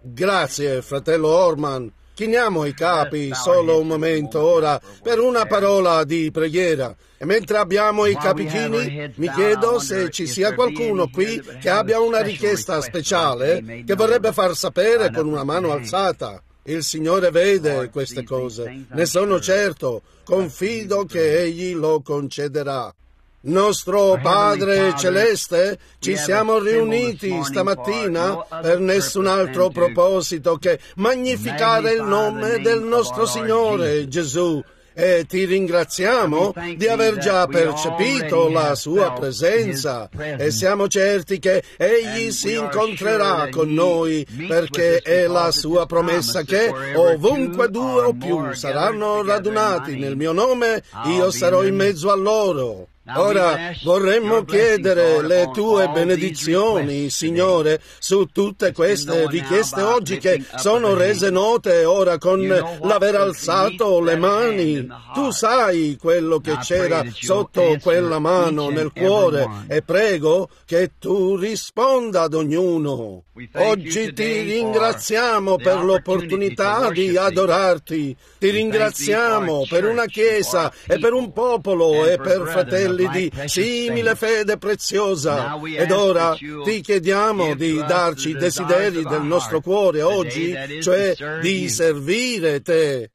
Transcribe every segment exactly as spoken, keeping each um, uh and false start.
Grazie, fratello Orman. Chiniamo i capi solo un momento ora per una parola di preghiera. E mentre abbiamo i capi chini, mi chiedo se ci sia qualcuno qui che abbia una richiesta speciale che vorrebbe far sapere con una mano alzata. Il Signore vede queste cose, ne sono certo, confido che Egli lo concederà. Nostro Padre Celeste, ci siamo riuniti stamattina per nessun altro proposito che magnificare il nome del nostro Signore Gesù. E ti ringraziamo di aver già percepito la sua presenza e siamo certi che Egli si incontrerà con noi, perché è la sua promessa che ovunque due o più saranno radunati nel mio nome, io sarò in mezzo a loro. Ora vorremmo chiedere le tue benedizioni, Signore, su tutte queste richieste oggi che sono rese note ora con l'aver alzato le mani. Tu sai quello che c'era sotto quella mano nel cuore e prego che tu risponda ad ognuno. Oggi ti ringraziamo per l'opportunità di adorarti, ti ringraziamo per una chiesa e per un popolo e per fratelli di simile fede preziosa, ed ora ti chiediamo di darci i desideri del nostro cuore oggi, cioè di servire te.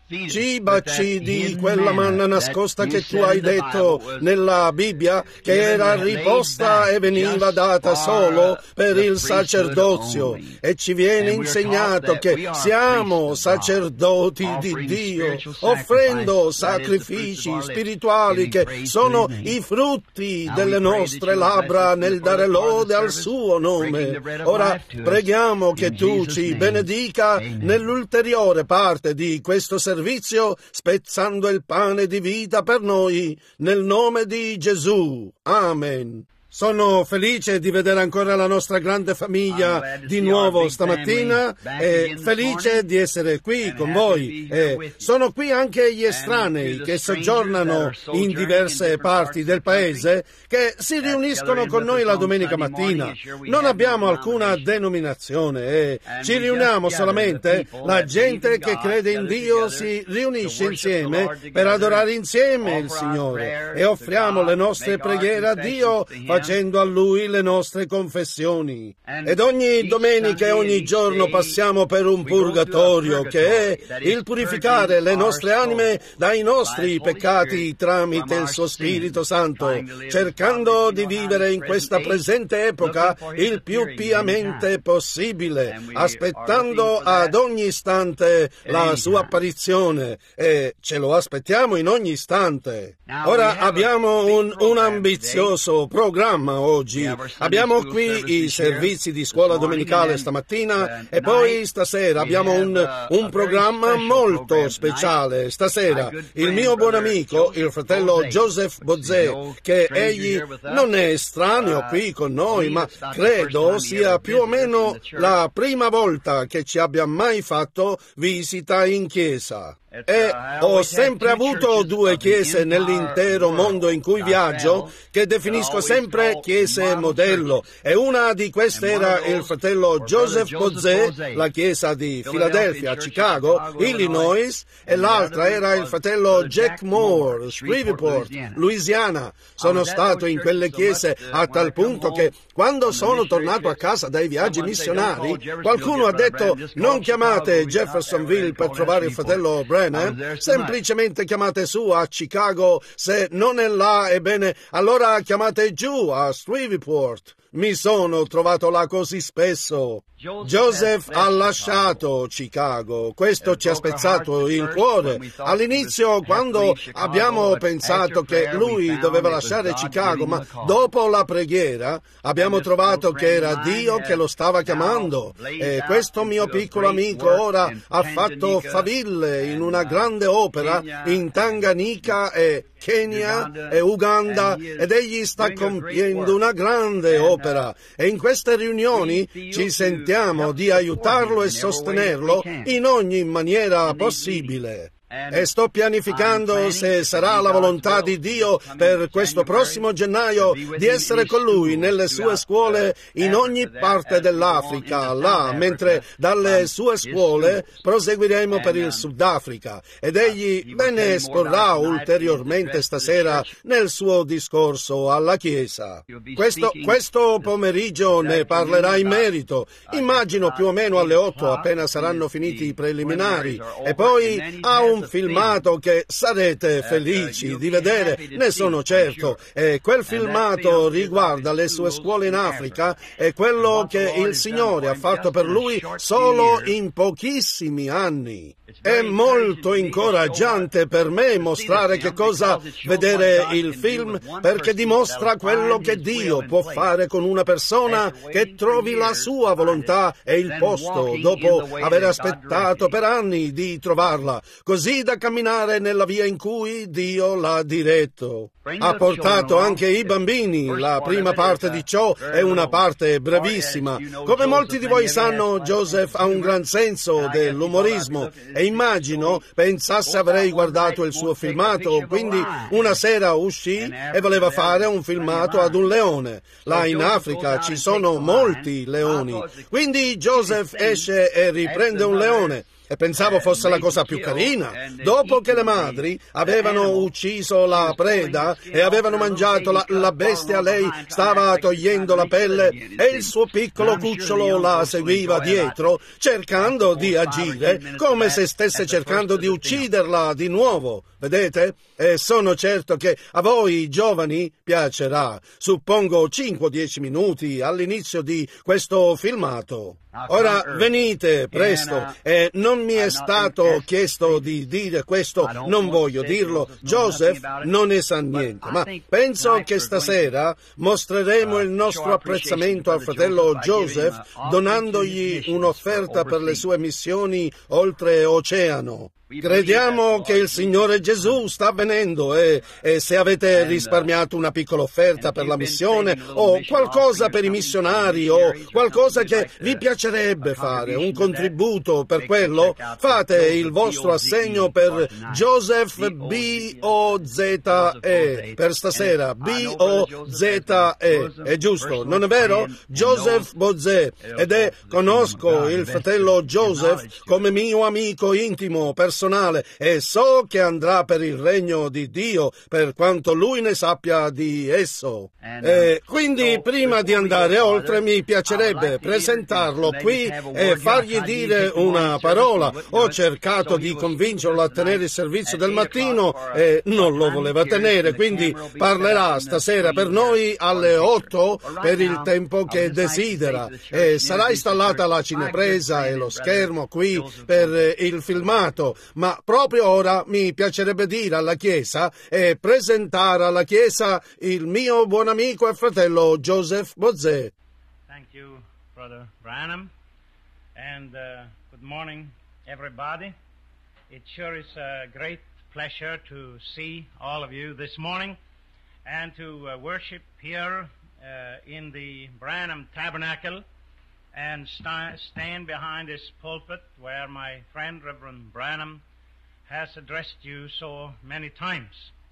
Cibaci di quella manna nascosta che tu hai detto nella Bibbia che era riposta e veniva data solo per il sacerdozio, e ci viene insegnato che siamo sacerdoti di Dio, offrendo sacrifici spirituali che sono i frutti delle nostre labbra nel dare lode al suo nome. Ora preghiamo che tu ci benedica nell'ulteriore parte di questo servizio, spezzando il pane di vita per noi, nel nome di Gesù. Amen. Sono felice di vedere ancora la nostra grande famiglia di nuovo stamattina e felice di essere qui con voi. E sono qui anche gli estranei che soggiornano in diverse parti del paese che si riuniscono con noi la domenica mattina. Non abbiamo alcuna denominazione e ci riuniamo solamente la gente che crede in Dio si riunisce insieme per adorare insieme il Signore e offriamo le nostre preghiere a Dio facendo a Lui le nostre confessioni. Ed ogni domenica e ogni giorno passiamo per un purgatorio che è il purificare le nostre anime dai nostri peccati tramite il suo Spirito Santo, cercando di vivere in questa presente epoca il più piamente possibile, aspettando ad ogni istante la sua apparizione, e ce lo aspettiamo in ogni istante. Ora abbiamo un, un ambizioso programma oggi. Abbiamo qui i servizi di scuola domenicale stamattina e poi stasera abbiamo un, un programma molto speciale. Stasera il mio buon amico, il fratello Joseph Bozé, che egli non è estraneo qui con noi, ma credo sia più o meno la prima volta che ci abbia mai fatto visita in chiesa. E ho sempre avuto due chiese nell'intero mondo in cui viaggio che definisco sempre chiese modello, e una di queste era il fratello Joseph Bozé, la chiesa di Philadelphia, Chicago, Illinois, e l'altra era il fratello Jack Moore, Shreveport, Louisiana. Sono stato in quelle chiese a tal punto che quando sono tornato a casa dai viaggi missionari qualcuno ha detto: non chiamate Jeffersonville per trovare il fratello Brennan, semplicemente chiamate su a Chicago, se non è là, ebbene allora chiamate giù a Shreveport. Mi sono trovato là così spesso. Joseph ha lasciato Chicago, questo ci ha spezzato il cuore. All'inizio, quando abbiamo pensato che lui doveva lasciare Chicago, ma dopo la preghiera abbiamo trovato che era Dio che lo stava chiamando, e questo mio piccolo amico ora ha fatto faville in una grande opera in Tanganyika e Kenya e Uganda, ed egli sta compiendo una grande opera, e in queste riunioni ci sentiamo di aiutarlo e sostenerlo in ogni maniera possibile. E sto pianificando, se sarà la volontà di Dio, per questo prossimo gennaio di essere con lui nelle sue scuole in ogni parte dell'Africa, là, mentre dalle sue scuole proseguiremo per il Sudafrica. Ed egli ve ne esporrà ulteriormente stasera nel suo discorso alla Chiesa. Questo, questo pomeriggio ne parlerà in merito, immagino più o meno alle otto, appena saranno finiti i preliminari, e poi ha un filmato che sarete felici di vedere, ne sono certo, e quel filmato riguarda le sue scuole in Africa e quello che il Signore ha fatto per lui solo in pochissimi anni. È molto incoraggiante per me mostrare che cosa vedere il film, perché dimostra quello che Dio può fare con una persona che trovi la sua volontà e il posto dopo aver aspettato per anni di trovarla, così da camminare nella via in cui Dio l'ha diretto. Ha portato anche i bambini. La prima parte di ciò è una parte brevissima. Come molti di voi sanno, Joseph ha un gran senso dell'umorismo e immagino pensasse avrei guardato il suo filmato, quindi una sera uscì e voleva fare un filmato ad un leone. Là in Africa ci sono molti leoni, quindi Joseph esce e riprende un leone. E pensavo fosse la cosa più carina. Dopo che le madri avevano ucciso la preda e avevano mangiato la, la bestia, lei stava togliendo la pelle e il suo piccolo cucciolo la seguiva dietro, cercando di agire come se stesse cercando di ucciderla di nuovo. Vedete? E sono certo che a voi giovani piacerà. Suppongo cinque o dieci minuti all'inizio di questo filmato. Ora venite presto, e non mi è stato chiesto di dire questo, non voglio dirlo, Joseph non ne sa niente, ma penso che stasera mostreremo il nostro apprezzamento al fratello Joseph donandogli un'offerta per le sue missioni oltreoceano. Crediamo che il Signore Gesù sta venendo e, e se avete risparmiato una piccola offerta per la missione o qualcosa per i missionari o qualcosa che vi piacerebbe fare, un contributo per quello, fate il vostro assegno per Joseph B O Z E per stasera. B O Z E è giusto, non è vero? Joseph Bozé. Ed è, conosco il fratello Joseph come mio amico intimo, personale, e so che andrà per il regno di Dio per quanto lui ne sappia di esso. E quindi prima di andare oltre mi piacerebbe presentarlo qui e fargli dire una parola. Ho cercato di convincerlo a tenere il servizio del mattino e non lo voleva tenere, quindi parlerà stasera per noi alle otto per il tempo che desidera, e sarà installata la cinepresa e lo schermo qui per il filmato. Ma proprio ora mi piacerebbe dire alla Chiesa e presentare alla Chiesa il mio buon amico e fratello Joseph Bozé. Thank you, Brother Branham, and uh, good morning, everybody. It sure is a great pleasure to see all of you this morning and to uh, worship here uh, in the Branham Tabernacle and st- stand behind this pulpit where my friend Reverend Branham has addressed you so many times,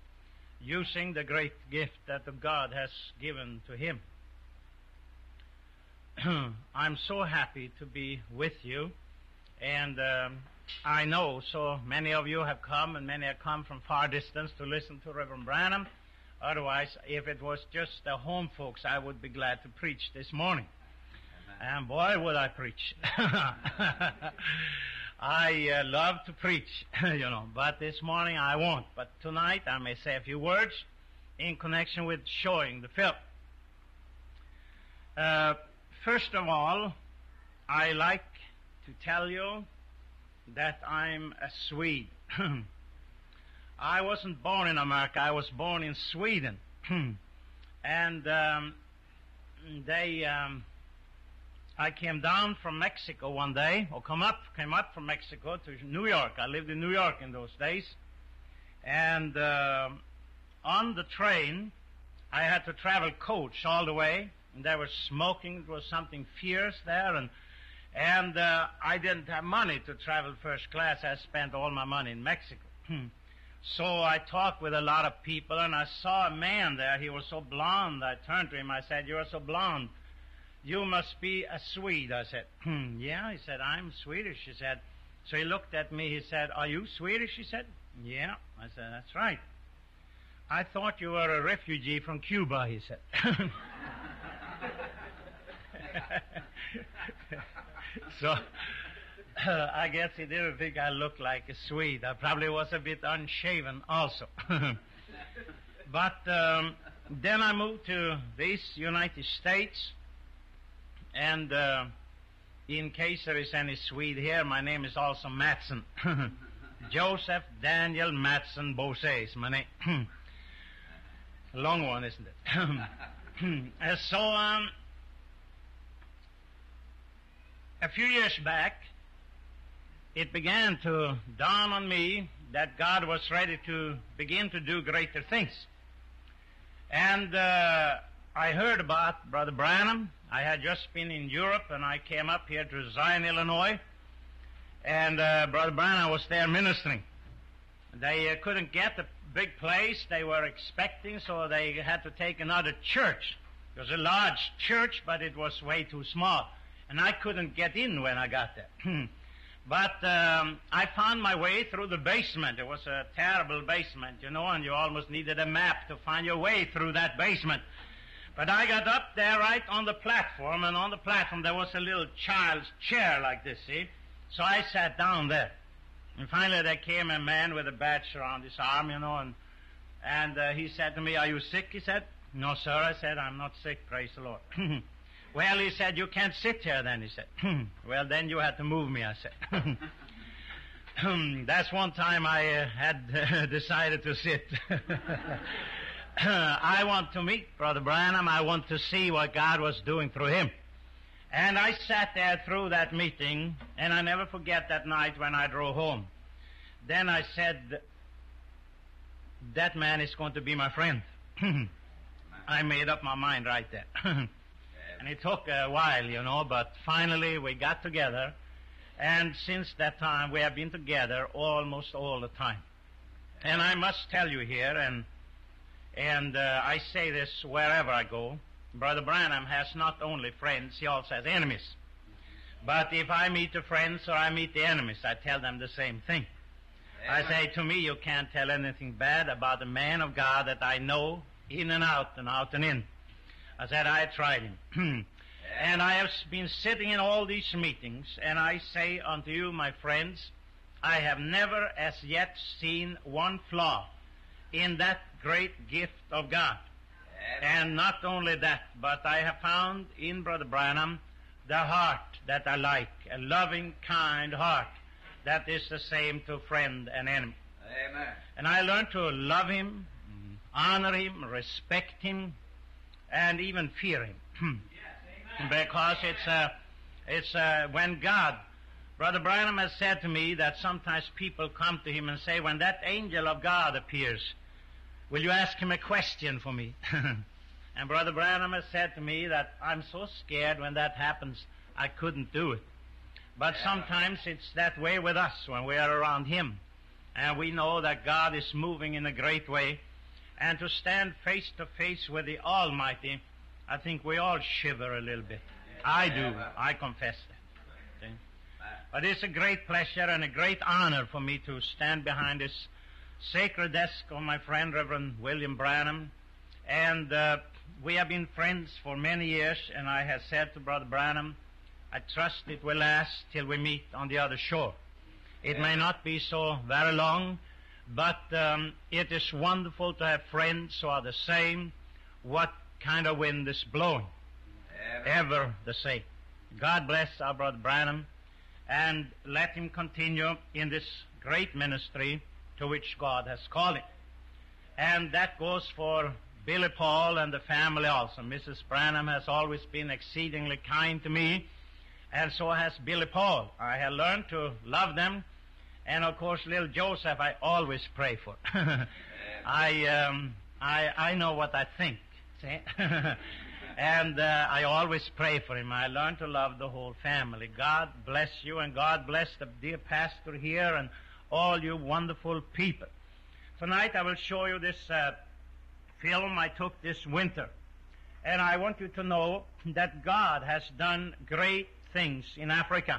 using the great gift that God has given to him. I'm so happy to be with you, and um, I know so many of you have come, and many have come from far distance to listen to Reverend Branham. Otherwise, if it was just the home folks, I would be glad to preach this morning. And boy, would I preach. I uh, love to preach, you know, but this morning I won't. But tonight I may say a few words in connection with showing the film. Uh, first of all, I like to tell you that I'm a Swede. I wasn't born in America. I was born in Sweden. and um, they... Um, I came down from Mexico one day, or come up, came up from Mexico to New York. I lived in New York in those days. And uh, on the train, I had to travel coach all the way. And they were smoking. It was something fierce there. And and uh, I didn't have money to travel first class. I spent all my money in Mexico. So I talked with a lot of people, and I saw a man there. He was so blond. I turned to him. I said, "You're so blond. You must be a Swede." I said, hmm, "Yeah." He said, "I'm Swedish." He said. So he looked at me. He said, "Are you Swedish?" He said. "Yeah." I said, "That's right. I thought you were a refugee from Cuba," he said. So uh, I guess he didn't think I looked like a Swede. I probably was a bit unshaven also. But um, then I moved to these United States, and uh, in case there is any Swede here, my name is also Mattsson. Joseph Daniel Mattsson Bose is my name. A long one, isn't it? uh, so um, a few years back, it began to dawn on me that God was ready to begin to do greater things. And uh, I heard about Brother Branham. I had just been in Europe, and I came up here to Zion, Illinois, and uh, Brother Branham was there ministering. They uh, couldn't get the big place they were expecting, so they had to take another church. It was a large church, but it was way too small, and I couldn't get in when I got there. But um, I found my way through the basement. It was a terrible basement, you know, and you almost needed a map to find your way through that basement. But I got up there right on the platform, and on the platform there was a little child's chair like this, see? So I sat down there. And finally there came a man with a badge around his arm, you know, and and uh, he said to me, "Are you sick?" He said. "No, sir." I said, "I'm not sick, praise the Lord." "Well," he said, "you can't sit here then," he said. "Well, then you had to move me," I said. That's one time I uh, had uh, decided to sit. I want to meet Brother Branham. I want to see what God was doing through him. And I sat there through that meeting, and I never forget that night when I drove home. Then I said, that man is going to be my friend. I made up my mind right there. And it took a while, you know, but finally we got together, and since that time we have been together almost all the time. And I must tell you here, and and uh, I say this wherever I go, Brother Branham has not only friends, he also has enemies. But if I meet the friends or I meet the enemies, I tell them the same thing. Amen. I say, to me, you can't tell anything bad about a man of God that I know in and out and out and in. I said, I tried him. And I have been sitting in all these meetings, and I say unto you, my friends, I have never as yet seen one flaw in that great gift of God. And not only that, but I have found in Brother Branham the heart that I like, a loving, kind heart that is the same to friend and enemy. Amen. And I learned to love him, honor him, respect him, and even fear him. Because it's uh, it's uh, when God, Brother Branham has said to me that sometimes people come to him and say, when that angel of God appears, will you ask him a question for me? And Brother Branham has said to me that I'm so scared when that happens, I couldn't do it. But yeah. Sometimes it's that way with us when we are around him. And we know that God is moving in a great way. And to stand face to face with the Almighty, I think we all shiver a little bit. I do. I confess that. See? But it's a great pleasure and a great honor for me to stand behind this sacred desk of my friend Reverend William Branham. And uh, we have been friends for many years, and I have said to Brother Branham, I trust it will last till we meet on the other shore. It may not be so very long, but um, it is wonderful to have friends who are the same, what kind of wind is blowing, ever the same. God bless our Brother Branham, and let him continue in this great ministry to which God has called him. And that goes for Billy Paul and the family also. Missus Branham has always been exceedingly kind to me, and so has Billy Paul. I have learned to love them, and of course little Joseph I always pray for. I, um, I, I know what I think, see? And uh, I always pray for him. I learned to love the whole family. God bless you, and God bless the dear pastor here and all you wonderful people. Tonight I will show you this uh, film I took this winter. And I want you to know that God has done great things in Africa.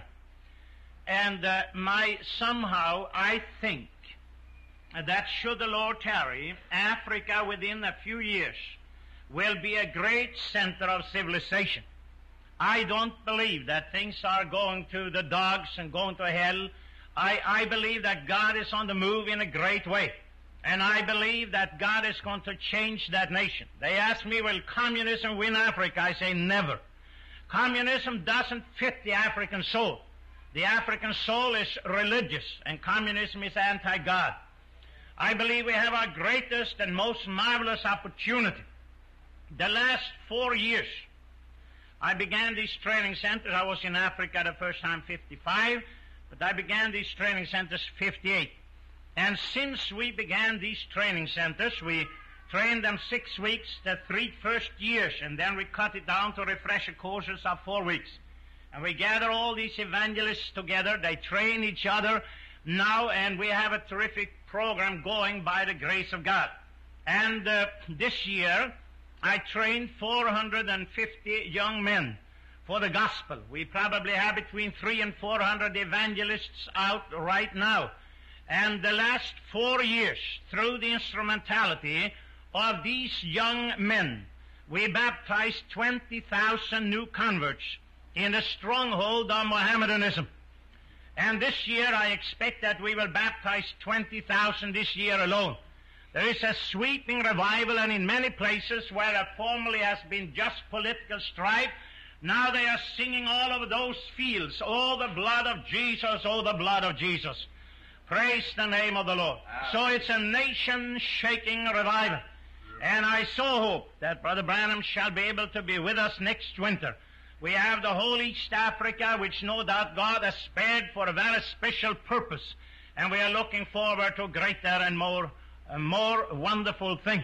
And uh, my somehow I think that should the Lord tarry, Africa within a few years will be a great center of civilization. I don't believe that things are going to the dogs and going to hell. I, I believe that God is on the move in a great way. And I believe that God is going to change that nation. They ask me, will communism win Africa? I say never. Communism doesn't fit the African soul. The African soul is religious, and communism is anti-God. I believe we have our greatest and most marvelous opportunity. The last four years, I began these training centers. I was in Africa the first time, fifty-five, but I began these training centers fifty-eight. And since we began these training centers, we trained them six weeks, the three first years, and then we cut it down to refresher courses of four weeks. And we gather all these evangelists together. They train each other now, and we have a terrific program going by the grace of God. And uh, this year, I trained four hundred fifty young men for the gospel. We probably have between three and four hundred evangelists out right now. And the last four years, through the instrumentality of these young men, we baptized twenty thousand new converts in the stronghold of Mohammedanism. And this year I expect that we will baptize twenty thousand this year alone. There is a sweeping revival, and in many places where there formerly has been just political strife, now they are singing all over those fields, oh, the blood of Jesus, oh, the blood of Jesus. Praise the name of the Lord. So it's a nation-shaking revival. And I so hope that Brother Branham shall be able to be with us next winter. We have the whole East Africa, which no doubt God has spared for a very special purpose. And we are looking forward to greater and more, uh, more wonderful things.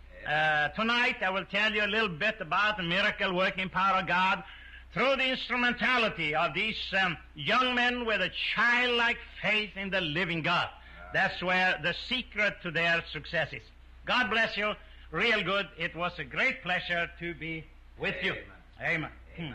Uh, tonight I will tell you a little bit about the miracle-working power of God through the instrumentality of these um, young men with a childlike faith in the living God. That's where the secret to their success is. God bless you. Real good. It was a great pleasure to be with you. Amen. Amen.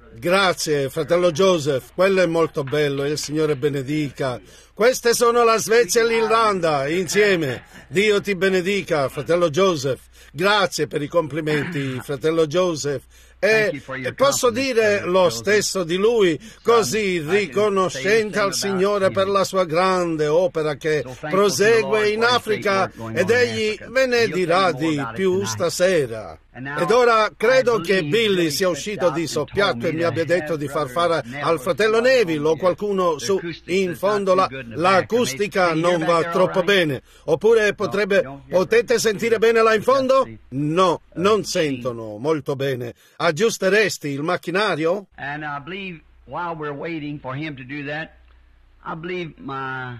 Grazie, fratello Joseph. Quello è molto bello. Il Signore benedica. Queste sono la Svezia e l'Irlanda insieme. Dio ti benedica, fratello Joseph. Grazie per i complimenti, fratello Joseph. E, e posso dire lo stesso di lui, così riconoscente al Signore per la sua grande opera che prosegue in Africa, ed egli ve ne dirà di più stasera. Ed ora credo che Billy sia uscito di soppiatto e mi abbia detto di far fare al fratello Neville o qualcuno su in fondo la, l'acustica non va troppo bene. Oppure potrebbe, potete sentire bene là in fondo? No, non sentono molto bene. Aggiusteresti il macchinario? And I believe while we're waiting for him to do that, I believe my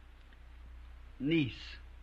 niece,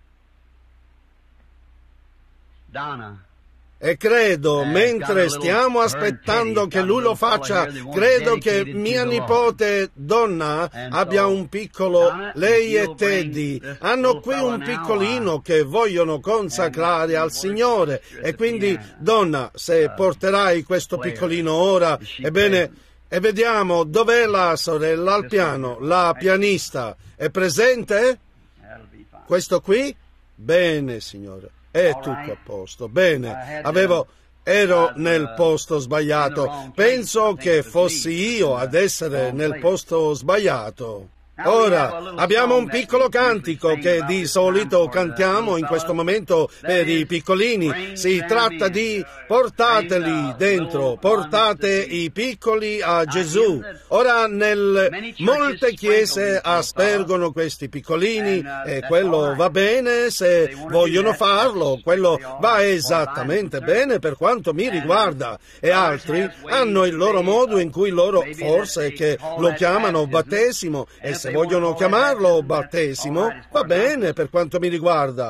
Donna, E credo, mentre stiamo aspettando che lui lo faccia, credo che mia nipote Donna abbia un piccolo, lei e Teddy hanno qui un piccolino che vogliono consacrare al Signore. E quindi, Donna, se porterai questo piccolino ora, ebbene, e vediamo dov'è la sorella al piano, la pianista. È presente? Questo qui? Bene, Signore. È tutto a posto. Bene, avevo, ero nel posto sbagliato. Penso che fossi io ad essere nel posto sbagliato. Ora, abbiamo un piccolo cantico che di solito cantiamo in questo momento per i piccolini. Si tratta di portateli dentro, portate i piccoli a Gesù. Ora, nel, molte chiese aspergono questi piccolini e quello va bene se vogliono farlo, quello va esattamente bene per quanto mi riguarda. E altri hanno il loro modo in cui loro, forse che lo chiamano battesimo, e se vogliono chiamarlo battesimo, va bene per quanto mi riguarda.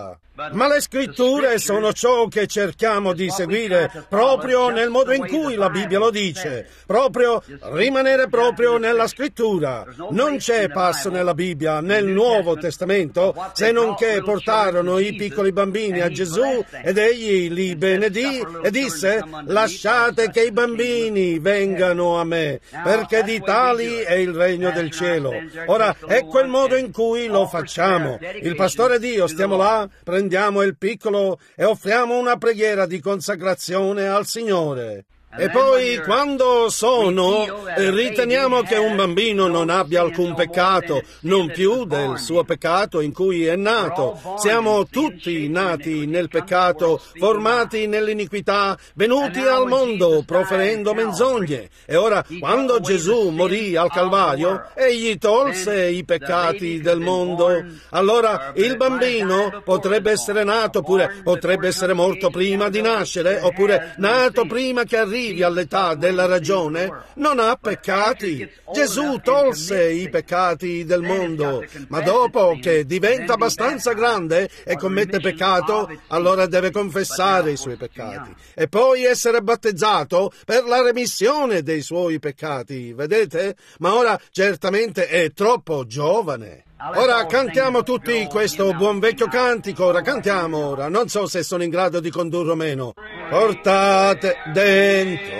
Ma le scritture sono ciò che cerchiamo di seguire proprio nel modo in cui la Bibbia lo dice, proprio rimanere proprio nella scrittura. Non c'è passo nella Bibbia, nel Nuovo Testamento, se non che portarono i piccoli bambini a Gesù ed egli li benedì e disse: lasciate che i bambini vengano a me, perché di tali è il regno del cielo. Ora, ecco il modo in cui lo facciamo. Il pastore Dio, stiamo là, prendiamo il piccolo e offriamo una preghiera di consacrazione al Signore. E poi, quando sono, riteniamo che un bambino non abbia alcun peccato, non più del suo peccato in cui è nato. Siamo tutti nati nel peccato, formati nell'iniquità, venuti al mondo proferendo menzogne. E ora, quando Gesù morì al Calvario, egli tolse i peccati del mondo. Allora, il bambino potrebbe essere nato, oppure potrebbe essere morto prima di nascere, oppure nato prima che arrivi all'età della ragione, non ha peccati. Gesù tolse i peccati del mondo, ma dopo che diventa abbastanza grande e commette peccato, allora deve confessare i suoi peccati e poi essere battezzato per la remissione dei suoi peccati, vedete? Ma ora certamente è troppo giovane. Ora cantiamo tutti questo buon vecchio cantico, ora cantiamo ora, non so se sono in grado di condurre o meno. Portate dentro,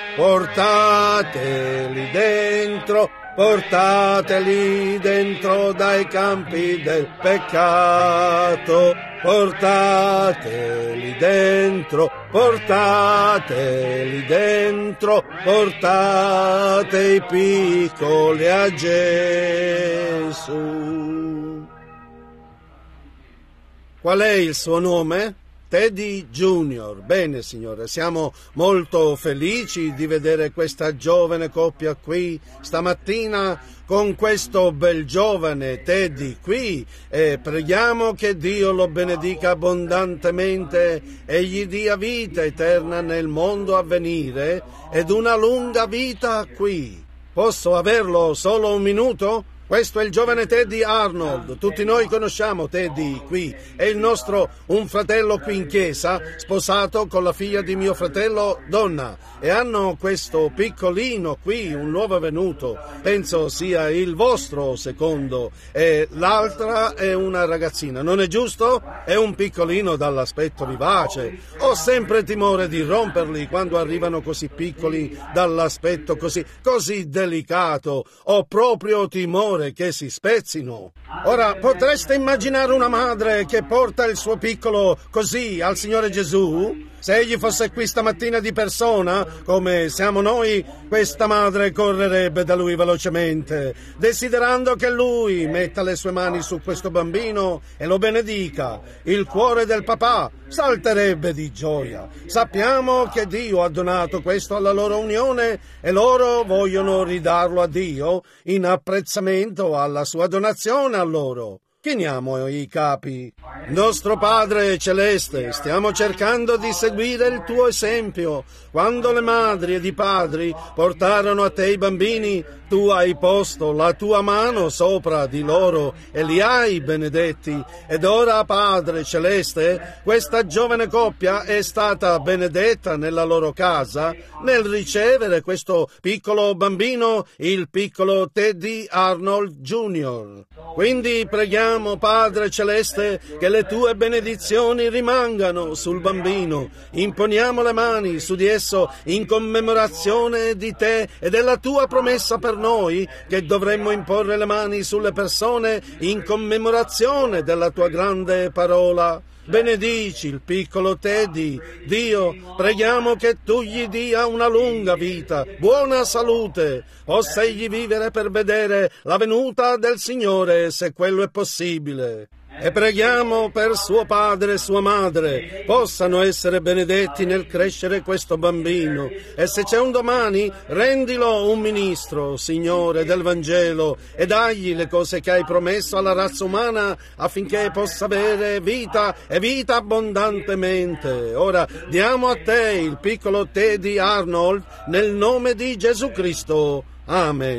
portateli dentro, portateli dentro dai campi del peccato, portateli dentro, portateli dentro, portate i piccoli a Gesù. Qual è il suo nome? Teddy Junior. Bene, signore, siamo molto felici di vedere questa giovane coppia qui stamattina con questo bel giovane Teddy qui e preghiamo che Dio lo benedica abbondantemente e gli dia vita eterna nel mondo a venire ed una lunga vita qui. Posso averlo solo un minuto? Questo è il giovane Teddy Arnold, tutti noi conosciamo Teddy qui, è il nostro, un fratello qui in chiesa, sposato con la figlia di mio fratello Donna, e hanno questo piccolino qui, un nuovo venuto, penso sia il vostro secondo, e l'altra è una ragazzina, non è giusto? È un piccolino dall'aspetto vivace. Ho sempre timore di romperli quando arrivano così piccoli, dall'aspetto così, così delicato, ho proprio timore che si spezzino. Ora, potreste immaginare una madre che porta il suo piccolo così al Signore Gesù? Se egli fosse qui stamattina di persona, come siamo noi, questa madre correrebbe da lui velocemente, desiderando che lui metta le sue mani su questo bambino e lo benedica. Il cuore del papà salterebbe di gioia. Sappiamo che Dio ha donato questo alla loro unione e loro vogliono ridarlo a Dio in apprezzamento alla sua donazione a loro. Chiniamo i capi. Nostro Padre Celeste, stiamo cercando di seguire il tuo esempio. Quando le madri ed i padri portarono a te i bambini, tu hai posto la tua mano sopra di loro e li hai benedetti. Ed ora, Padre Celeste, questa giovane coppia è stata benedetta nella loro casa nel ricevere questo piccolo bambino, il piccolo Teddy Arnold Junior Quindi preghiamo, Padre Celeste, che le tue benedizioni rimangano sul bambino. Imponiamo le mani su di esso in commemorazione di te e della tua promessa per noi, che dovremmo imporre le mani sulle persone in commemorazione della tua grande parola. Benedici il piccolo Teddy. Dio, preghiamo che tu gli dia una lunga vita, buona salute, possa egli vivere per vedere la venuta del Signore, se quello è possibile. E preghiamo per suo padre e sua madre, possano essere benedetti nel crescere questo bambino. E se c'è un domani, rendilo un ministro, Signore, del Vangelo, e dagli le cose che hai promesso alla razza umana affinché possa avere vita e vita abbondantemente. Ora diamo a te il piccolo Teddy Arnold nel nome di Gesù Cristo. Amen.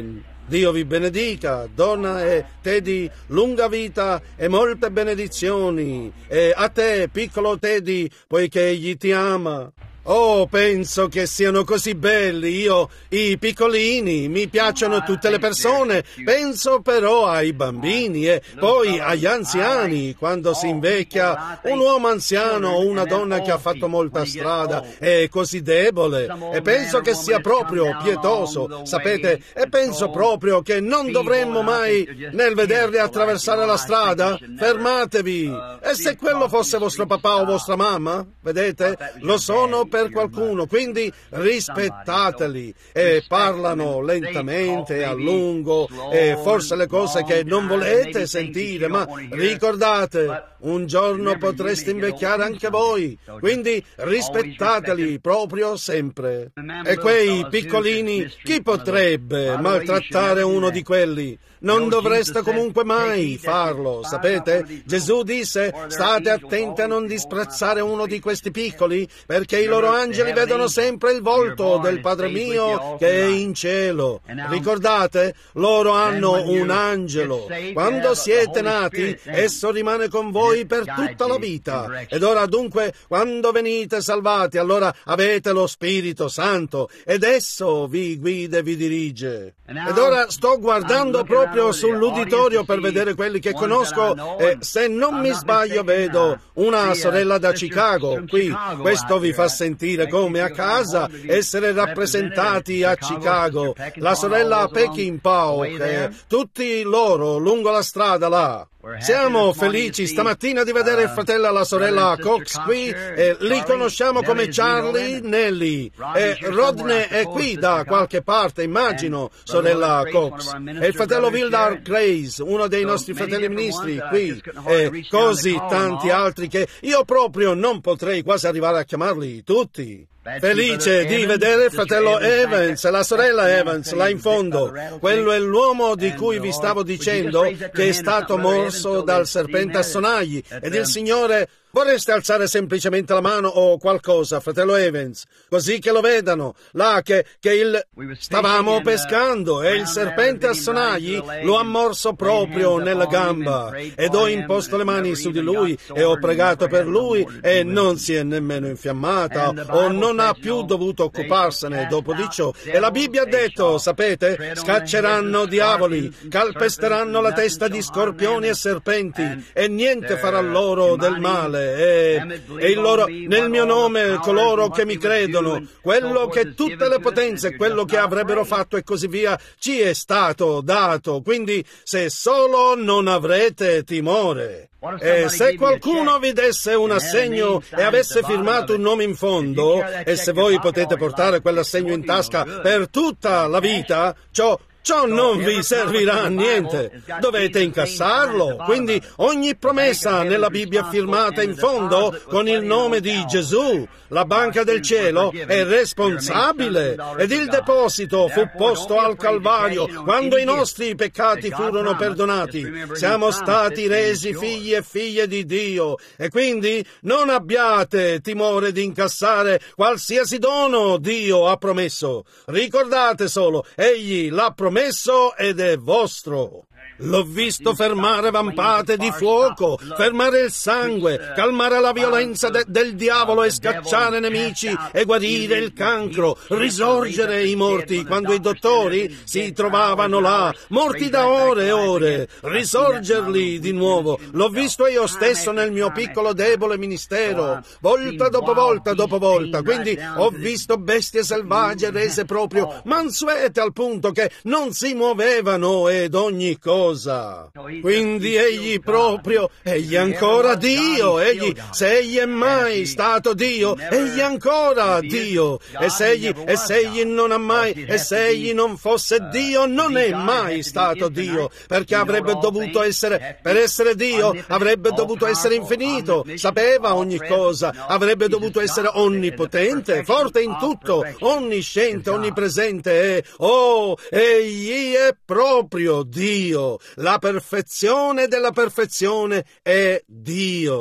Dio vi benedica, donna e Teddy, lunga vita e molte benedizioni. E a te, piccolo Teddy, poiché egli ti ama. Oh, penso che siano così belli, io, i piccolini, mi piacciono tutte le persone, penso però ai bambini e poi agli anziani, quando si invecchia, un uomo anziano o una donna che ha fatto molta strada è così debole e penso che sia proprio pietoso, sapete, e penso proprio che non dovremmo mai, nel vederli attraversare la strada, fermatevi, e se quello fosse vostro papà o vostra mamma, vedete, lo sono per qualcuno, quindi rispettateli e parlano lentamente e a lungo e forse le cose che non volete sentire, ma ricordate, un giorno potreste invecchiare anche voi, quindi rispettateli proprio sempre. E quei piccolini, chi potrebbe maltrattare uno di quelli? Non dovreste comunque mai farlo, sapete? Gesù disse, state attenti a non disprezzare uno di questi piccoli, perché i loro angeli vedono sempre il volto del Padre mio che è in cielo. Ricordate? Loro hanno un angelo. Quando siete nati, esso rimane con voi per tutta la vita. Ed ora dunque, quando venite salvati, allora avete lo Spirito Santo, ed esso vi guida e vi dirige. Ed ora sto guardando proprio sull'uditorio per vedere quelli che conosco e se non mi sbaglio vedo una sorella da Chicago qui. Questo vi fa sentire come a casa essere rappresentati a Chicago. La sorella Peckinpah, e tutti loro lungo la strada là. Siamo felici stamattina di vedere il fratello e la sorella Cox qui e li conosciamo come Charlie, Nelly e Rodney è qui da qualche parte, immagino, sorella Cox, e il fratello Wildar Grace, uno dei nostri fratelli ministri qui, e così tanti altri che io proprio non potrei quasi arrivare a chiamarli tutti. Felice di vedere il fratello Evans e la sorella Evans là in fondo. Quello è l'uomo di cui vi stavo dicendo che è stato morso dal serpente a sonagli ed il Signore... Vorreste alzare semplicemente la mano o qualcosa, fratello Evans, così che lo vedano, là che, che il... Stavamo pescando e il serpente a sonagli lo ha morso proprio nella gamba ed ho imposto le mani su di lui e ho pregato per lui e non si è nemmeno infiammata o non ha più dovuto occuparsene dopo di ciò. E la Bibbia ha detto, sapete, scacceranno diavoli, calpesteranno la testa di scorpioni e serpenti e niente farà loro del male. E, e il loro, nel mio nome coloro che mi credono, quello che tutte le potenze, quello che avrebbero fatto e così via, ci è stato dato. Quindi se solo non avrete timore. E se qualcuno vi desse un assegno e avesse firmato un nome in fondo, e se voi potete portare quell'assegno in tasca per tutta la vita, ciò Ciò non vi servirà a niente, dovete incassarlo, quindi ogni promessa nella Bibbia firmata in fondo con il nome di Gesù, la banca del cielo è responsabile ed il deposito fu posto al Calvario quando i nostri peccati furono perdonati, siamo stati resi figli e figlie di Dio e quindi non abbiate timore di incassare qualsiasi dono Dio ha promesso, ricordate solo, Egli l'ha promesso messo ed è vostro. L'ho visto fermare vampate di fuoco, fermare il sangue, calmare la violenza de- del diavolo e scacciare nemici e guarire il cancro, risorgere i morti quando i dottori si trovavano là, morti da ore e ore, risorgerli di nuovo. L'ho visto io stesso nel mio piccolo debole ministero, volta dopo volta dopo volta, quindi ho visto bestie selvagge rese proprio mansuete al punto che non si muovevano ed ogni cosa. Quindi egli proprio, egli ancora Dio, egli, se egli è mai stato Dio, egli ancora Dio, e se egli, e se egli non ha mai, e se egli non fosse Dio, non è mai stato Dio, perché avrebbe dovuto essere, per essere Dio, avrebbe dovuto essere infinito, sapeva ogni cosa, avrebbe dovuto essere onnipotente, forte in tutto, onnisciente, onnipresente, e, oh, egli è proprio Dio. La perfezione della perfezione è Dio.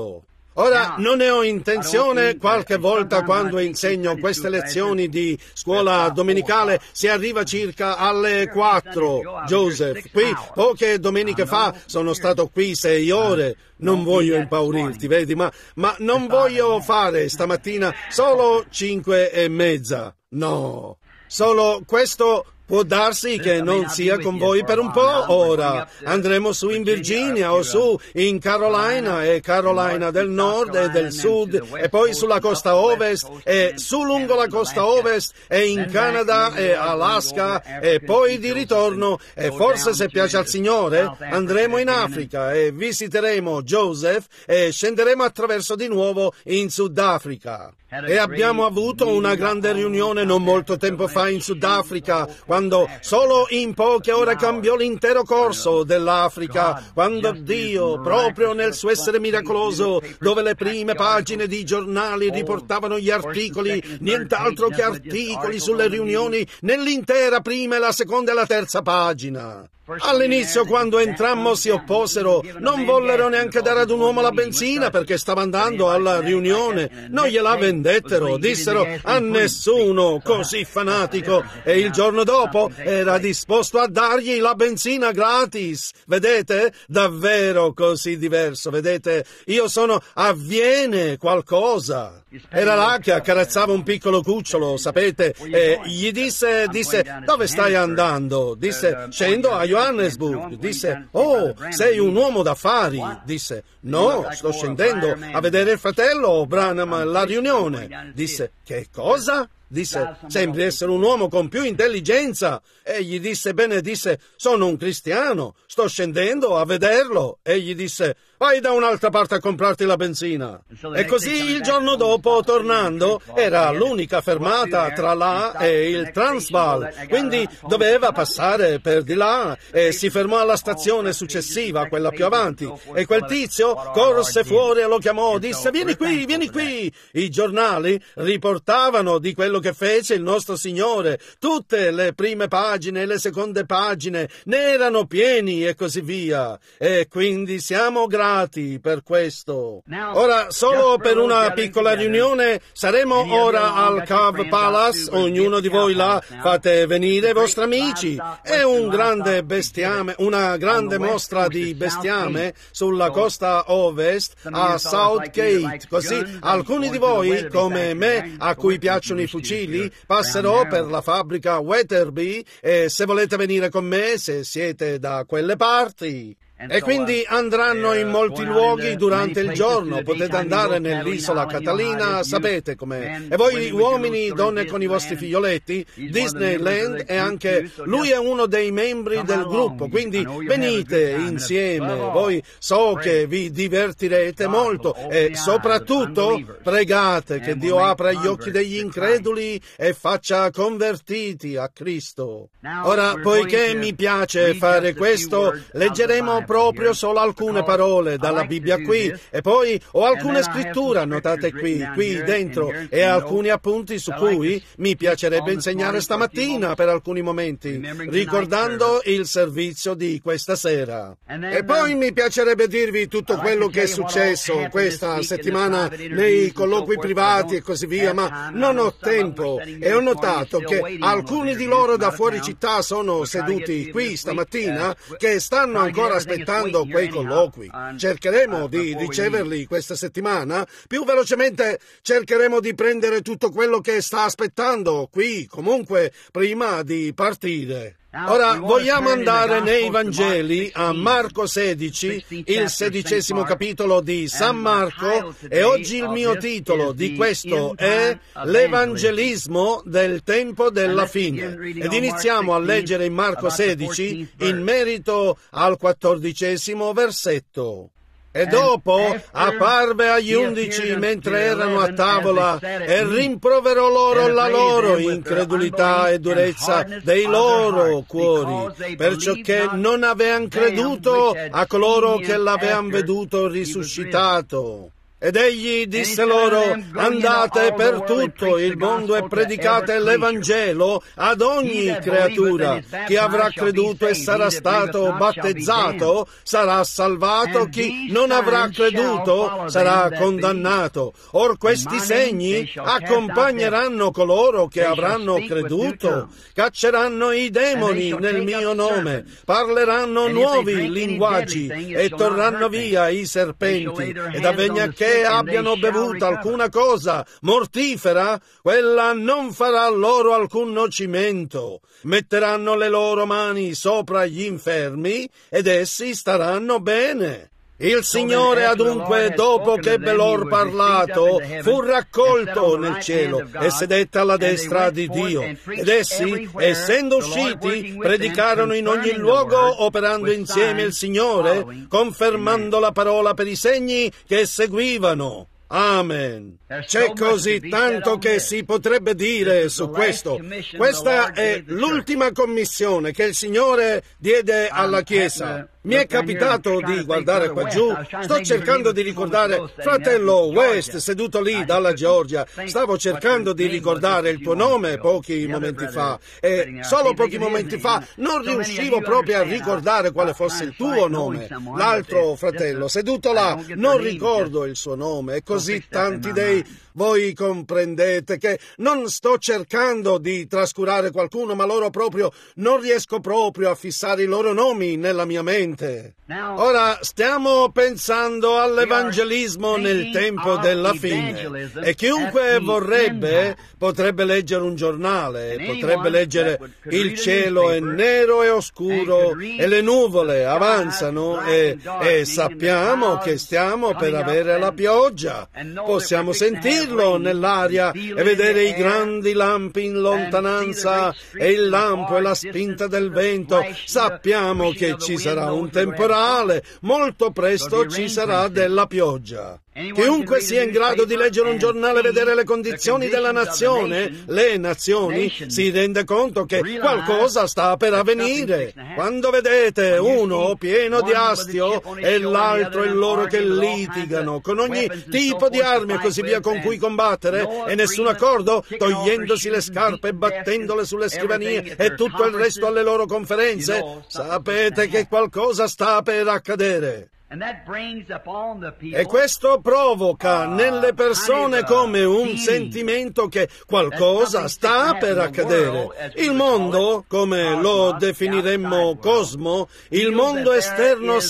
Ora, non ne ho intenzione, qualche volta quando insegno queste lezioni di scuola domenicale si arriva circa alle quattro, Joseph. Qui poche domeniche fa sono stato qui sei ore. Non voglio impaurirti, vedi, ma, ma non voglio fare stamattina solo cinque e mezza. No, solo questo. Può darsi che non sia con voi per un po' ora. Andremo su in Virginia o su in Carolina e Carolina del Nord e del Sud e poi sulla costa ovest e su lungo la costa ovest e in Canada e Alaska e poi di ritorno e forse se piace al Signore andremo in Africa e visiteremo Joseph e scenderemo attraverso di nuovo in Sudafrica. E abbiamo avuto una grande riunione non molto tempo fa in Sudafrica, quando solo in poche ore cambiò l'intero corso dell'Africa, quando Dio, proprio nel suo essere miracoloso, dove le prime pagine di giornali riportavano gli articoli, nient'altro che articoli sulle riunioni, nell'intera prima e la seconda e la terza pagina. All'inizio, quando entrammo, si opposero, non vollero neanche dare ad un uomo la benzina perché stava andando alla riunione, non gliela vendettero, dissero a nessuno così fanatico, e il giorno dopo era disposto a dargli la benzina gratis. Vedete? Davvero così diverso, vedete? Io sono, avviene qualcosa. Era là che accarezzava un piccolo cucciolo, sapete, e gli disse, disse, dove stai andando? Disse, scendo a Johannesburg. Disse, oh, sei un uomo d'affari. Disse, no, sto scendendo a vedere il fratello Branham alla riunione. Disse, che cosa? Disse, sembri essere un uomo con più intelligenza. Egli disse, bene, disse, sono un cristiano, sto scendendo a vederlo. Egli disse, vai da un'altra parte a comprarti la benzina. E così il giorno dopo, tornando, era l'unica fermata tra là e il Transvaal, quindi doveva passare per di là e si fermò alla stazione successiva, quella più avanti. E quel tizio corse fuori e lo chiamò, disse, vieni qui, vieni qui. I giornali riportavano di quello che fece il nostro Signore. Tutte le prime pagine e le seconde pagine ne erano pieni e così via. E quindi siamo grati per questo. Ora, solo per una piccola riunione, saremo ora al Cove Palace. Ognuno di voi là fate venire i vostri amici. È un grande bestiame, una grande mostra di bestiame sulla costa ovest a Southgate. Così alcuni di voi, come me, a cui piacciono i fucili, passerò per la fabbrica Weatherby e se volete venire con me, se siete da quelle parti. E quindi andranno in molti luoghi durante il giorno, potete andare nell'isola Catalina, sapete com'è. E voi uomini, donne con i vostri figlioletti, Disneyland, e anche lui è uno dei membri del gruppo, quindi venite insieme, voi so che vi divertirete molto e soprattutto pregate che Dio apra gli occhi degli increduli e faccia convertiti a Cristo. Ora, poiché mi piace fare questo, leggeremo proprio solo alcune parole dalla Bibbia qui, e poi ho alcune scritture annotate qui, qui dentro, e alcuni appunti su cui mi piacerebbe insegnare stamattina per alcuni momenti, ricordando il servizio di questa sera. E poi mi piacerebbe dirvi tutto quello che è successo questa settimana nei colloqui privati e così via, ma non ho tempo, e ho notato che alcuni di loro da fuori città sono seduti qui stamattina che stanno ancora aspettando quei colloqui. Cercheremo di riceverli questa settimana. Più velocemente cercheremo di prendere tutto quello che sta aspettando qui, comunque, prima di partire. Ora vogliamo andare nei Vangeli a Marco sedici, il sedicesimo capitolo di San Marco, e oggi il mio titolo di questo è l'Evangelismo del tempo della fine. Ed iniziamo a leggere in Marco sedici in merito al quattordicesimo versetto. E dopo apparve agli undici mentre erano a tavola e rimproverò loro la loro incredulità e durezza dei loro cuori, perciò che non avean creduto a coloro che l'avean veduto risuscitato. Ed egli disse loro: andate per tutto il mondo e predicate l'Evangelo ad ogni creatura. Chi avrà creduto e sarà stato battezzato sarà salvato, chi non avrà creduto sarà condannato. Or questi segni accompagneranno coloro che avranno creduto. Cacceranno i demoni nel mio nome, parleranno nuovi linguaggi e torranno via i serpenti. Ed avvegna che abbiano bevuto alcuna cosa mortifera, quella non farà loro alcun nocimento. Metteranno le loro mani sopra gli infermi ed essi staranno bene. Il Signore adunque, dopo che ebbe lor parlato, fu raccolto nel cielo e sedette alla destra di Dio. Ed essi, essendo usciti, predicarono in ogni luogo, operando insieme il Signore, confermando la parola per i segni che seguivano. Amen. C'è così tanto che si potrebbe dire su questo. Questa è l'ultima commissione che il Signore diede alla Chiesa. Mi è capitato di guardare qua giù, sto cercando di ricordare fratello West seduto lì dalla Georgia, stavo cercando di ricordare il tuo nome pochi momenti fa e solo pochi momenti fa non riuscivo proprio a ricordare quale fosse il tuo nome. L'altro fratello seduto là, non ricordo il suo nome e così tanti dei voi comprendete che non sto cercando di trascurare qualcuno, ma loro proprio non riesco proprio a fissare i loro nomi nella mia mente. Ora stiamo pensando all'evangelismo nel tempo della fine e chiunque vorrebbe potrebbe leggere un giornale, potrebbe leggere il cielo è nero e oscuro e le nuvole avanzano e, e sappiamo che stiamo per avere la pioggia. Possiamo sentirlo nell'aria e vedere i grandi lampi in lontananza e il lampo e la spinta del vento. Sappiamo che ci sarà un temporale, molto presto ci sarà della pioggia. Chiunque sia in grado di leggere un giornale e vedere le condizioni della nazione, le nazioni, si rende conto che qualcosa sta per avvenire. Quando vedete uno pieno di astio e l'altro e loro che litigano con ogni tipo di armi e così via con cui combattere e nessun accordo, togliendosi le scarpe e battendole sulle scrivanie e tutto il resto alle loro conferenze, sapete che qualcosa sta per accadere. E questo provoca nelle persone come un sentimento che qualcosa sta per accadere. Il mondo, come lo definiremmo cosmo, il mondo esterno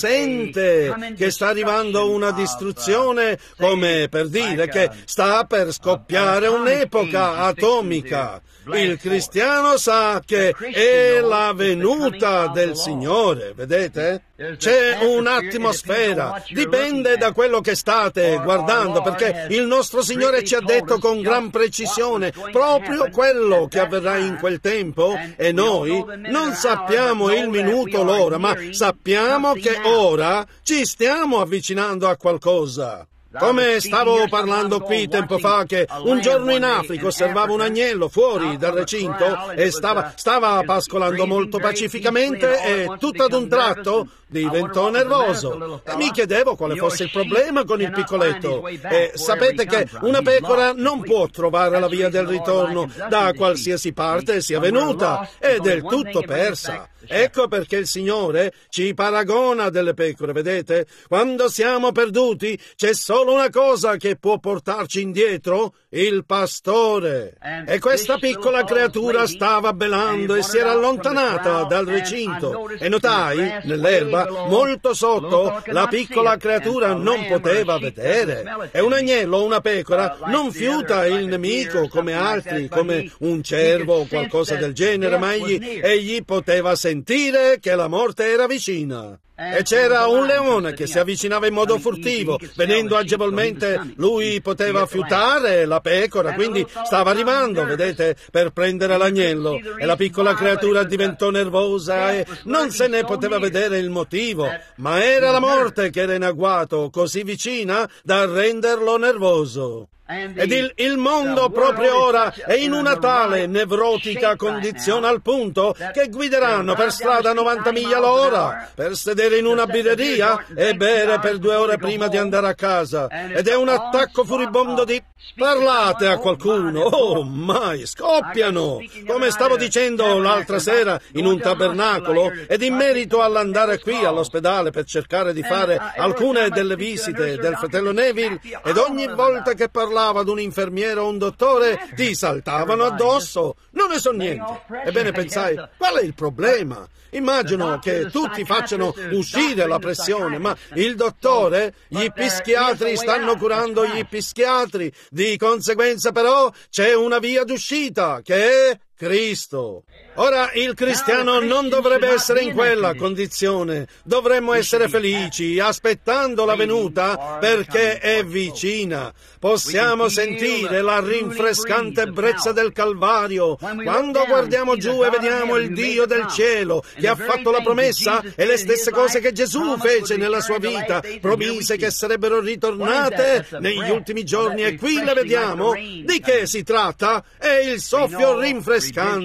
sente che sta arrivando una distruzione, come per dire che sta per scoppiare un'epoca atomica. Il cristiano sa che è la venuta del Signore, vedete? C'è un'atmosfera, dipende da quello che state guardando, perché il nostro Signore ci ha detto con gran precisione proprio quello che avverrà in quel tempo e noi non sappiamo il minuto, l'ora, ma sappiamo che ora ci stiamo avvicinando a qualcosa. Come stavo parlando qui tempo fa che un giorno in Africa osservavo un agnello fuori dal recinto e stava, stava pascolando molto pacificamente e tutto ad un tratto diventò nervoso. E mi chiedevo quale fosse il problema con il piccoletto. E sapete che una pecora non può trovare la via del ritorno da qualsiasi parte sia venuta, è del tutto persa. Ecco perché il Signore ci paragona delle pecore, vedete? Quando siamo perduti c'è solo una cosa che può portarci indietro, il pastore. E questa piccola creatura stava belando e si era allontanata dal recinto. E notai, nell'erba, molto sotto, la piccola creatura non poteva vedere. E un agnello o una pecora non fiuta il nemico come altri, come un cervo o qualcosa del genere, ma egli, egli poteva sentire che la morte era vicina. E c'era un leone che si avvicinava in modo furtivo, venendo agevolmente, lui poteva fiutare la pecora, quindi stava arrivando, vedete, per prendere l'agnello, e la piccola creatura diventò nervosa e non se ne poteva vedere il motivo, ma era la morte che era in agguato, così vicina da renderlo nervoso. Ed il, il mondo proprio ora è in una tale nevrotica condizione al punto che guideranno per strada a novanta miglia all'ora per sedere in una birreria e bere per due ore prima di andare a casa. Ed è un attacco furibondo di... Parlate a qualcuno! Oh, mai! Scoppiano! Come stavo dicendo l'altra sera in un tabernacolo, ed in merito all'andare qui all'ospedale per cercare di fare alcune delle visite del fratello Neville, ed ogni volta che parlava ad un infermiere o un dottore ti saltavano addosso. Non ne so niente. Ebbene, pensai, qual è il problema? Immagino che tutti facciano uscire la pressione, ma il dottore, gli psichiatri stanno curando gli psichiatri. Di conseguenza però c'è una via d'uscita, che è Cristo. Ora, il cristiano non dovrebbe essere in quella condizione. Dovremmo essere felici, aspettando la venuta, perché è vicina. Possiamo sentire la rinfrescante brezza del Calvario. Quando guardiamo giù e vediamo il Dio del cielo, che ha fatto la promessa e le stesse cose che Gesù fece nella sua vita, promise che sarebbero ritornate negli ultimi giorni, e qui le vediamo. Di che si tratta? È il soffio rinfrescante,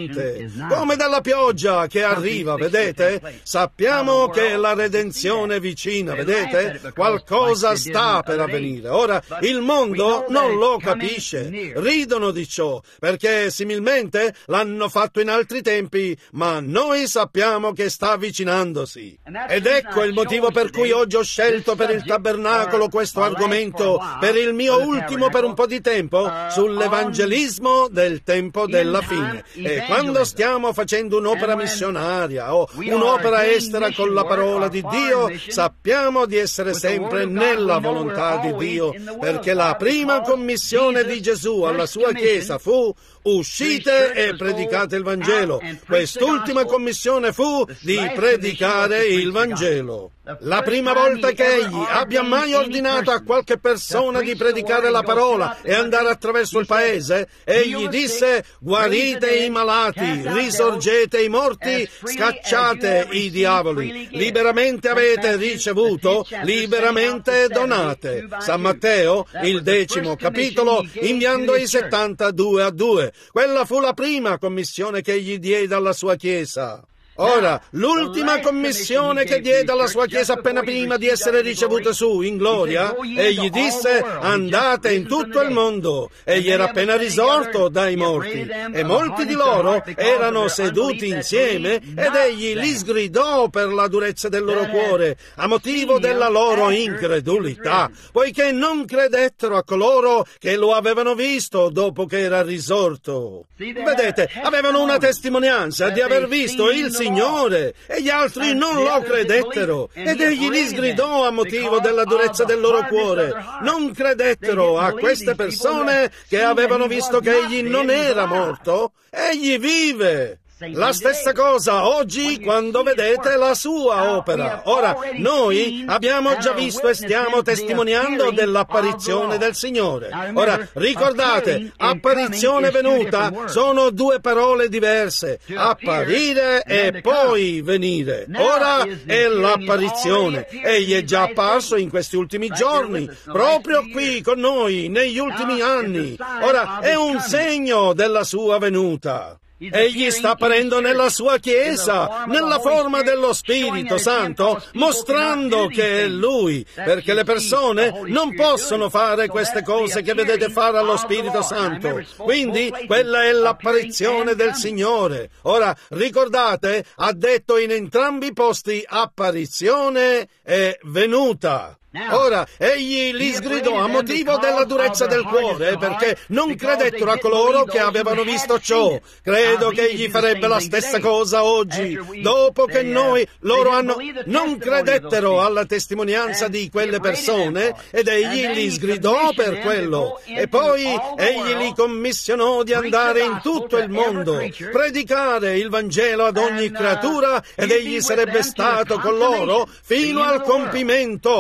come dalla pioggia che arriva, vedete? Sappiamo che la redenzione è vicina, vedete? Qualcosa sta per avvenire. Ora, il mondo non lo capisce, ridono di ciò, perché similmente l'hanno fatto in altri tempi, ma noi sappiamo che sta avvicinandosi. Ed ecco il motivo per cui oggi ho scelto per il tabernacolo questo argomento, per il mio ultimo per un po' di tempo, sull'evangelismo del tempo della fine. E quando stiamo facendo un'opera missionaria o un'opera estera con la parola di Dio, sappiamo di essere sempre nella volontà di Dio, perché la prima commissione di Gesù alla sua Chiesa fu: uscite e predicate il Vangelo. Quest'ultima commissione fu di predicare il Vangelo. La prima volta che egli abbia mai ordinato a qualche persona di predicare la parola e andare attraverso il paese, egli disse: guarite i malati, risorgete i morti, scacciate i diavoli. Liberamente avete ricevuto, liberamente donate. San Matteo, il decimo capitolo, inviando i settantadue a due. Quella fu la prima commissione che egli diede alla sua Chiesa. Ora, l'ultima commissione che diede alla sua Chiesa appena prima di essere ricevuto su in gloria, egli disse: andate in tutto il mondo. Egli era appena risorto dai morti, e molti di loro erano seduti insieme, ed egli li sgridò per la durezza del loro cuore, a motivo della loro incredulità, poiché non credettero a coloro che lo avevano visto dopo che era risorto. Vedete, avevano una testimonianza di aver visto il Signore, e gli altri non lo credettero, ed egli li sgridò a motivo della durezza del loro cuore. Non credettero a queste persone che avevano visto che egli non era morto. Egli vive. La stessa cosa oggi quando vedete la sua opera. Ora, noi abbiamo già visto e stiamo testimoniando dell'apparizione del Signore. Ora, ricordate, apparizione venuta sono due parole diverse. Apparire e poi venire. Ora è l'apparizione. Egli è già apparso in questi ultimi giorni, proprio qui con noi, negli ultimi anni. Ora, è un segno della sua venuta. Egli sta apparendo nella sua Chiesa, nella forma dello Spirito Santo, mostrando che è Lui, perché le persone non possono fare queste cose che vedete fare allo Spirito Santo. Quindi, quella è l'apparizione del Signore. Ora, ricordate, ha detto in entrambi i posti apparizione e venuta. Ora, egli li sgridò a motivo della durezza del cuore, perché non credettero a coloro che avevano visto ciò. Credo che egli farebbe la stessa cosa oggi, dopo che noi, loro hanno, non credettero alla testimonianza di quelle persone, ed egli li sgridò per quello. E poi egli li commissionò di andare in tutto il mondo, predicare il Vangelo ad ogni creatura, ed egli sarebbe stato con loro fino al compimento, la fine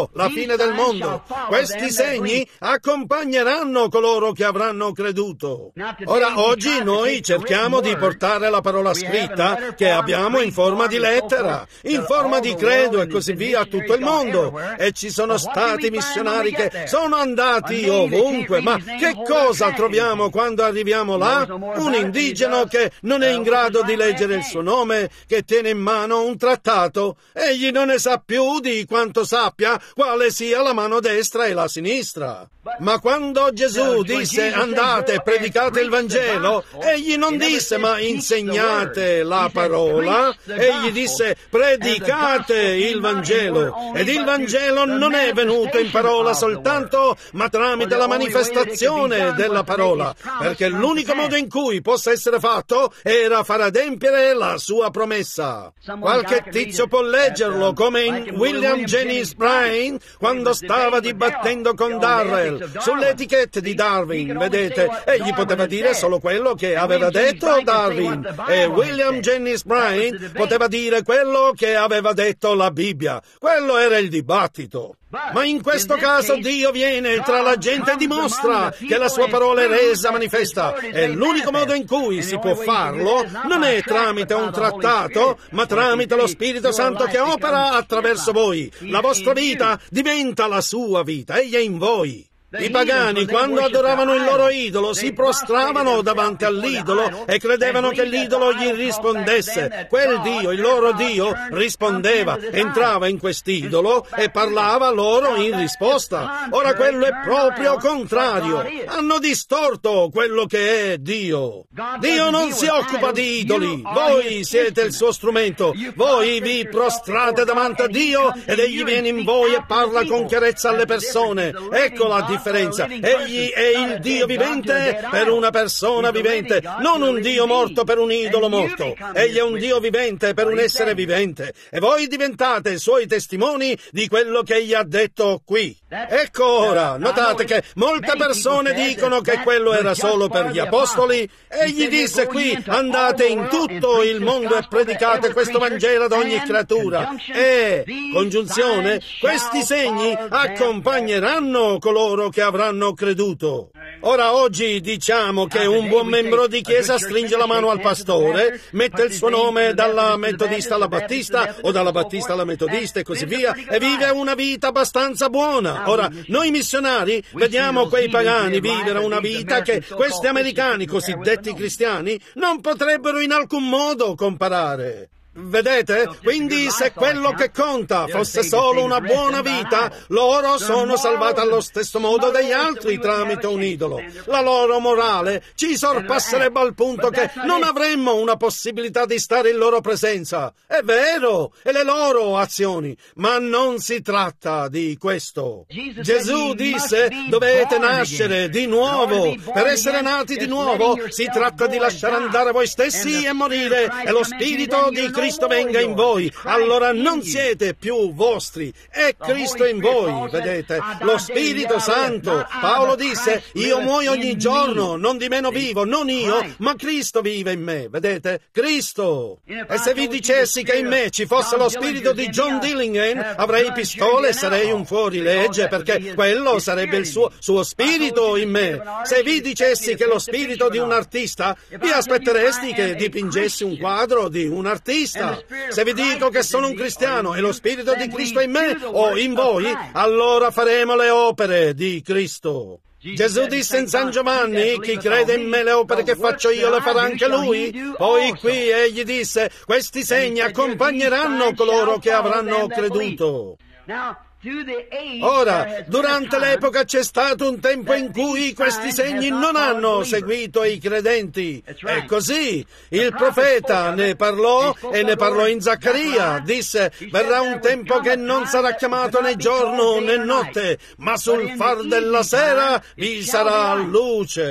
fine del mondo. Questi segni accompagneranno coloro che avranno creduto. Ora, oggi noi cerchiamo di portare la parola scritta che abbiamo in forma di lettera, in forma di credo e così via a tutto il mondo. E ci sono stati missionari che sono andati ovunque. Ma che cosa troviamo quando arriviamo là? Un indigeno che non è in grado di leggere il suo nome, che tiene in mano un trattato. Egli non ne sa più di quanto sappia quale sia la mano destra e la sinistra. Ma quando Gesù disse andate e predicate il Vangelo, egli non disse ma insegnate la parola, egli disse predicate il Vangelo. Ed il Vangelo non è venuto in parola soltanto, ma tramite la manifestazione della parola, perché l'unico modo in cui possa essere fatto era far adempiere la sua promessa. Qualche tizio può leggerlo, come in William Jennings Bryan, quando stava dibattendo con Darrell sulle etichette di Darwin, vedete, egli poteva dire solo quello che aveva detto Darwin, e William Jennings Bryan poteva dire quello che aveva detto la Bibbia. Quello era il dibattito. Ma in questo caso Dio viene tra la gente e dimostra che la sua parola è resa manifesta, e l'unico modo in cui si può farlo non è tramite un trattato, ma tramite lo Spirito Santo che opera attraverso voi. La vostra vita diventa la sua vita, egli è in voi. I pagani, quando adoravano il loro idolo, si prostravano davanti all'idolo e credevano che l'idolo gli rispondesse. Quel Dio, il loro Dio, rispondeva, entrava in quest'idolo e parlava loro in risposta. Ora quello è proprio contrario. Hanno distorto quello che è Dio. Dio non si occupa di idoli. Voi siete il suo strumento. Voi vi prostrate davanti a Dio ed egli viene in voi e parla con chiarezza alle persone. Ecco la differenza. Egli è il Dio vivente per una persona vivente, non un Dio morto per un idolo morto. Egli è un Dio vivente per un essere vivente, e voi diventate suoi testimoni di quello che egli ha detto qui. Ecco ora, notate che molte persone dicono che quello era solo per gli apostoli. Egli disse qui, andate in tutto il mondo e predicate questo Vangelo ad ogni creatura. E, congiunzione, questi segni accompagneranno coloro che avranno creduto. Ora, oggi diciamo che un buon membro di chiesa stringe la mano al pastore, mette il suo nome dalla metodista alla battista o dalla battista alla metodista e così via, e vive una vita abbastanza buona. Ora, noi missionari vediamo quei pagani vivere una vita che questi americani cosiddetti cristiani non potrebbero in alcun modo comparare. Vedete? Quindi se quello che conta fosse solo una buona vita, loro sono salvati allo stesso modo degli altri tramite un idolo. La loro morale ci sorpasserebbe al punto che non avremmo una possibilità di stare in loro presenza. È vero, e le loro azioni, ma non si tratta di questo. Gesù disse, dovete nascere di nuovo. Per essere nati di nuovo si tratta di lasciare andare voi stessi e morire, e lo Spirito di Cristo Cristo venga in voi, allora non siete più vostri, è Cristo in voi, vedete, lo Spirito Santo. Paolo disse, io muoio ogni giorno, non di meno vivo, non io, ma Cristo vive in me, vedete, Cristo. E se vi dicessi che in me ci fosse lo spirito di John Dillingham, avrei pistole e sarei un fuorilegge, perché quello sarebbe il suo, suo spirito in me. Se vi dicessi che lo spirito di un artista, vi aspetteresti che dipingessi un quadro di un artista. Se vi dico che sono un cristiano e lo Spirito di Cristo è in me o in voi, allora faremo le opere di Cristo. Gesù disse in San Giovanni, chi crede in me le opere che faccio io le farà anche lui. Poi qui egli disse, questi segni accompagneranno coloro che avranno creduto. Ora, durante l'epoca c'è stato un tempo in cui questi segni non hanno seguito i credenti. È così. Il profeta ne parlò e ne parlò in Zaccaria. Disse, verrà un tempo che non sarà chiamato né giorno né notte, ma sul far della sera vi sarà luce.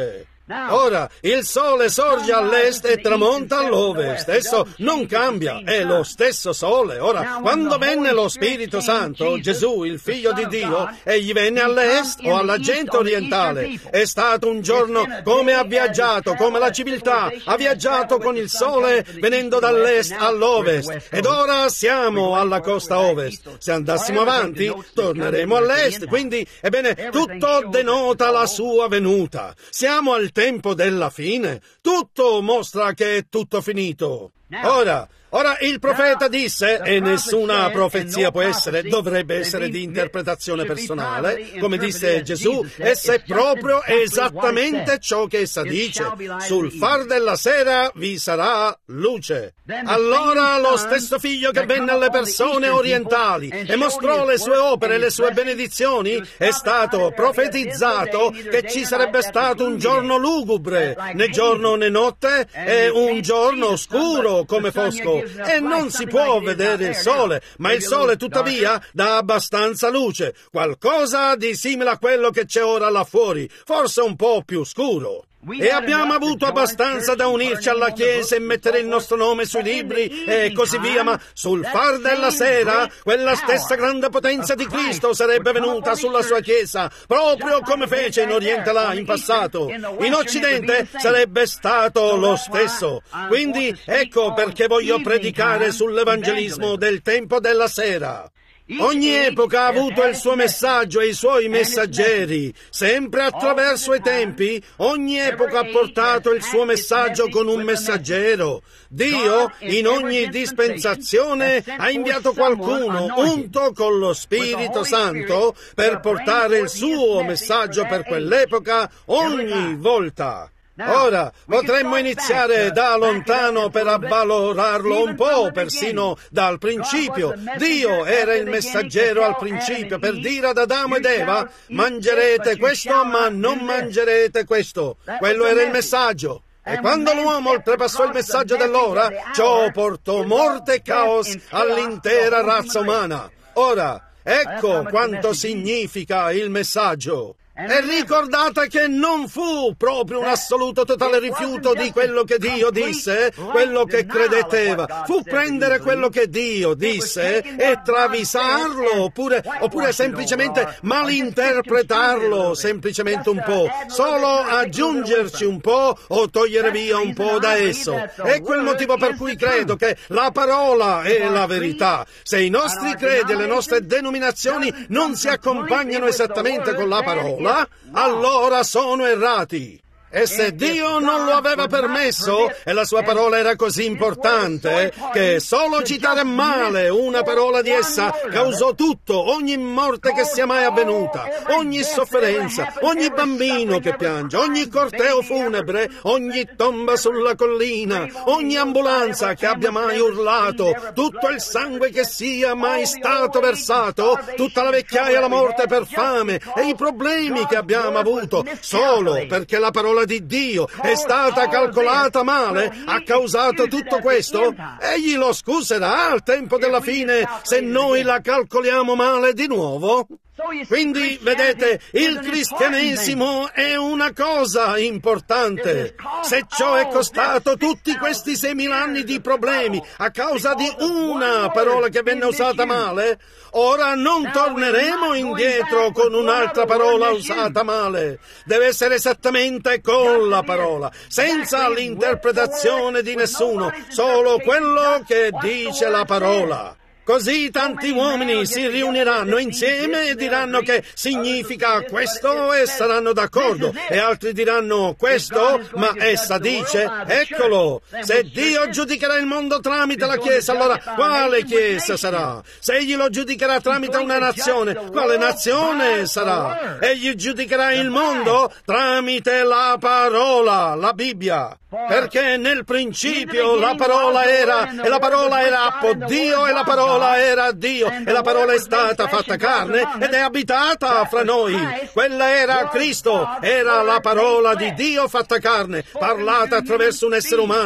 Ora, il sole sorge all'est e tramonta all'ovest. Esso non cambia, è lo stesso sole. Ora, quando venne lo Spirito Santo, Gesù, il Figlio di Dio, egli venne all'est o alla gente orientale. È stato un giorno come ha viaggiato, come la civiltà ha viaggiato con il sole venendo dall'est all'ovest. Ed ora siamo alla costa ovest. Se andassimo avanti, torneremo all'est. Quindi, ebbene, tutto denota la sua venuta. Siamo al tempo della fine. Tutto mostra che è tutto finito. Ora, ora il profeta disse, e nessuna profezia può essere, dovrebbe essere di interpretazione personale, come disse Gesù, essa è proprio esattamente ciò che essa dice. Sul far della sera vi sarà luce. Allora lo stesso Figlio che venne alle persone orientali e mostrò le sue opere e le sue benedizioni, è stato profetizzato che ci sarebbe stato un giorno lugubre, né giorno né notte, e un giorno oscuro come fosco, e non si può vedere il sole, ma il sole tuttavia dà abbastanza luce, qualcosa di simile a quello che c'è ora là fuori, forse un po' più scuro. E abbiamo avuto abbastanza da unirci alla Chiesa e mettere il nostro nome sui libri e così via, ma sul far della sera quella stessa grande potenza di Cristo sarebbe venuta sulla sua Chiesa, proprio come fece in Oriente là in passato. In Occidente sarebbe stato lo stesso. Quindi ecco perché voglio predicare sull'evangelismo del tempo della sera. Ogni epoca ha avuto il suo messaggio e i suoi messaggeri. Sempre attraverso i tempi, ogni epoca ha portato il suo messaggio con un messaggero. Dio, in ogni dispensazione, ha inviato qualcuno, unto con lo Spirito Santo, per portare il suo messaggio per quell'epoca ogni volta. Ora, potremmo iniziare da lontano per avvalorarlo un po', persino dal principio. Dio era il messaggero al principio per dire ad Adamo ed Eva, mangerete questo, ma non mangerete questo. Quello era il messaggio. E quando l'uomo oltrepassò il messaggio dell'ora, ciò portò morte e caos all'intera razza umana. Ora, ecco quanto significa il messaggio. E ricordate che non fu proprio un assoluto totale rifiuto di quello che Dio disse, quello che credeteva. Fu prendere quello che Dio disse e travisarlo, oppure, oppure semplicemente malinterpretarlo, semplicemente un po', solo aggiungerci un po' o togliere via un po' da esso. Ecco il motivo per cui credo che la parola è la verità. Se i nostri credi e le nostre denominazioni non si accompagnano esattamente con la parola, allora sono errati. E se Dio non lo aveva permesso, e la sua parola era così importante, che solo citare male una parola di essa causò tutto, ogni morte che sia mai avvenuta, ogni sofferenza, ogni bambino che piange, ogni corteo funebre, ogni tomba sulla collina, ogni ambulanza che abbia mai urlato, tutto il sangue che sia mai stato versato, tutta la vecchiaia e la morte per fame, e i problemi che abbiamo avuto, solo perché la parola di Dio è stata calcolata male, ha causato tutto questo. Egli lo scuserà al tempo della fine se noi la calcoliamo male di nuovo. Quindi, vedete, il cristianesimo è una cosa importante. Se ciò è costato tutti questi seimila anni di problemi a causa di una parola che venne usata male, ora non torneremo indietro con un'altra parola usata male. Deve essere esattamente con la parola, senza l'interpretazione di nessuno, solo quello che dice la parola. Così tanti uomini si riuniranno insieme e diranno che significa questo e saranno d'accordo, e altri diranno questo, ma essa dice, eccolo, se Dio giudicherà il mondo tramite la Chiesa, allora quale Chiesa sarà? Se Egli lo giudicherà tramite una nazione, quale nazione sarà? Egli giudicherà il mondo tramite la parola, la Bibbia. Perché nel principio la parola era, e la parola era appo Dio, e la parola era Dio, e la parola è stata fatta carne ed è abitata fra noi. Quella era Cristo, era la parola di Dio fatta carne, parlata attraverso un essere umano.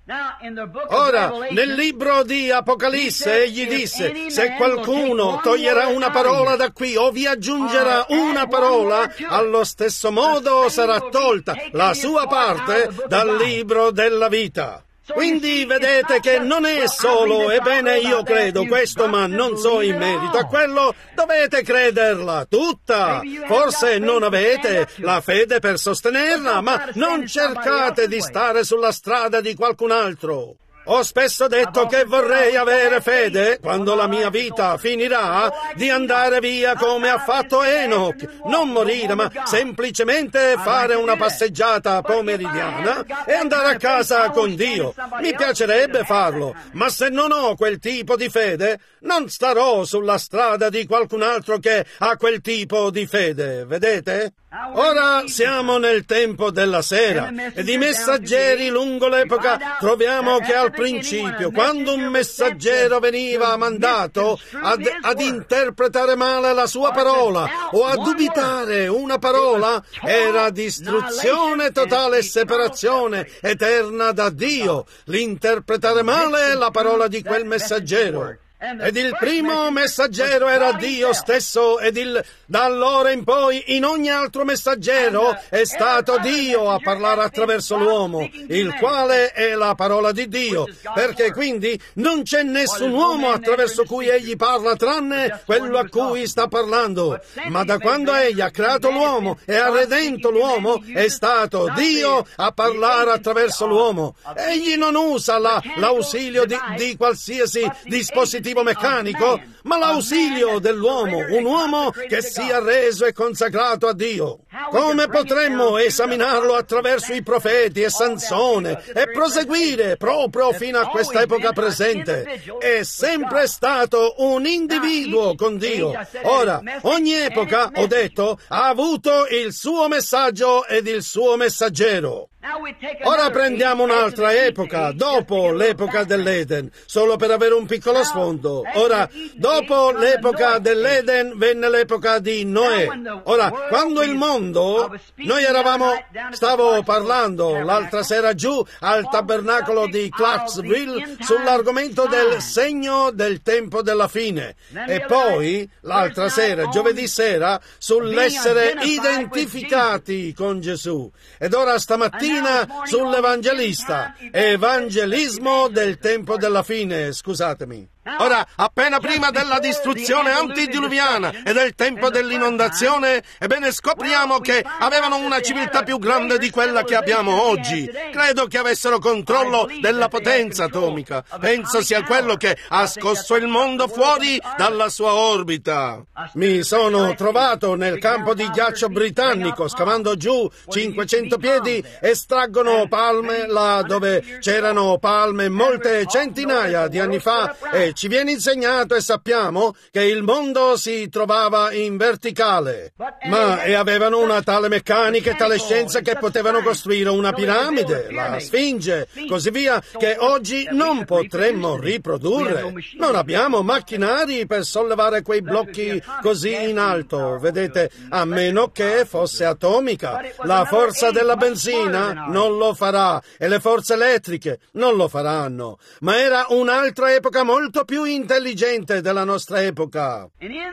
Ora, nel libro di Apocalisse egli disse: se qualcuno toglierà una parola da qui o vi aggiungerà una parola, allo stesso modo sarà tolta la sua parte dal libro della vita. Quindi vedete che non è solo, ebbene io credo questo, ma non so in merito a quello, dovete crederla tutta. Forse non avete la fede per sostenerla, ma non cercate di stare sulla strada di qualcun altro. Ho spesso detto che vorrei avere fede, quando la mia vita finirà, di andare via come ha fatto Enoch, non morire, ma semplicemente fare una passeggiata pomeridiana e andare a casa con Dio. Mi piacerebbe farlo, ma se non ho quel tipo di fede, non starò sulla strada di qualcun altro che ha quel tipo di fede, vedete? Ora siamo nel tempo della sera ed i messaggeri lungo l'epoca troviamo che al principio, quando un messaggero veniva mandato ad, ad interpretare male la sua parola o a dubitare una parola, era distruzione totale e separazione eterna da Dio, l'interpretare male la parola di quel messaggero. Ed il primo messaggero era Dio stesso, ed il, da allora in poi in ogni altro messaggero è stato Dio a parlare attraverso l'uomo, il quale è la parola di Dio, perché quindi non c'è nessun uomo attraverso cui egli parla tranne quello a cui sta parlando. Ma da quando egli ha creato l'uomo e ha redento l'uomo, è stato Dio a parlare attraverso l'uomo. Egli non usa la, l'ausilio di, di qualsiasi dispositivo meccanico, ma l'ausilio dell'uomo, un uomo che sia reso e consacrato a Dio. Come potremmo esaminarlo attraverso i profeti e Sansone e proseguire proprio fino a questa epoca presente? È sempre stato un individuo con Dio. Ora, ogni epoca, ho detto, ha avuto il suo messaggio ed il suo messaggero. Ora prendiamo un'altra epoca, dopo l'epoca dell'Eden, solo per avere un piccolo sfondo. Ora, dopo l'epoca dell'Eden venne l'epoca di Noè. Ora, quando il mondo, noi eravamo, stavo parlando l'altra sera giù al tabernacolo di Clarksville sull'argomento del segno del tempo della fine, e poi l'altra sera, giovedì sera, sull'essere identificati con Gesù. Ed ora stamattina sull'evangelista, evangelismo del tempo della fine, scusatemi. Ora, appena prima della distruzione antidiluviana e del tempo dell'inondazione, ebbene scopriamo che avevano una civiltà più grande di quella che abbiamo oggi. Credo che avessero controllo della potenza atomica. Penso sia quello che ha scosso il mondo fuori dalla sua orbita. Mi sono trovato nel campo di ghiaccio britannico, scavando giù cinquecento piedi, estraggono palme là dove c'erano palme molte centinaia di anni fa, e ci viene insegnato e sappiamo che il mondo si trovava in verticale, ma e avevano una tale meccanica e tale scienza che potevano costruire una piramide, la Sfinge, così via, che oggi non potremmo riprodurre. Non abbiamo macchinari per sollevare quei blocchi così in alto, vedete, a meno che fosse atomica. La forza della benzina non lo farà e le forze elettriche non lo faranno, ma era un'altra epoca molto più intelligente della nostra epoca.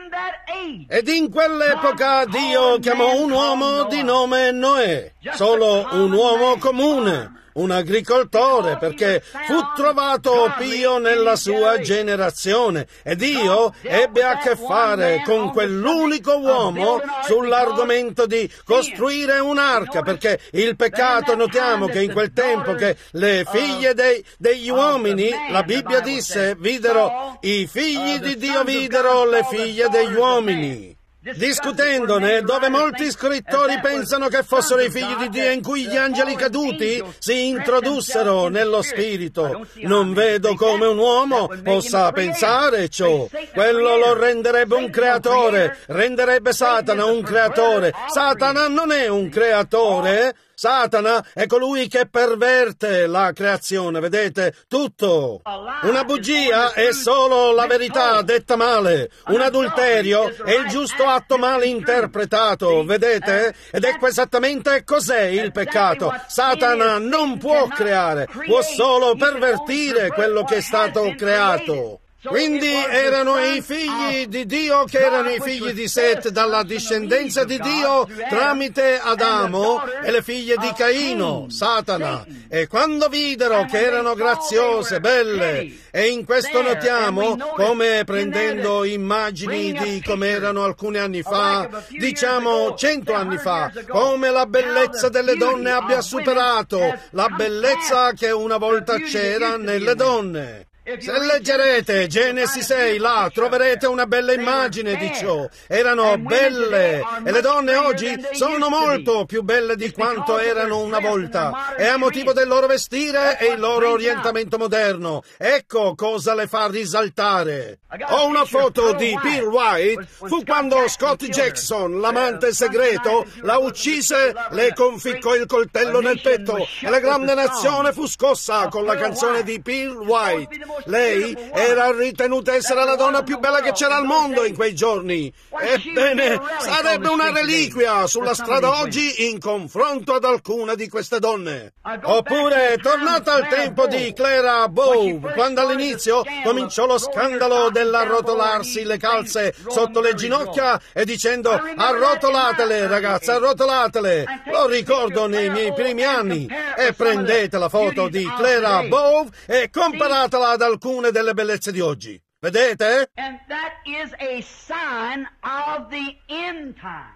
Ed in quell'epoca Dio chiamò un uomo di nome Noè, solo un uomo comune, un agricoltore, perché fu trovato pio nella sua generazione, e Dio ebbe a che fare con quell'unico uomo sull'argomento di costruire un'arca, perché il peccato, notiamo che in quel tempo che le figlie dei, degli uomini, la Bibbia disse, videro, i figli di Dio videro le figlie degli uomini. Discutendone, dove molti scrittori pensano che fossero i figli di Dio, in cui gli angeli caduti si introdussero nello spirito. Non vedo come un uomo possa pensare ciò. Quello lo renderebbe un creatore, renderebbe Satana un creatore. Satana non è un creatore. Satana è colui che perverte la creazione, vedete? Tutto. Una bugia è solo la verità detta male. Un adulterio è il giusto atto male interpretato, vedete? Ed ecco esattamente cos'è il peccato. Satana non può creare, può solo pervertire quello che è stato creato. Quindi erano i figli di Dio che erano i figli di Set dalla discendenza di Dio tramite Adamo e le figlie di Caino, Satana. E quando videro che erano graziose, belle, e in questo notiamo come prendendo immagini di come erano alcuni anni fa, diciamo cento anni fa, come la bellezza delle donne abbia superato la bellezza che una volta c'era nelle donne. Se leggerete Genesi sei, là troverete una bella immagine di ciò. Erano belle e le donne oggi sono molto più belle di quanto erano una volta. E a motivo del loro vestire e il loro orientamento moderno. Ecco cosa le fa risaltare. Ho una foto di Pearl White. Fu quando Scott Jackson, l'amante segreto, la uccise, le conficcò il coltello nel petto e la grande nazione fu scossa con la canzone di Pearl White. Lei era ritenuta essere la donna più bella che c'era al mondo in quei giorni. Ebbene, sarebbe una reliquia sulla strada oggi in confronto ad alcuna di queste donne. Oppure, tornata al tempo di Clara Bow, quando all'inizio cominciò lo scandalo dell'arrotolarsi le calze sotto le ginocchia e dicendo arrotolatele ragazze, arrotolatele. Lo ricordo nei miei primi anni. E prendete la foto di Clara Bow e comparatela ad alcune delle bellezze di oggi. Vedete? And that is a sign of the end time.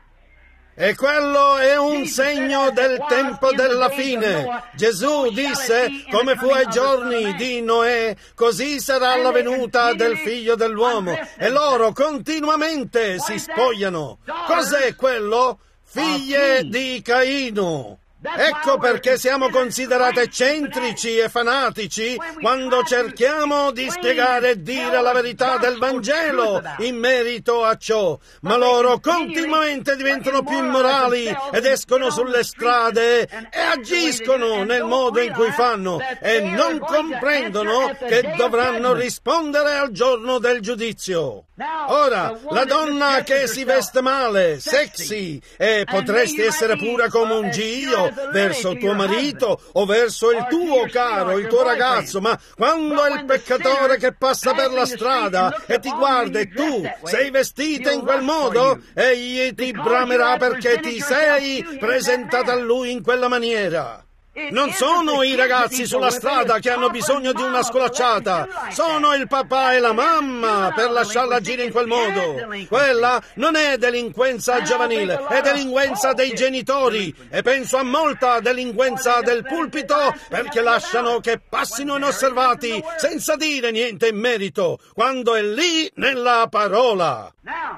E quello è un segno del tempo della fine. Gesù disse, come fu ai giorni di Noè, così sarà la venuta del figlio dell'uomo. E loro continuamente si spogliano. Cos'è quello? Figlie di Caino. Ecco perché siamo considerate eccentrici e fanatici quando cerchiamo di spiegare e dire la verità del Vangelo in merito a ciò, ma loro continuamente diventano più immorali ed escono sulle strade e agiscono nel modo in cui fanno e non comprendono che dovranno rispondere al giorno del giudizio. Ora, la donna che si veste male, sexy, e potresti essere pure come un gio verso tuo marito o verso il tuo caro, il tuo ragazzo, ma quando è il peccatore che passa per la strada e ti guarda e tu sei vestita in quel modo, egli ti bramerà perché ti sei presentata a lui in quella maniera. Non sono i ragazzi sulla strada che hanno bisogno di una scolacciata, sono il papà e la mamma per lasciarla agire in quel modo. Quella non è delinquenza giovanile, è delinquenza dei genitori e penso a molta delinquenza del pulpito perché lasciano che passino inosservati senza dire niente in merito, quando è lì nella parola.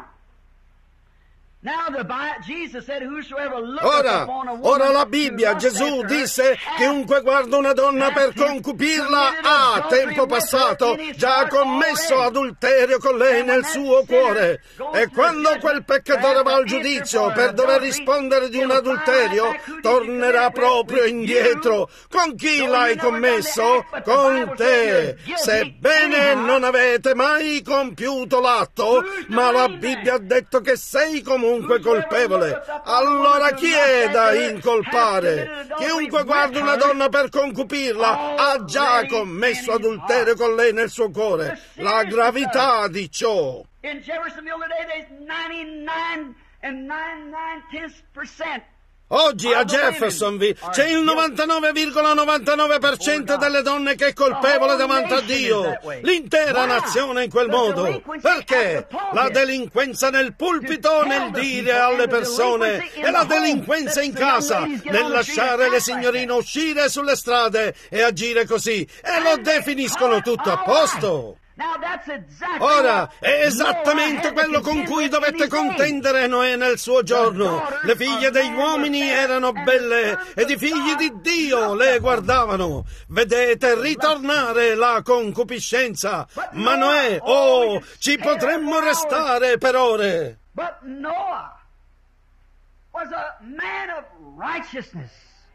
Ora, ora la Bibbia, Gesù disse, chiunque guarda una donna per concupirla ha, a tempo passato, già commesso adulterio con lei nel suo cuore. E quando quel peccatore va al giudizio per dover rispondere di un adulterio, tornerà proprio indietro. Con chi l'hai commesso? Con te. Sebbene non avete mai compiuto l'atto, ma la Bibbia ha detto che sei comunque colpevole. Allora chi è da incolpare? Chiunque guarda una donna per concupirla ha già commesso adulterio con lei nel suo cuore. La gravità di ciò. In Jeffersonville today there's ninety-nine and ninety-nine tenths percent. Oggi a Jeffersonville c'è il novantanove virgola novantanove per cento delle donne che è colpevole davanti a Dio. L'intera nazione in quel modo. Perché? La delinquenza nel pulpito nel dire alle persone e la delinquenza in casa nel lasciare le signorine uscire sulle strade e agire così. E lo definiscono tutto a posto. Ora, è esattamente quello con cui dovette contendere Noè nel suo giorno. Le figlie degli uomini erano belle ed i figli di Dio le guardavano. Vedete ritornare la concupiscenza. Ma Noè, oh, ci potremmo restare per ore. But Noah was a man of righteousness.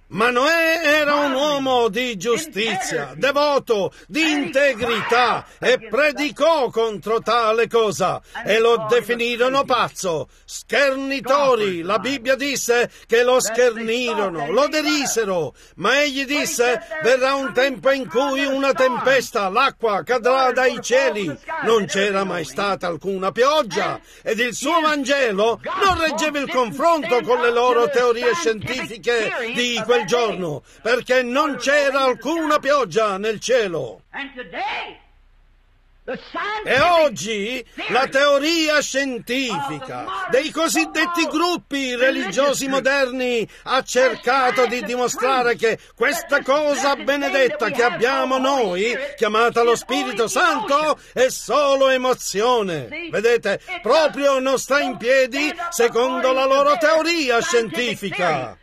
Ma Noè era un uomo di giustizia, devoto, di integrità, e predicò contro tale cosa, e lo definirono pazzo, schernitori. La Bibbia disse che lo schernirono, lo derisero, ma egli disse: verrà un tempo in cui una tempesta, l'acqua cadrà dai cieli. Non c'era mai stata alcuna pioggia, ed il suo Vangelo non reggeva il confronto con le loro teorie scientifiche di quel giorno, perché non c'era alcuna pioggia nel cielo. E oggi la teoria scientifica dei cosiddetti gruppi religiosi moderni ha cercato di dimostrare che questa cosa benedetta che abbiamo noi, chiamata lo Spirito Santo, è solo emozione. Vedete, proprio non sta in piedi secondo la loro teoria scientifica.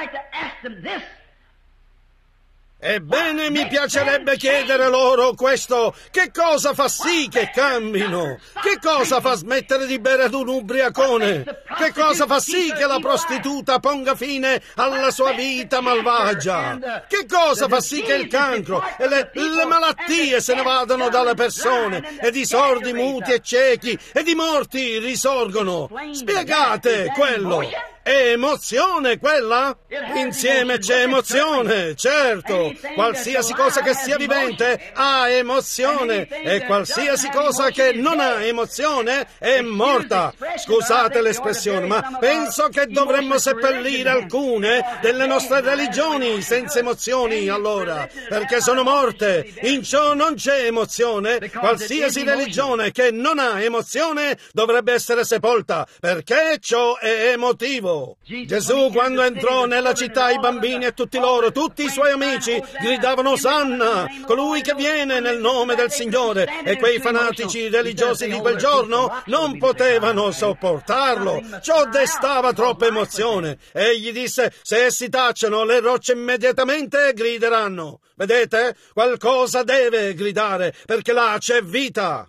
Ebbene, mi piacerebbe chiedere loro questo: che cosa fa sì che cambino? Che cosa fa smettere di bere ad un ubriacone? Che cosa fa sì che la prostituta ponga fine alla sua vita malvagia? Che cosa fa sì che il cancro e le, le malattie se ne vadano dalle persone, ed i sordi, muti e ciechi ed i morti risorgono? Spiegate quello! È emozione quella? Insieme c'è emozione, certo. Qualsiasi cosa che sia vivente ha emozione, e qualsiasi cosa che non ha emozione è morta. Scusate l'espressione, ma penso che dovremmo seppellire alcune delle nostre religioni senza emozioni, allora, perché sono morte. In ciò non c'è emozione. Qualsiasi religione che non ha emozione dovrebbe essere sepolta, perché ciò è emotivo. Gesù, quando entrò nella città, i bambini e tutti loro, tutti i suoi amici, gridavano: Osanna, colui che viene nel nome del Signore. E quei fanatici religiosi di quel giorno non potevano sopportarlo. Ciò destava troppa emozione. Egli disse: se essi tacciono, le rocce immediatamente grideranno. Vedete? Qualcosa deve gridare, perché là c'è vita.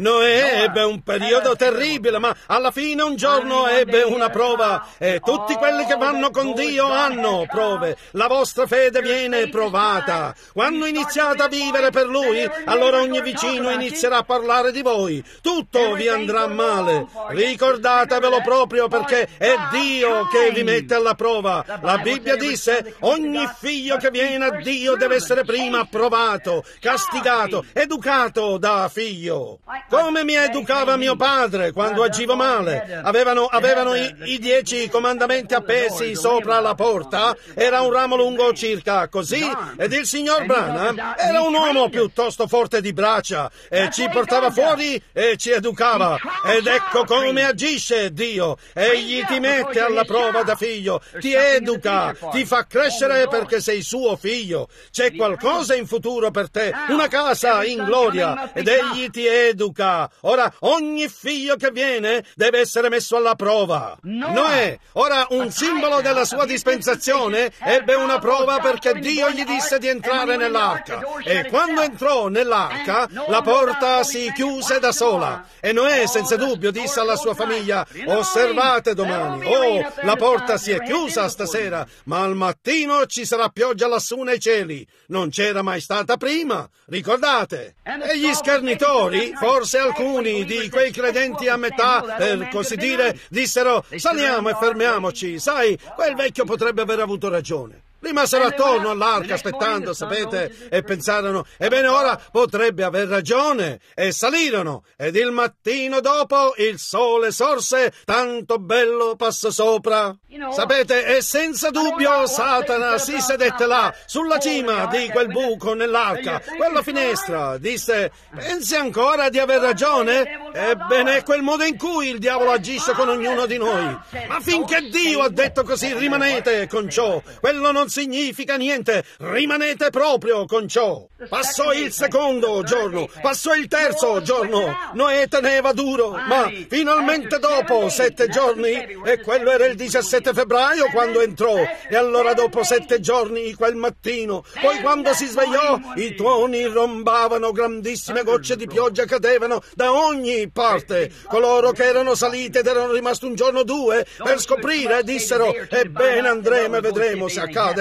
Noè ebbe un periodo terribile, ma alla fine un giorno ebbe una prova, e tutti quelli che vanno con Dio hanno prove. La vostra fede viene provata. Quando iniziate a vivere per Lui, allora ogni vicino inizierà a parlare di voi. Tutto vi andrà male. Ricordatevelo proprio, perché è Dio che vi mette alla prova. La Bibbia disse: ogni figlio che viene a Dio deve essere prima provato, castigato, educato da figlio. Come mi educava mio padre quando agivo male. Avevano, avevano i, i dieci comandamenti appesi sopra la porta. Era un ramo lungo circa così, ed il signor Branham era un uomo piuttosto forte di braccia, e ci portava fuori e ci educava. Ed ecco come agisce Dio. Egli ti mette alla prova da figlio, ti educa, ti fa crescere perché sei suo figlio. C'è qualcosa in futuro per te, una casa in gloria, ed egli ti educa. Ora ogni figlio che viene deve essere messo alla prova. Noè, ora un simbolo della sua dispensazione, ebbe una prova perché Dio gli disse di entrare nell'arca, e quando entrò nell'arca la porta si chiuse da sola, e Noè senza dubbio disse alla sua famiglia: osservate domani, oh, la porta si è chiusa stasera, ma al mattino ci sarà pioggia lassù nei cieli. Non c'era mai stata prima, ricordate? E gli schernitori, forse alcuni di quei credenti a metà, per così dire, dissero: saliamo e fermiamoci, sai, quel vecchio potrebbe aver avuto ragione. Rimasero attorno all'arca aspettando, sapete, e pensarono: ebbene, ora potrebbe aver ragione, e salirono, ed il mattino dopo il sole sorse, tanto bello passò sopra. Sapete, e senza dubbio Satana si sedette là, sulla cima di quel buco nell'arca, quella finestra, disse: pensi ancora di aver ragione? Ebbene, è quel modo in cui il diavolo agisce con ognuno di noi. Ma finché Dio ha detto così, rimanete con ciò. Quello non significa niente, rimanete proprio con ciò. Passò il secondo giorno, passò il terzo giorno, Noè teneva duro, ma finalmente dopo sette giorni, e quello era il diciassette febbraio quando entrò, e allora dopo sette giorni, quel mattino, poi quando si svegliò, i tuoni rombavano, grandissime gocce di pioggia cadevano da ogni parte. Coloro che erano saliti ed erano rimasti un giorno o due per scoprire dissero: ebbene, andremo e vedremo se accade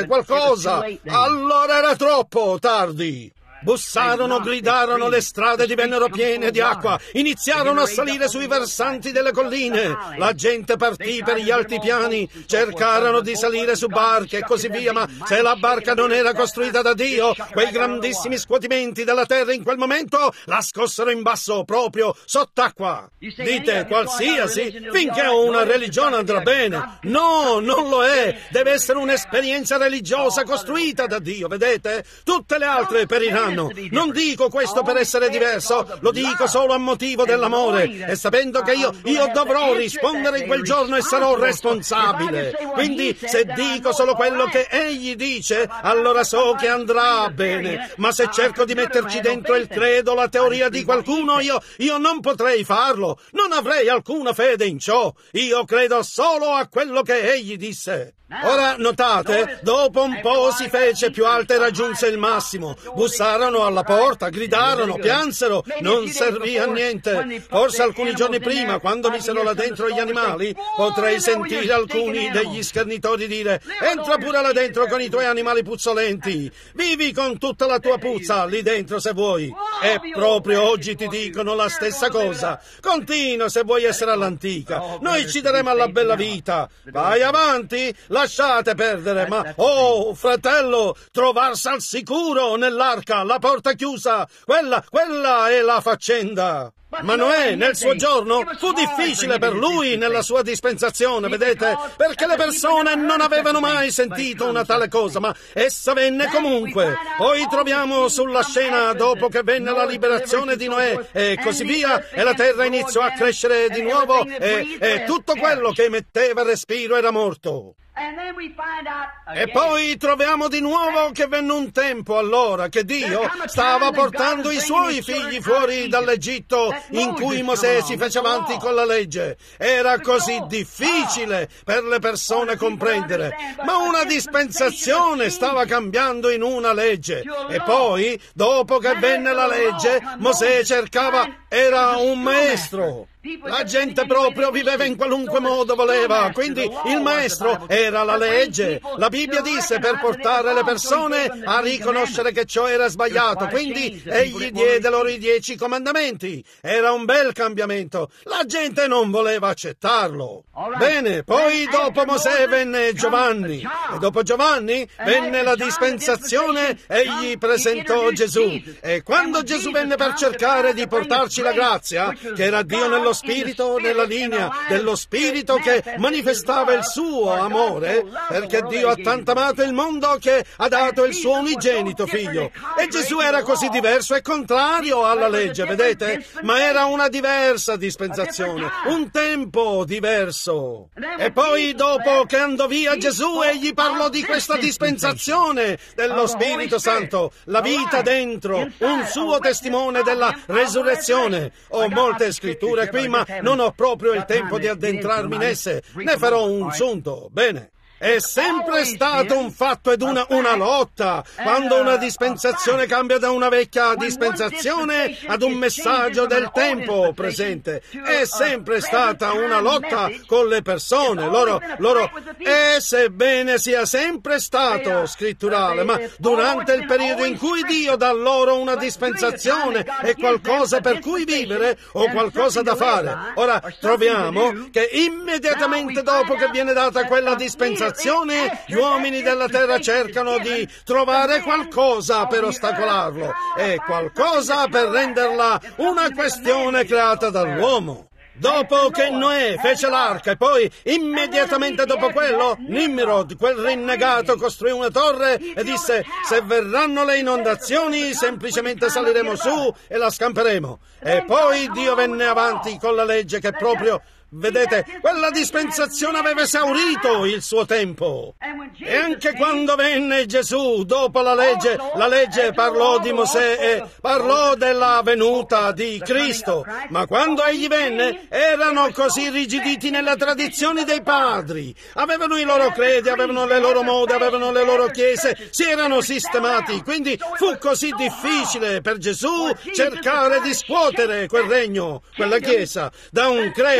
fate qualcosa. Allora era troppo tardi. Bussarono, gridarono, le strade divennero piene di acqua, iniziarono a salire sui versanti delle colline, la gente partì per gli altipiani, cercarono di salire su barche e così via, ma se la barca non era costruita da Dio, quei grandissimi scuotimenti della terra in quel momento la scossero in basso, proprio sott'acqua. Dite qualsiasi, finché una religione andrà bene. No, non lo è, deve essere un'esperienza religiosa costruita da Dio, vedete? Tutte le altre periranno. Non dico questo per essere diverso, lo dico solo a motivo dell'amore e sapendo che io, io dovrò rispondere in quel giorno e sarò responsabile. Quindi se dico solo quello che egli dice, allora so che andrà bene, ma se cerco di metterci dentro il credo, la teoria di qualcuno, io, io non potrei farlo, non avrei alcuna fede in ciò, io credo solo a quello che egli disse. Ora notate, dopo un po' si fece più alta e raggiunse il massimo. Bussarono alla porta, gridarono, piansero, non servì a niente. Forse alcuni giorni prima, quando misero là dentro gli animali, potrei sentire alcuni degli schernitori dire: entra pure là dentro con i tuoi animali puzzolenti, vivi con tutta la tua puzza lì dentro se vuoi. E proprio oggi ti dicono la stessa cosa. Continua se vuoi essere all'antica, noi ci daremo alla bella vita. Vai avanti, lasciate perdere, ma, oh, fratello, trovarsi al sicuro nell'arca, la porta chiusa, quella, quella è la faccenda. Ma Noè, nel suo giorno, fu difficile per lui nella sua dispensazione, vedete? Perché le persone non avevano mai sentito una tale cosa, ma essa venne comunque. Poi troviamo sulla scena, dopo che venne la liberazione di Noè e così via, e la terra iniziò a crescere di nuovo e, e tutto quello che emetteva respiro era morto. E poi troviamo di nuovo che venne un tempo allora che Dio stava portando i suoi figli fuori dall'Egitto in cui Mosè si fece avanti con la legge. Era così difficile per le persone comprendere, ma una dispensazione stava cambiando in una legge. E poi, dopo che venne la legge, Mosè cercava, era un maestro. La gente proprio viveva in qualunque modo voleva, quindi il maestro era la legge. La Bibbia disse per portare le persone a riconoscere che ciò era sbagliato, quindi egli diede loro i dieci comandamenti. Era un bel cambiamento, la gente non voleva accettarlo. Bene, poi dopo Mosè venne Giovanni e dopo Giovanni venne la dispensazione, egli presentò Gesù. E quando Gesù venne per cercare di portarci la grazia, che era Dio nello Spirito, nella linea dello Spirito che manifestava il suo amore, perché Dio ha tanto amato il mondo che ha dato il suo unigenito figlio. E Gesù era così diverso e contrario alla legge, vedete? Ma era una diversa dispensazione, un tempo diverso. E poi dopo che andò via Gesù, egli parlò di questa dispensazione dello Spirito Santo, la vita dentro, un suo testimone della resurrezione. Ho molte scritture qui, ma non ho proprio il tempo di addentrarmi in esse. Ne farò un sunto. Bene. È sempre stato un fatto ed una, una lotta. Quando una dispensazione cambia da una vecchia dispensazione ad un messaggio del tempo presente, è sempre stata una lotta con le persone. Loro, loro, e sebbene sia sempre stato scritturale, ma durante il periodo in cui Dio dà loro una dispensazione e qualcosa per cui vivere o qualcosa da fare. Ora troviamo che immediatamente dopo che viene data quella dispensazione, gli uomini della terra cercano di trovare qualcosa per ostacolarlo e qualcosa per renderla una questione creata dall'uomo. Dopo che Noè fece l'arca e poi immediatamente dopo quello Nimrod, quel rinnegato, costruì una torre e disse: se verranno le inondazioni semplicemente saliremo su e la scamperemo. E poi Dio venne avanti con la legge che proprio, vedete, quella dispensazione aveva esaurito il suo tempo. E anche quando venne Gesù, dopo la legge, la legge parlò di Mosè e parlò della venuta di Cristo. Ma quando egli venne, erano così rigiditi nelle tradizioni dei padri. Avevano i loro credi, avevano le loro mode, avevano le loro chiese, si erano sistemati. Quindi fu così difficile per Gesù cercare di scuotere quel regno, quella chiesa, da un credo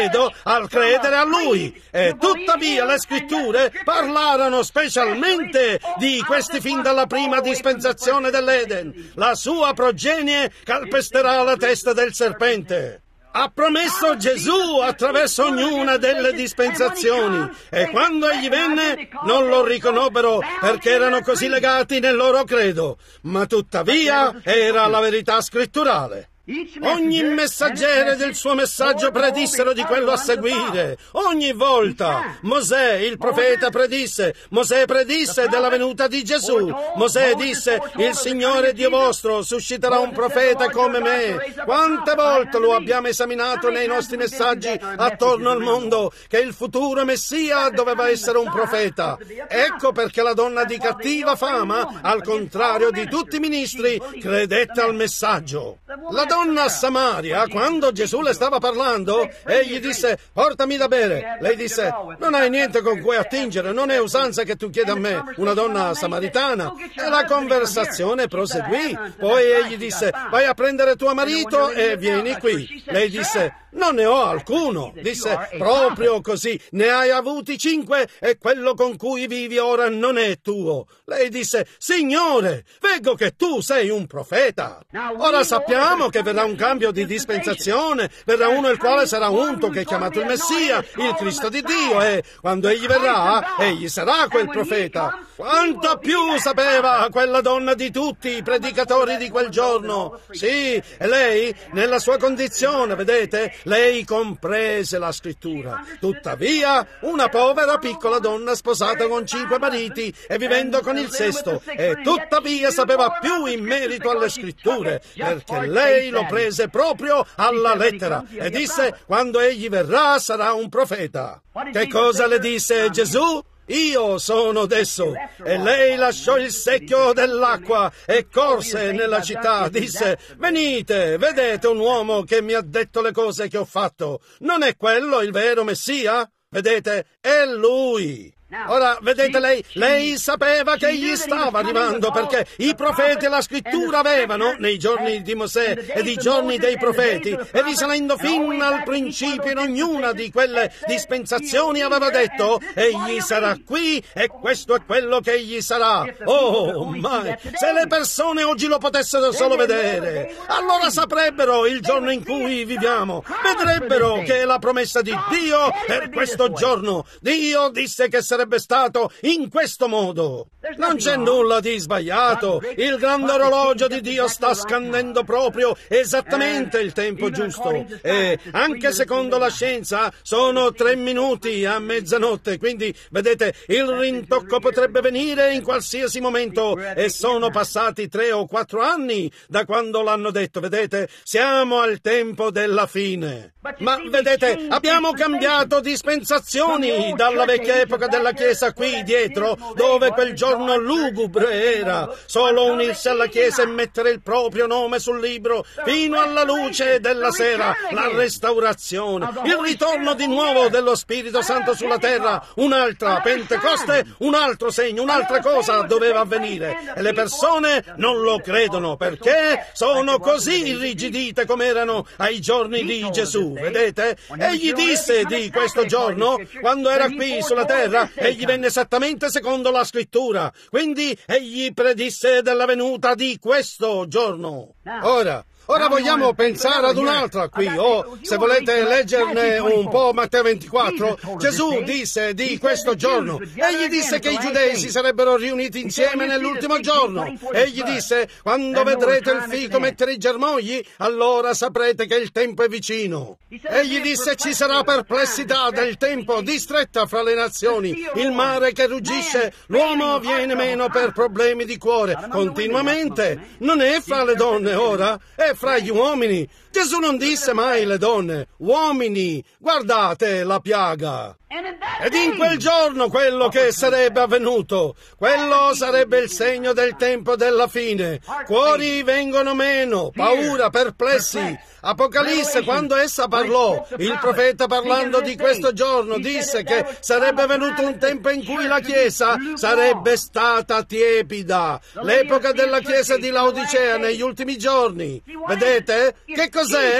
al credere a Lui. E tuttavia le scritture parlarono specialmente di questi fin dalla prima dispensazione dell'Eden. La sua progenie calpesterà la testa del serpente. Ha promesso Gesù attraverso ognuna delle dispensazioni, e quando egli venne non lo riconobbero perché erano così legati nel loro credo, ma tuttavia era la verità scritturale. Ogni messaggero del suo messaggio predissero di quello a seguire. Ogni volta Mosè, il profeta, predisse. Mosè predisse della venuta di Gesù. Mosè disse: il Signore Dio vostro susciterà un profeta come me. Quante volte lo abbiamo esaminato nei nostri messaggi attorno al mondo, che il futuro Messia doveva essere un profeta. Ecco perché la donna di cattiva fama, al contrario di tutti i ministri, credette al messaggio. La donna a Samaria, quando Gesù le stava parlando, egli disse: portami da bere. Lei disse: non hai niente con cui attingere, non è usanza che tu chieda a me, una donna samaritana. E la conversazione proseguì. Poi egli disse: vai a prendere tuo marito e vieni qui. Lei disse: non ne ho alcuno. Disse: proprio così, ne hai avuti cinque e quello con cui vivi ora non è tuo. Lei disse: Signore, vedo che tu sei un profeta. Ora sappiamo che verrà un cambio di dispensazione, verrà uno il quale sarà unto, che è chiamato il Messia, il Cristo di Dio, e quando egli verrà, egli sarà quel profeta. Quanto più sapeva quella donna di tutti i predicatori di quel giorno. Sì, e lei, nella sua condizione, vedete, lei comprese la scrittura. Tuttavia, una povera piccola donna sposata con cinque mariti e vivendo con il sesto, e tuttavia sapeva più in merito alle scritture, perché lei lo prese proprio alla lettera e disse: quando egli verrà sarà un profeta. Che cosa le disse Gesù? Io sono adesso. E lei lasciò il secchio dell'acqua e corse nella città. Disse: venite, vedete un uomo che mi ha detto le cose che ho fatto. Non è quello il vero Messia? Vedete, è lui. Ora, vedete, lei, lei sapeva che egli stava arrivando, perché i profeti e la scrittura avevano, nei giorni di Mosè e i giorni dei profeti, e risalendo fin al principio in ognuna di quelle dispensazioni, aveva detto: egli sarà qui e questo è quello che egli sarà. Oh, ma se le persone oggi lo potessero solo vedere, allora saprebbero il giorno in cui viviamo, vedrebbero che è la promessa di Dio per questo giorno. Dio disse che sarebbe stato in questo modo. Non c'è nulla di sbagliato. Il grande orologio di Dio sta scandendo proprio esattamente il tempo giusto, e anche secondo la scienza sono tre minuti a mezzanotte, quindi vedete, il rintocco potrebbe venire in qualsiasi momento, e sono passati tre o quattro anni da quando l'hanno detto. Vedete, siamo al tempo della fine. Ma vedete, abbiamo cambiato dispensazioni dalla vecchia epoca della Chiesa qui dietro, dove quel giorno lugubre era solo unirsi alla Chiesa e mettere il proprio nome sul libro, fino alla luce della sera, la restaurazione, il ritorno di nuovo dello Spirito Santo sulla terra, un'altra Pentecoste, un altro segno, un'altra cosa doveva avvenire, e le persone non lo credono perché sono così irrigidite come erano ai giorni di Gesù. Vedete? Egli disse di questo giorno, quando era qui sulla terra, egli venne esattamente secondo la scrittura. Quindi egli predisse della venuta di questo giorno. Ora, Ora vogliamo pensare ad un'altra qui, o se volete leggerne un po' Matteo ventiquattro, Gesù disse di questo giorno, egli disse che i giudei si sarebbero riuniti insieme nell'ultimo giorno, egli disse: quando vedrete il fico mettere i germogli, allora saprete che il tempo è vicino. Egli disse: ci sarà perplessità del tempo, distretta fra le nazioni, il mare che ruggisce, l'uomo viene meno per problemi di cuore, continuamente. Non è fra le donne ora, è fra gli uomini. Gesù non disse mai le donne, uomini, guardate la piaga. Ed in quel giorno quello che sarebbe avvenuto, quello sarebbe il segno del tempo della fine. Cuori vengono meno, paura, perplessi. Apocalisse, quando essa parlò, il profeta parlando di questo giorno disse che sarebbe venuto un tempo in cui la Chiesa sarebbe stata tiepida, l'epoca della Chiesa di Laodicea negli ultimi giorni. Vedete? Che cos'è?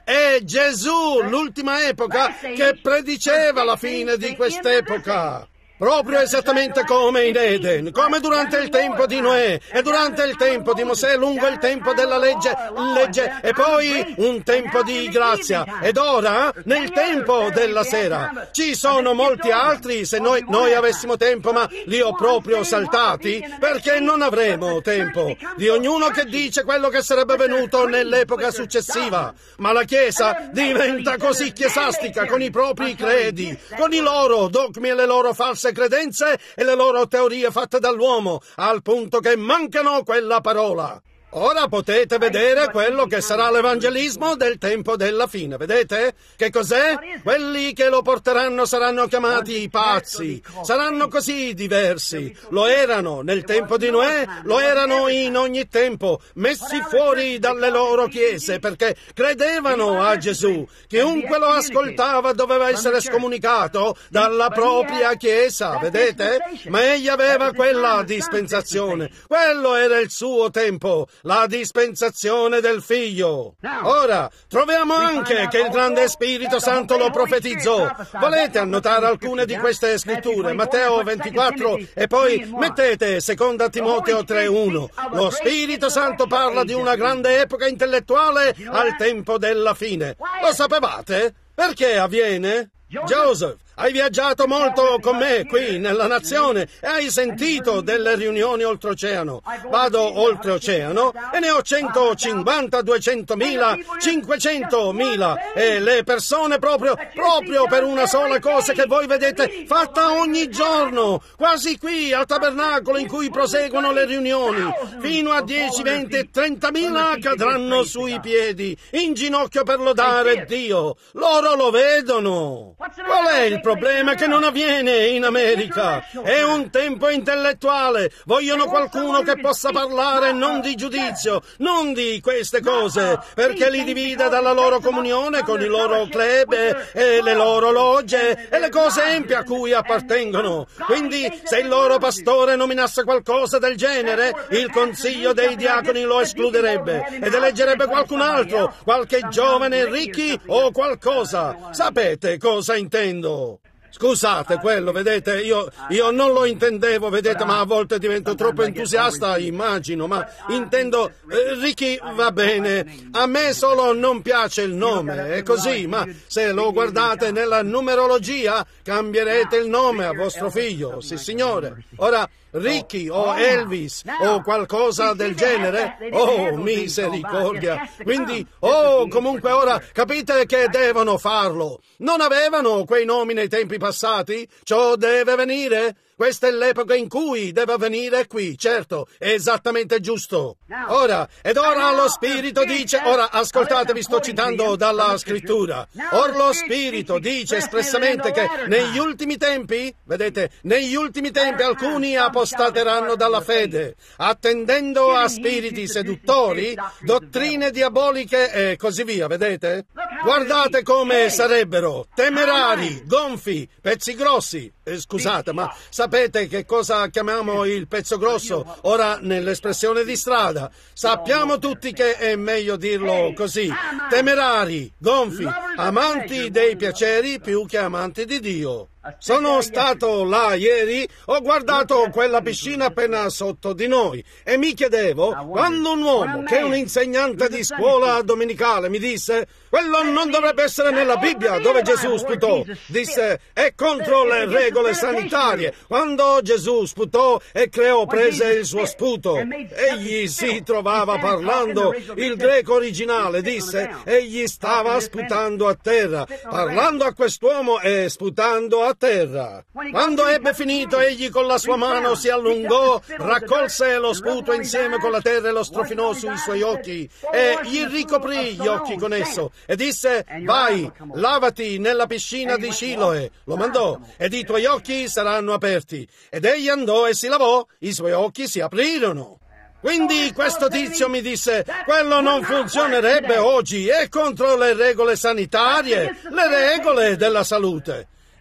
È Gesù, l'ultima epoca, che prediceva la fine di quest'epoca. Proprio esattamente come in Eden, come durante il tempo di Noè e durante il tempo di Mosè, lungo il tempo della legge, legge e poi un tempo di grazia. Ed ora, nel tempo della sera, ci sono molti altri, se noi, noi avessimo tempo, ma li ho proprio saltati, perché non avremo tempo, di ognuno che dice quello che sarebbe venuto nell'epoca successiva. Ma la Chiesa diventa così chiesastica con i propri credi, con i loro dogmi e le loro false credenze e le loro teorie fatte dall'uomo, al punto che mancano quella parola. Ora potete vedere quello che sarà l'evangelismo del tempo della fine. Vedete? Che cos'è? Quelli che lo porteranno saranno chiamati i pazzi. Saranno così diversi. Lo erano nel tempo di Noè, lo erano in ogni tempo, messi fuori dalle loro chiese perché credevano a Gesù. Chiunque lo ascoltava doveva essere scomunicato dalla propria chiesa. Vedete? Ma egli aveva quella dispensazione. Quello era il suo tempo. La dispensazione del Figlio. Ora, troviamo anche che il grande Spirito Santo lo profetizzò. Volete annotare alcune di queste scritture? Matteo ventiquattro e poi mettete seconda Timoteo tre uno. Lo Spirito Santo parla di una grande epoca intellettuale al tempo della fine. Lo sapevate? Perché avviene? Joseph, hai viaggiato molto con me qui nella nazione e hai sentito delle riunioni oltreoceano. Vado oltreoceano e ne ho centocinquanta, duecentomila, cinquecentomila e le persone proprio, proprio per una sola cosa che voi vedete fatta ogni giorno, quasi qui al tabernacolo in cui proseguono le riunioni. Fino a dieci, venti, trentamila cadranno sui piedi, in ginocchio per lodare Dio. Loro lo vedono. Qual è il problema? Che non avviene in America? È un tempo intellettuale. Vogliono qualcuno che possa parlare non di giudizio, non di queste cose, perché li divida dalla loro comunione con i loro club e le loro logge e le cose empie a cui appartengono. Quindi, se il loro pastore nominasse qualcosa del genere, il consiglio dei diaconi lo escluderebbe ed eleggerebbe qualcun altro, qualche giovane ricchi o qualcosa. Sapete cosa intendo? Scusate quello, vedete, io, io non lo intendevo, vedete, ma a volte divento troppo entusiasta, immagino, ma intendo, eh, Ricky va bene, a me solo non piace il nome, è così, ma se lo guardate nella numerologia cambierete il nome a vostro figlio, sì signore. Ora, Ricky o Elvis o qualcosa del genere? Oh, misericordia! Quindi, oh, comunque ora capite che devono farlo. Non avevano quei nomi nei tempi passati? Ciò deve venire? Questa è l'epoca in cui deve avvenire qui, certo, è esattamente giusto. Ora, ed ora lo Spirito dice, ora ascoltate, vi sto citando dalla Scrittura. Or lo Spirito dice espressamente che negli ultimi tempi, vedete, negli ultimi tempi alcuni apostateranno dalla fede, attendendo a spiriti seduttori, dottrine diaboliche e così via, vedete? Guardate come sarebbero, temerari, gonfi, pezzi grossi. Eh, scusate, ma sapete che cosa chiamiamo il pezzo grosso ora nell'espressione di strada? Sappiamo tutti che è meglio dirlo così. Temerari, gonfi, amanti dei piaceri più che amanti di Dio. Sono stato là ieri, ho guardato quella piscina appena sotto di noi e mi chiedevo, quando un uomo che è un insegnante di scuola domenicale mi disse, quello non dovrebbe essere nella Bibbia dove Gesù sputò, disse, è contro le regole sanitarie. Quando Gesù sputò e creò prese il suo sputo, egli si trovava parlando il greco originale, disse, egli stava sputando a terra, parlando a quest'uomo e sputando a terra. Quando ebbe finito, egli con la sua mano si allungò, raccolse lo sputo insieme con la terra e lo strofinò sui suoi occhi e gli ricoprì gli occhi con esso e disse, vai, lavati nella piscina di Siloe. Lo mandò ed i tuoi occhi saranno aperti. Ed egli andò e si lavò, i suoi occhi si aprirono. Quindi questo tizio mi disse, quello non funzionerebbe oggi, è contro le regole sanitarie, le regole della salute.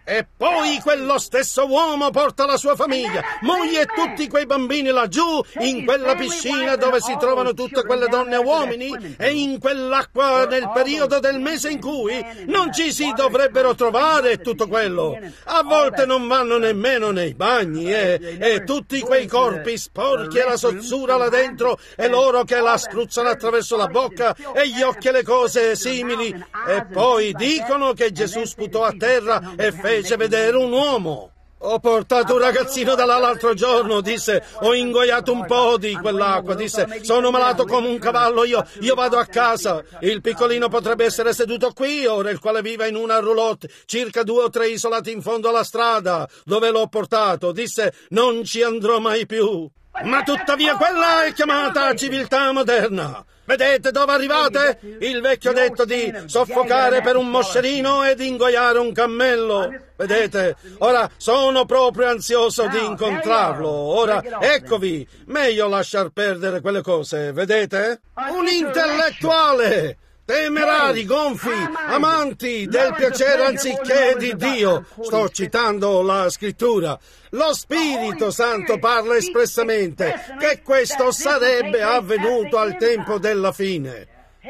E poi quello stesso uomo porta la sua famiglia, moglie e tutti quei bambini laggiù, in quella piscina dove si trovano tutte quelle donne e uomini, e in quell'acqua nel periodo del mese in cui non ci si dovrebbero trovare e tutto quello. A volte non vanno nemmeno nei bagni, e, e tutti quei corpi sporchi e la sozzura là dentro, e loro che la spruzzano attraverso la bocca, e gli occhi e le cose simili. E poi dicono che Gesù sputò a terra e fece vedere un uomo. Ho portato un ragazzino da là l'altro giorno, disse, ho ingoiato un po' di quell'acqua, disse, sono malato come un cavallo, io, io vado a casa. Il piccolino potrebbe essere seduto qui, ora il quale vive in una roulotte, circa due o tre isolati in fondo alla strada, dove l'ho portato, disse, non ci andrò mai più. Ma tuttavia quella è chiamata civiltà moderna. Vedete dove arrivate? Il vecchio detto di soffocare per un moscerino ed ingoiare un cammello. Vedete? Ora sono proprio ansioso di incontrarlo. Ora eccovi, meglio lasciar perdere quelle cose, vedete? Un intellettuale! Temerari, gonfi, amanti del piacere anziché di Dio. Sto citando la scrittura. Lo Spirito Santo parla espressamente che questo sarebbe avvenuto al tempo della fine.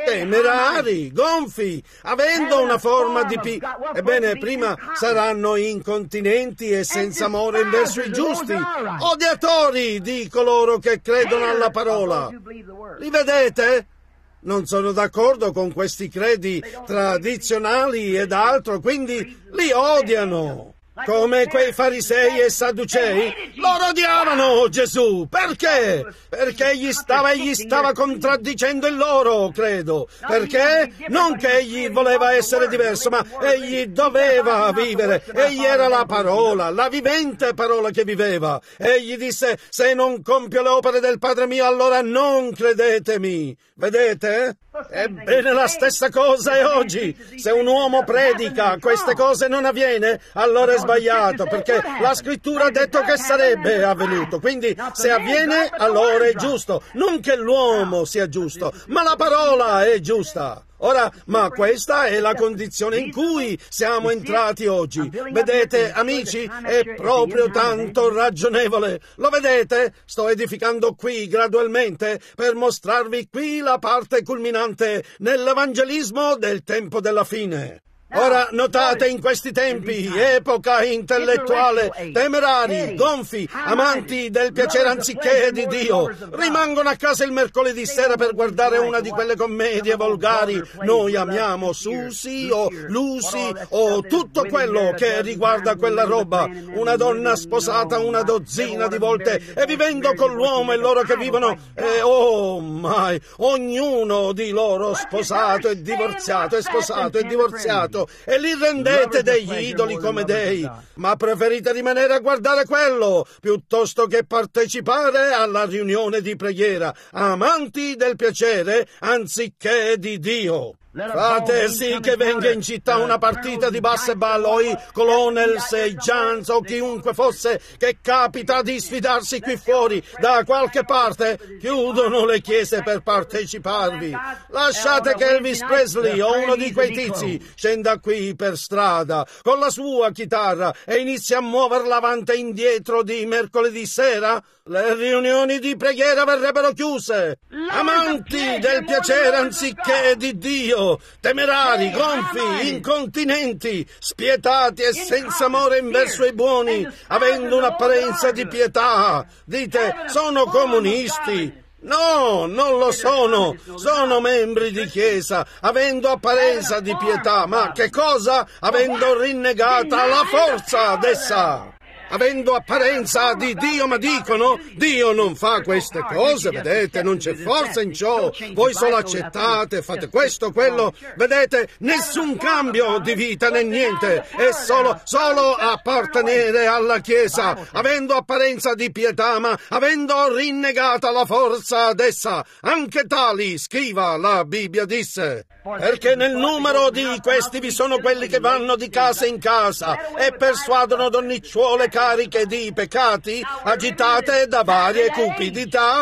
Temerari, gonfi, avendo una forma di pi... Ebbene, prima saranno incontinenti e senza amore verso i giusti, odiatori di coloro che credono alla parola. Li vedete? Non sono d'accordo con questi credi tradizionali ed altro, quindi li odiano. Come quei farisei e sadducei, loro odiavano Gesù. Perché? Perché egli stava, egli stava contraddicendo il loro, credo. Perché? Non che egli voleva essere diverso, ma egli doveva vivere. Egli era la parola, la vivente parola che viveva. Egli disse, se non compio le opere del Padre mio, allora non credetemi. Vedete? Ebbene, la stessa cosa è oggi. Se un uomo predica queste cose non avviene, allora è sbagliato, perché la scrittura ha detto che sarebbe avvenuto. Quindi se avviene, allora è giusto. Non che l'uomo sia giusto, ma la parola è giusta. Ora, ma questa è la condizione in cui siamo entrati oggi. Vedete, amici, è proprio tanto ragionevole. Lo vedete? Sto edificando qui gradualmente per mostrarvi qui la parte culminante nell'evangelismo del tempo della fine. Ora notate in questi tempi, epoca intellettuale, temerari, gonfi, amanti del piacere anziché di Dio, rimangono a casa il mercoledì sera per guardare una di quelle commedie volgari. Noi amiamo Susi o Lucy o tutto quello che riguarda quella roba. Una donna sposata una dozzina di volte e vivendo con l'uomo e loro che vivono, e oh mai, ognuno di loro sposato e divorziato e sposato e divorziato. E li rendete degli idoli come dei, ma preferite rimanere a guardare quello piuttosto che partecipare alla riunione di preghiera, amanti del piacere anziché di Dio. Fate sì che venga in città una partita di baseball o i Colonels e i Giants o chiunque fosse che capita di sfidarsi qui fuori da qualche parte, chiudono le chiese per parteciparvi. Lasciate che Elvis Presley o uno di quei tizi scenda qui per strada con la sua chitarra e inizia a muoverla avanti e indietro di mercoledì sera. Le riunioni di preghiera verrebbero chiuse. Amanti del piacere anziché di Dio, temerari, gonfi, incontinenti, spietati e senza amore verso i buoni, avendo un'apparenza di pietà. Dite, sono comunisti. No, non lo sono. Sono membri di chiesa, avendo apparenza di pietà. Ma che cosa? Avendo rinnegata la forza d'essa. Avendo apparenza di Dio, ma dicono, Dio non fa queste cose, vedete, non c'è forza in ciò, voi solo accettate, fate questo, quello, vedete, nessun cambio di vita né niente, è solo, solo appartenere alla Chiesa, avendo apparenza di pietà, ma avendo rinnegata la forza d'essa, anche tali, scriva, la Bibbia disse. Perché nel numero di questi vi sono quelli che vanno di casa in casa e persuadono donnicciuole cariche di peccati, agitate da varie cupidità.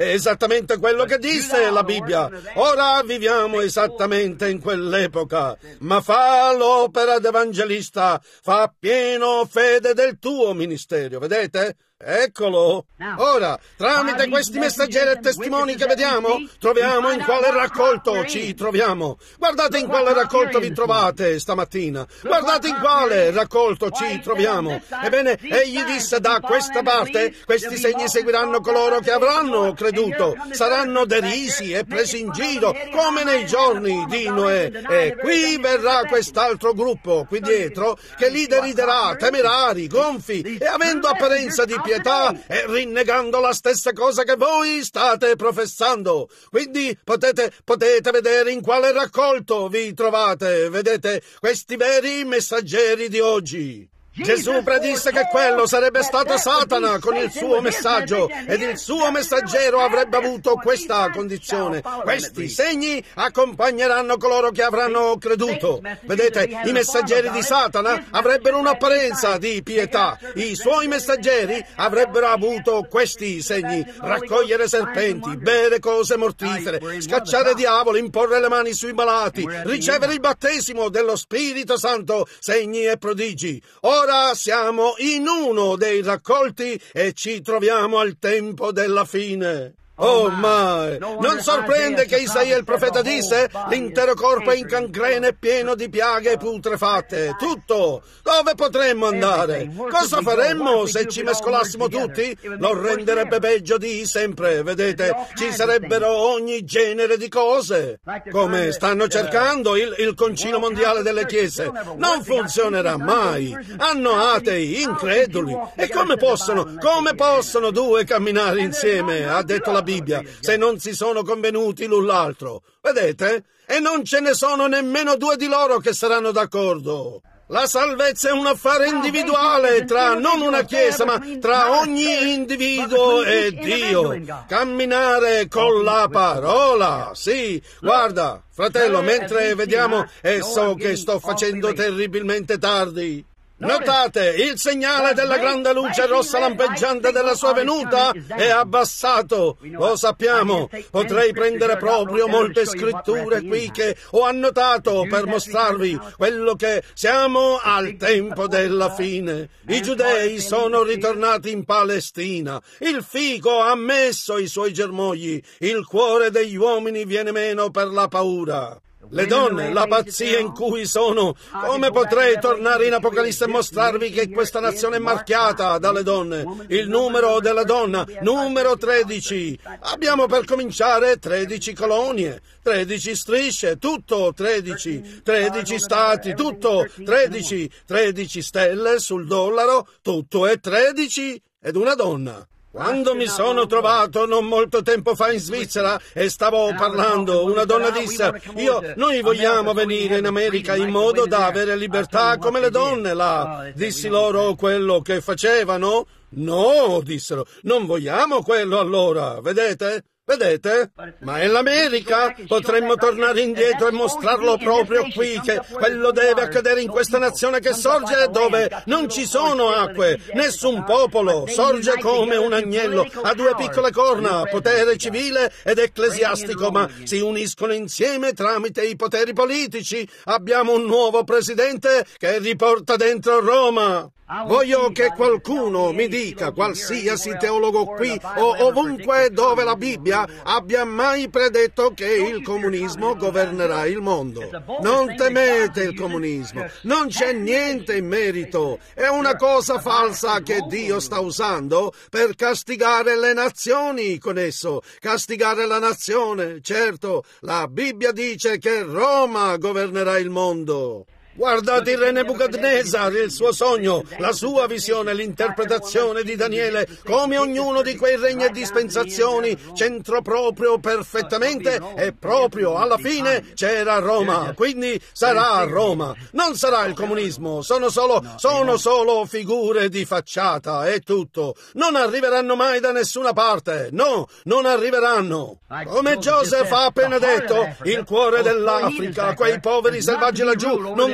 è esattamente quello che disse la Bibbia. Ora viviamo esattamente in quell'epoca, ma fa l'opera d'evangelista, fa pieno fede del tuo ministero, vedete? Eccolo! Ora, tramite questi messaggeri e testimoni che vediamo, troviamo in quale raccolto ci troviamo. Guardate in quale raccolto vi trovate stamattina. Guardate in quale raccolto ci troviamo. Ebbene, egli disse: da questa parte questi segni seguiranno coloro che avranno creduto. Saranno derisi e presi in giro, come nei giorni di Noè. E qui verrà quest'altro gruppo, qui dietro, che li deriderà, temerari, gonfi, e avendo apparenza di pietà e rinnegando la stessa cosa che voi state professando. Quindi potete, potete vedere in quale raccolto vi trovate, vedete, questi veri messaggeri di oggi. Gesù predisse che quello sarebbe stato Satana con il suo messaggio, ed il suo messaggero avrebbe avuto questa condizione: questi segni accompagneranno coloro che avranno creduto. Vedete, i messaggeri di Satana avrebbero un'apparenza di pietà, i suoi messaggeri avrebbero avuto questi segni: raccogliere serpenti, bere cose mortifere, scacciare diavoli, imporre le mani sui malati, ricevere il battesimo dello Spirito Santo, segni e prodigi. Ora siamo in uno dei raccolti e ci troviamo al tempo della fine. Oh my! Non sorprende che Isaia il profeta disse: l'intero corpo è in cancrena e pieno di piaghe putrefatte. Tutto! Dove potremmo andare? Cosa faremmo se ci mescolassimo tutti? Lo renderebbe peggio di sempre, vedete? Ci sarebbero ogni genere di cose. Come stanno cercando il, il concilio mondiale delle chiese. Non funzionerà mai. Hanno atei, increduli. E come possono, come possono due camminare insieme? Ha detto la Bibbia, se non si sono convenuti l'un l'altro. Vedete? E non ce ne sono nemmeno due di loro che saranno d'accordo. La salvezza è un affare individuale tra non una chiesa, ma tra ogni individuo e Dio. Camminare con la parola. Sì, guarda, fratello, mentre vediamo, e so che sto facendo terribilmente tardi. Notate, il segnale della grande luce rossa lampeggiante della sua venuta è abbassato. Lo sappiamo. Potrei prendere proprio molte scritture qui che ho annotato per mostrarvi quello che siamo al tempo della fine. I giudei sono ritornati in Palestina. Il fico ha messo i suoi germogli. Il cuore degli uomini viene meno per la paura. Le donne, la pazzia in cui sono. Come potrei tornare in Apocalisse e mostrarvi che questa nazione è marchiata dalle donne? Il numero della donna, numero tredici. Abbiamo per cominciare tredici colonie, tredici strisce, tutto tredici, tredici stati, tutto tredici, tredici stelle sul dollaro, tutto è tredici ed una donna. Quando mi sono trovato non molto tempo fa in Svizzera e stavo parlando, una donna disse: io, noi vogliamo venire in America in modo da avere libertà come le donne là. Dissi loro quello che facevano? No, dissero, non vogliamo quello allora, vedete? Vedete? Ma è l'America. Potremmo tornare indietro e mostrarlo proprio qui, che quello deve accadere in questa nazione che sorge dove non ci sono acque, nessun popolo, sorge come un agnello, ha due piccole corna, potere civile ed ecclesiastico, ma si uniscono insieme tramite i poteri politici. Abbiamo un nuovo presidente che riporta dentro Roma. Voglio che qualcuno mi dica, qualsiasi teologo qui o ovunque dove la Bibbia abbia mai predetto che il comunismo governerà il mondo. Non temete il comunismo, non c'è niente in merito, è una cosa falsa che Dio sta usando per castigare le nazioni con esso, castigare la nazione. Certo, la Bibbia dice che Roma governerà il mondo. Guardate il re Nebuchadnezzar, il suo sogno, la sua visione, l'interpretazione di Daniele, come ognuno di quei regni e dispensazioni c'entrò proprio perfettamente e proprio alla fine c'era Roma, quindi sarà Roma, non sarà il comunismo, sono solo, sono solo figure di facciata, è tutto, non arriveranno mai da nessuna parte, no, non arriveranno. Come Joseph ha appena detto, il cuore dell'Africa, quei poveri selvaggi laggiù, non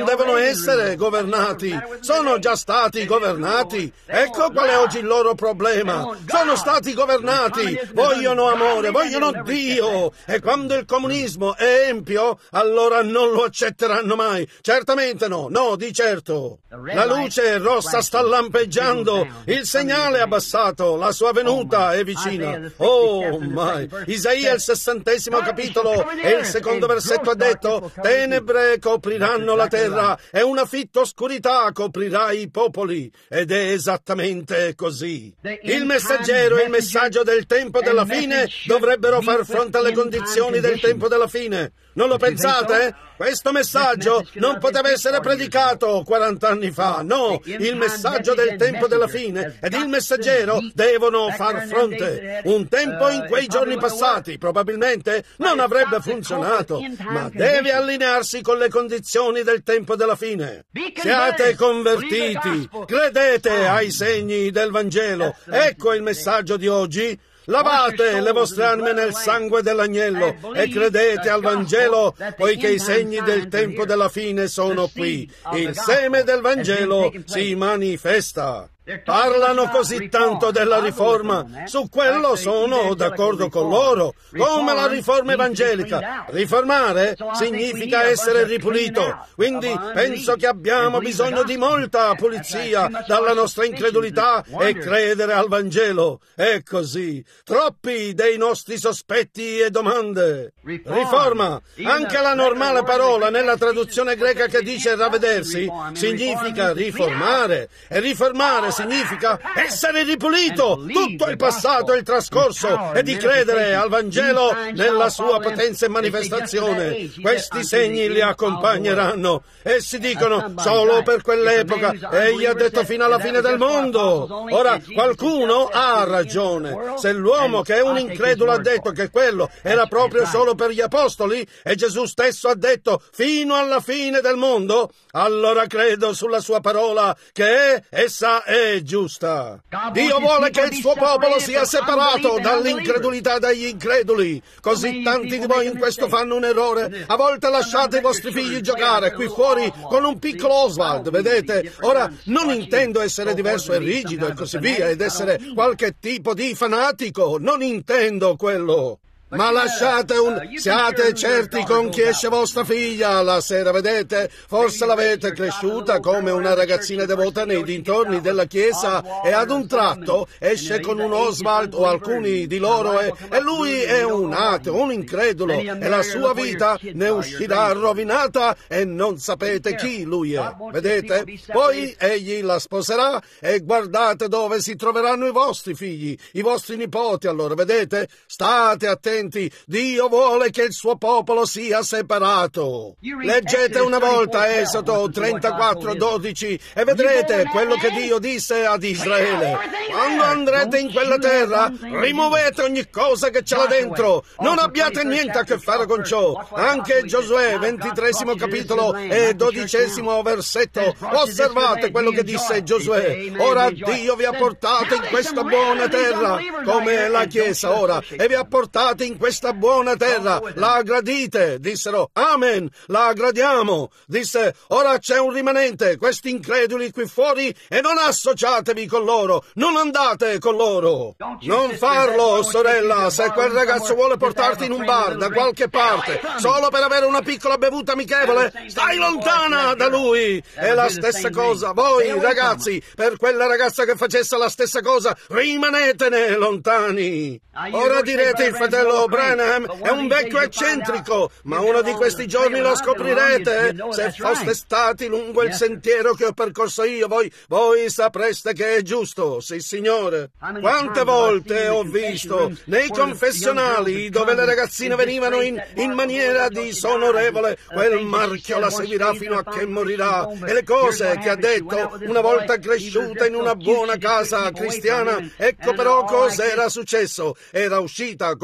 devono essere governati, sono già stati governati. Ecco qual è oggi il loro problema. Sono stati governati, vogliono amore, vogliono Dio, e quando il comunismo è empio, allora non lo accetteranno mai. Certamente no, no, di certo. La luce rossa sta lampeggiando, il segnale è abbassato, la sua venuta è vicina. Oh, mai. Isaia, il sessantesimo capitolo, e il secondo versetto ha detto: tenebre copriranno la terra e una fitta oscurità coprirà i popoli. Ed è esattamente così. Il messaggero e il messaggio del tempo della fine dovrebbero far fronte alle condizioni del tempo della fine. Non lo pensate? Questo messaggio non poteva essere predicato quarant'anni fa. No, il messaggio del tempo della fine ed il messaggero devono far fronte. Un tempo in quei giorni passati probabilmente non avrebbe funzionato, ma deve allinearsi con le condizioni del tempo della fine. Siate convertiti, credete ai segni del Vangelo. Ecco il messaggio di oggi. Lavate le vostre anime nel sangue dell'agnello e credete al Vangelo, poiché i segni del tempo della fine sono qui. Il seme del Vangelo si manifesta. Parlano così tanto della riforma, su quello sono d'accordo con loro, come la riforma evangelica. Riformare significa essere ripulito, quindi penso che abbiamo bisogno di molta pulizia dalla nostra incredulità e credere al Vangelo. È così. Troppi dei nostri sospetti e domande. Riforma, anche la normale parola nella traduzione greca che dice ravvedersi, significa riformare, e riformare significa essere ripulito, tutto il passato e il trascorso, e di credere al Vangelo nella sua potenza e manifestazione. Questi segni li accompagneranno. Essi dicono solo per quell'epoca, egli ha detto fino alla fine del mondo. Ora, qualcuno ha ragione. Se l'uomo che è un incredulo ha detto che quello era proprio solo per gli apostoli, e Gesù stesso ha detto fino alla fine del mondo, allora credo sulla sua parola che essa è giusta. Dio vuole che il suo popolo sia separato dall'incredulità dagli increduli. Così tanti di voi in questo fanno un errore. A volte lasciate i vostri figli giocare qui fuori con un piccolo Oswald, vedete? Ora, non intendo essere diverso e rigido e così via, ed essere qualche tipo di fanatico, non intendo quello. Ma lasciate un... siate certi con chi esce vostra figlia la sera, vedete? Forse l'avete cresciuta come una ragazzina devota nei dintorni della chiesa e ad un tratto esce con un Oswald o alcuni di loro e, e lui è un ateo, un incredulo, e la sua vita ne uscirà rovinata e non sapete chi lui è, vedete? Poi egli la sposerà e guardate dove si troveranno i vostri figli, i vostri nipoti, allora, vedete? State attenti. Dio vuole che il suo popolo sia separato. Leggete una volta Esodo trentaquattro dodici e vedrete quello che Dio disse ad Israele. Quando andrete in quella terra, rimuovete ogni cosa che c'è là dentro. Non abbiate niente a che fare con ciò. Anche Giosuè, ventitresimo capitolo e dodicesimo versetto. Osservate quello che disse Giosuè. Ora Dio vi ha portato in questa buona terra, come la Chiesa ora, e vi ha portato in in questa buona terra, la gradite? Dissero, amen, la gradiamo. Disse, ora c'è un rimanente, questi increduli qui fuori, e non associatevi con loro, non andate con loro. Non farlo, sorella, se quel ragazzo vuole portarti in un bar da qualche parte, solo per avere una piccola bevuta amichevole, stai lontana da lui. È la stessa cosa, voi ragazzi, per quella ragazza che facesse la stessa cosa, rimanetene lontani. Ora direte, il fratello Branham è un vecchio eccentrico, ma uno di questi giorni lo scoprirete. Se foste stati lungo il sentiero che ho percorso io, voi, voi sapreste che è giusto. Sì, signore. Quante volte ho visto nei confessionali dove le ragazzine venivano in, in maniera disonorevole, quel marchio la seguirà fino a che morirà, e le cose che ha detto una volta cresciuta in una buona casa cristiana. Ecco però cosa era successo. Era uscita con questo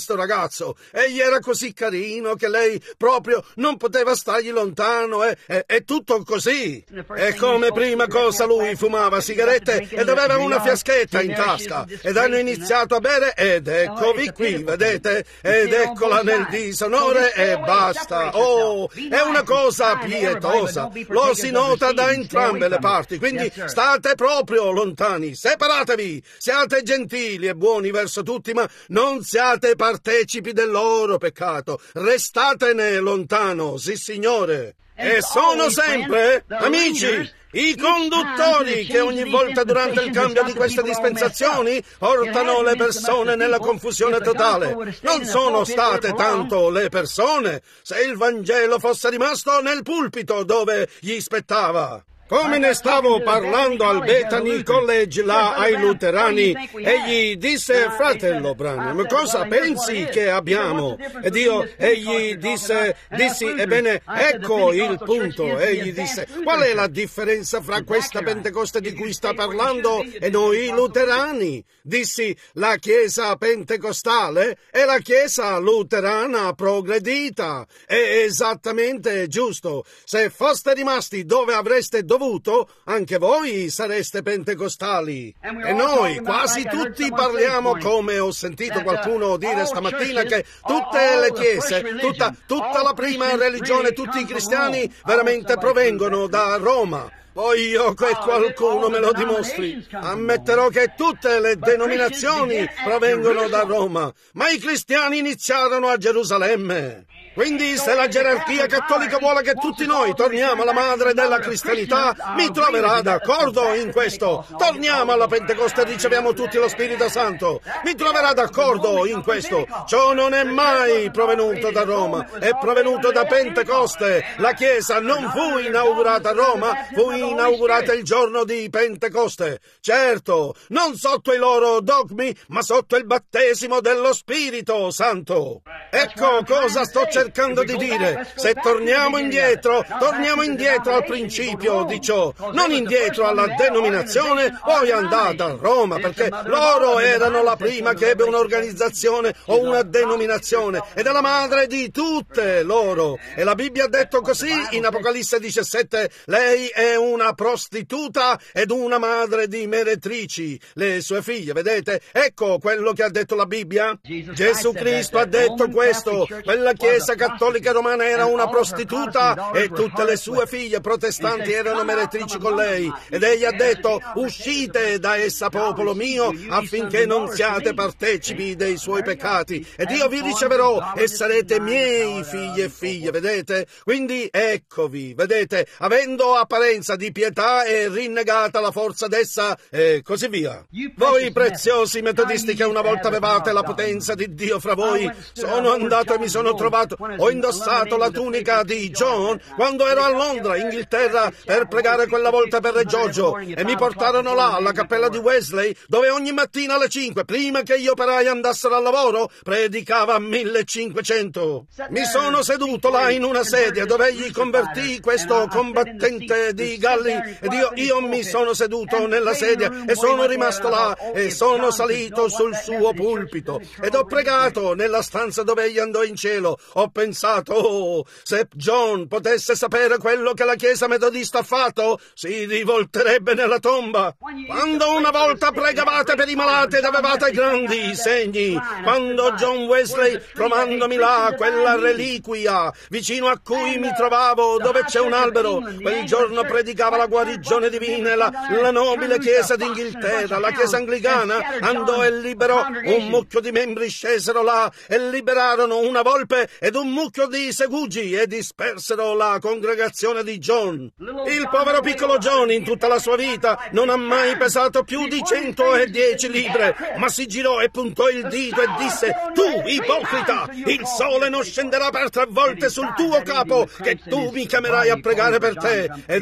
questo ragazzo. Egli era così carino che lei proprio non poteva stargli lontano, e eh, è tutto così. E come prima cosa lui fumava sigarette ed aveva una fiaschetta in tasca, ed hanno iniziato a bere, ed eccovi qui, vedete? Ed eccola nel disonore, e basta. Oh, è una cosa pietosa, lo si nota da entrambe le parti, quindi state proprio lontani, separatevi, siate gentili e buoni verso tutti, ma non siate partecipi del loro peccato, restatene lontano, sì signore. E sono sempre, amici, i conduttori che ogni volta durante il cambio di queste dispensazioni portano le persone nella confusione totale. Non sono state tanto le persone, se il Vangelo fosse rimasto nel pulpito dove gli spettava. Come ne stavo parlando al Bethany College là ai luterani, egli disse: fratello Branham, cosa pensi che abbiamo? Ed io, egli disse, dissi, ebbene, ecco il punto. Egli disse: qual è la differenza fra questa Pentecoste di cui sta parlando e noi luterani? Dissi: la Chiesa pentecostale e la Chiesa luterana progredita. È esattamente giusto. Se foste rimasti dove avreste dovuto, anche voi sareste pentecostali. E noi quasi tutti parliamo, come ho sentito qualcuno dire stamattina, che tutte le chiese, tutta, tutta la prima religione, tutti i cristiani veramente provengono da Roma. Poi io che qualcuno me lo dimostri, ammetterò che tutte le denominazioni provengono da Roma, ma i cristiani iniziarono a Gerusalemme. Quindi se la gerarchia cattolica vuole che tutti noi torniamo alla madre della cristianità, mi troverà d'accordo in questo. Torniamo alla Pentecoste e riceviamo tutti lo Spirito Santo. Mi troverà d'accordo in questo. Ciò non è mai provenuto da Roma, è provenuto da Pentecoste. La Chiesa non fu inaugurata a Roma, fu inaugurata il giorno di Pentecoste. Certo, non sotto i loro dogmi, ma sotto il battesimo dello Spirito Santo. Ecco cosa sto cercando cercando di dire. Se torniamo indietro, torniamo indietro al principio di ciò, non indietro alla denominazione, poi andata a Roma, perché loro erano la prima che ebbe un'organizzazione o una denominazione, ed è la madre di tutte loro. E la Bibbia ha detto così in Apocalisse diciassette: lei è una prostituta ed una madre di meretrici, le sue figlie, vedete? Ecco quello che ha detto la Bibbia. Gesù Cristo ha detto questo: quella Chiesa cattolica romana era una prostituta e tutte le sue figlie protestanti erano meretrici con lei, ed egli ha detto: uscite da essa, popolo mio, affinché non siate partecipi dei suoi peccati, ed io vi riceverò e sarete miei figli e figlie, vedete? Quindi eccovi, vedete, avendo apparenza di pietà e rinnegata la forza d'essa, e così via. Voi preziosi metodisti che una volta avevate la potenza di Dio fra voi, sono andato e mi sono trovato, ho indossato la tunica di John quando ero a Londra, Inghilterra, per pregare quella volta per Re Giorgio, e mi portarono là alla cappella di Wesley, dove ogni mattina alle cinque, prima che gli operai andassero al lavoro, predicava a millecinquecento. Mi sono seduto là in una sedia dove egli convertì questo combattente di Galli, ed io, io mi sono seduto nella sedia e sono rimasto là e sono salito sul suo pulpito ed ho pregato nella stanza dove egli andò in cielo. Ho pensato: oh, se John potesse sapere quello che la Chiesa metodista ha fatto, si rivolterebbe nella tomba. Quando una volta pregavate per i malati ed avevate grandi segni, quando John Wesley, trovandomi là quella reliquia vicino a cui mi trovavo, dove c'è un albero, quel giorno predicava la guarigione divina, e la, la nobile Chiesa d'Inghilterra, la Chiesa anglicana, andò e liberò un mucchio di membri, scesero là e liberarono una volpe ed un mucchio di segugi e dispersero la congregazione di John. Il povero piccolo John in tutta la sua vita non ha mai pesato più di centodieci libbre, ma si girò e puntò il dito e disse: tu ipocrita, il sole non scenderà per tre volte sul tuo capo, che tu mi chiamerai a pregare per te. Ed egli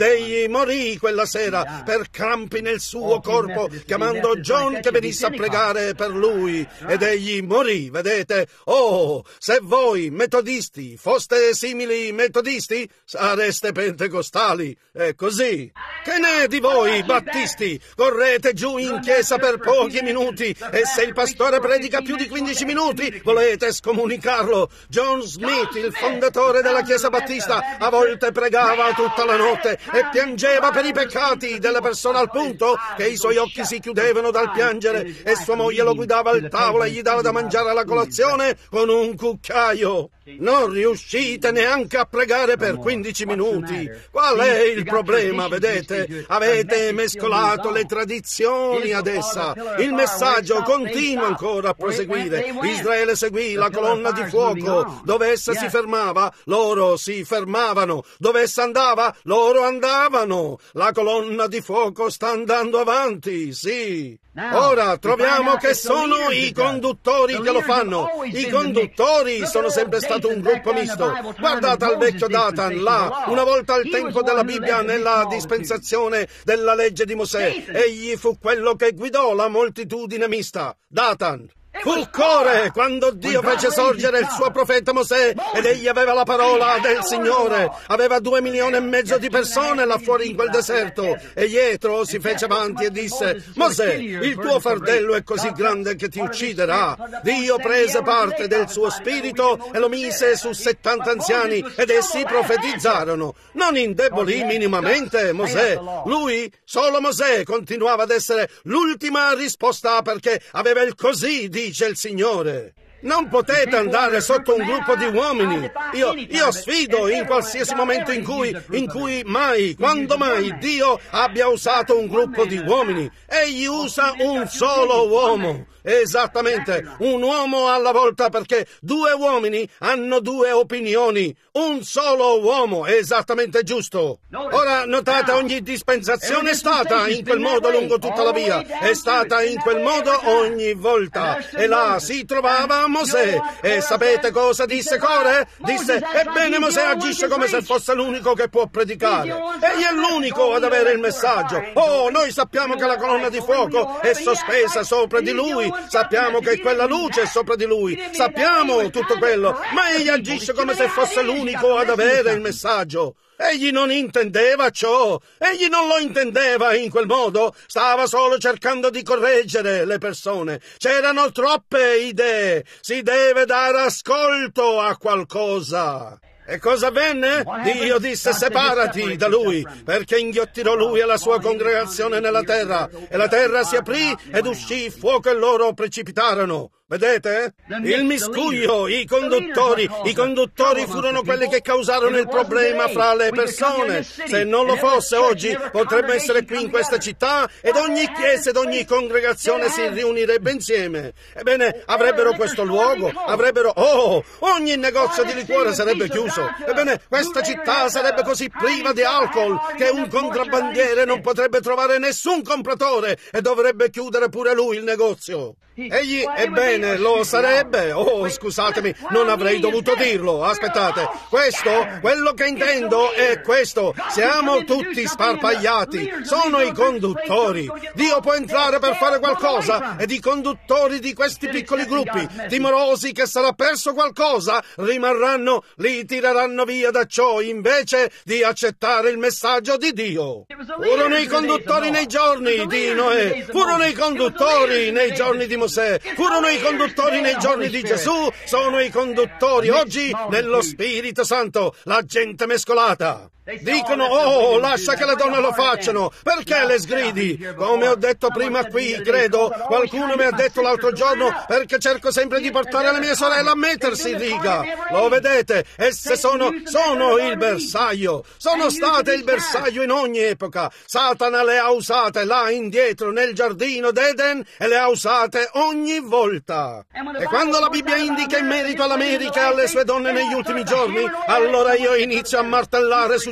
Egli morì quella sera per crampi nel suo corpo, chiamando John che venisse a pregare per lui, ed egli morì, vedete? Oh, se voi, metodisti, foste simili metodisti, sareste pentecostali, è così. Che ne è di voi, battisti? Correte giù in chiesa per pochi minuti, e se il pastore predica più di quindici minuti, volete scomunicarlo. John Smith, il fondatore della chiesa battista, a volte pregava tutta la notte e piangeva per i peccati delle persone, al punto che i suoi occhi si chiudevano dal piangere, e sua moglie lo guidava al tavolo e gli dava da mangiare alla colazione con un cucchiaio. Non riuscite neanche a pregare per quindici minuti. Qual è il problema, vedete? Avete mescolato le tradizioni ad essa. Il messaggio continua ancora a proseguire. Israele seguì la colonna di fuoco. Dove essa si fermava, loro si fermavano. Dove essa andava, loro andavano. La colonna di fuoco sta andando avanti, sì. Ora troviamo che sono i conduttori che lo fanno. I conduttori sono sempre stato un gruppo misto. Guardate al vecchio Datan, là, una volta al tempo della Bibbia, nella dispensazione della legge di Mosè. Egli fu quello che guidò la moltitudine mista. Datan. Fu Core quando Dio fece sorgere il suo profeta Mosè, ed egli aveva la parola del Signore. Aveva due milioni e mezzo di persone là fuori in quel deserto, e Jetro si fece avanti e disse: Mosè, il tuo fardello è così grande che ti ucciderà. Dio prese parte del suo spirito e lo mise su settanta anziani, ed essi profetizzarono. Non indebolì minimamente Mosè. Lui, solo Mosè, continuava ad essere l'ultima risposta, perché aveva il così di dice il Signore. Non potete andare sotto un gruppo di uomini. Io, io sfido in qualsiasi momento in cui, in cui mai, quando mai Dio abbia usato un gruppo di uomini. Egli usa un solo uomo. Esattamente, un uomo alla volta, perché due uomini hanno due opinioni. Un solo uomo, è esattamente giusto. Ora notate, ogni dispensazione è stata in quel modo lungo tutta la via. È stata in quel modo ogni volta. E là si trovava Mosè. E sapete cosa disse Core? Disse: ebbene, Mosè agisce come se fosse l'unico che può predicare. Egli è l'unico ad avere il messaggio. Oh, noi sappiamo che la colonna di fuoco è sospesa sopra di lui. Sappiamo che quella luce è sopra di lui. Sappiamo tutto quello. Ma egli agisce come se fosse l'unico ad avere il messaggio. Egli non intendeva ciò. Egli non lo intendeva in quel modo. Stava solo cercando di correggere le persone. C'erano troppe idee. Si deve dare ascolto a qualcosa. E cosa avvenne? Dio disse: separati da lui, perché inghiottirò lui e la sua congregazione nella terra. E la terra si aprì ed uscì fuoco e loro precipitarono. Vedete? Il miscuglio, i conduttori, i conduttori furono quelli che causarono il problema fra le persone. Se non lo fosse, oggi potremmo essere qui in questa città ed ogni chiesa ed ogni congregazione si riunirebbe insieme. Ebbene, avrebbero questo luogo, avrebbero, oh, ogni negozio di liquore sarebbe chiuso. Ebbene, questa città sarebbe così priva di alcol che un contrabbandiere non potrebbe trovare nessun compratore e dovrebbe chiudere pure lui il negozio. Egli, ebbene, lo sarebbe. Oh, scusatemi, non avrei dovuto dirlo. Aspettate, questo, quello che intendo è questo. Siamo tutti sparpagliati. Sono i conduttori. Dio può entrare per fare qualcosa ed i conduttori di questi piccoli gruppi, timorosi che sarà perso qualcosa, rimarranno, li tireranno via da ciò invece di accettare il messaggio di Dio. Furono i conduttori nei giorni di Noè, furono i conduttori nei giorni di Mosè. Furono i conduttori nei giorni di Gesù, sono i conduttori oggi nello Spirito Santo, la gente mescolata. Dicono: oh, lascia che le donne lo facciano, perché le sgridi? Come ho detto prima qui, credo, qualcuno mi ha detto l'altro giorno, perché cerco sempre di portare la mia sorella a mettersi in riga. Lo vedete? Esse sono, sono il bersaglio, sono state il bersaglio in ogni epoca. Satana le ha usate là indietro nel giardino d'Eden e le ha usate ogni volta. E quando la Bibbia indica in merito all'America e alle sue donne negli ultimi giorni, allora io inizio a martellare su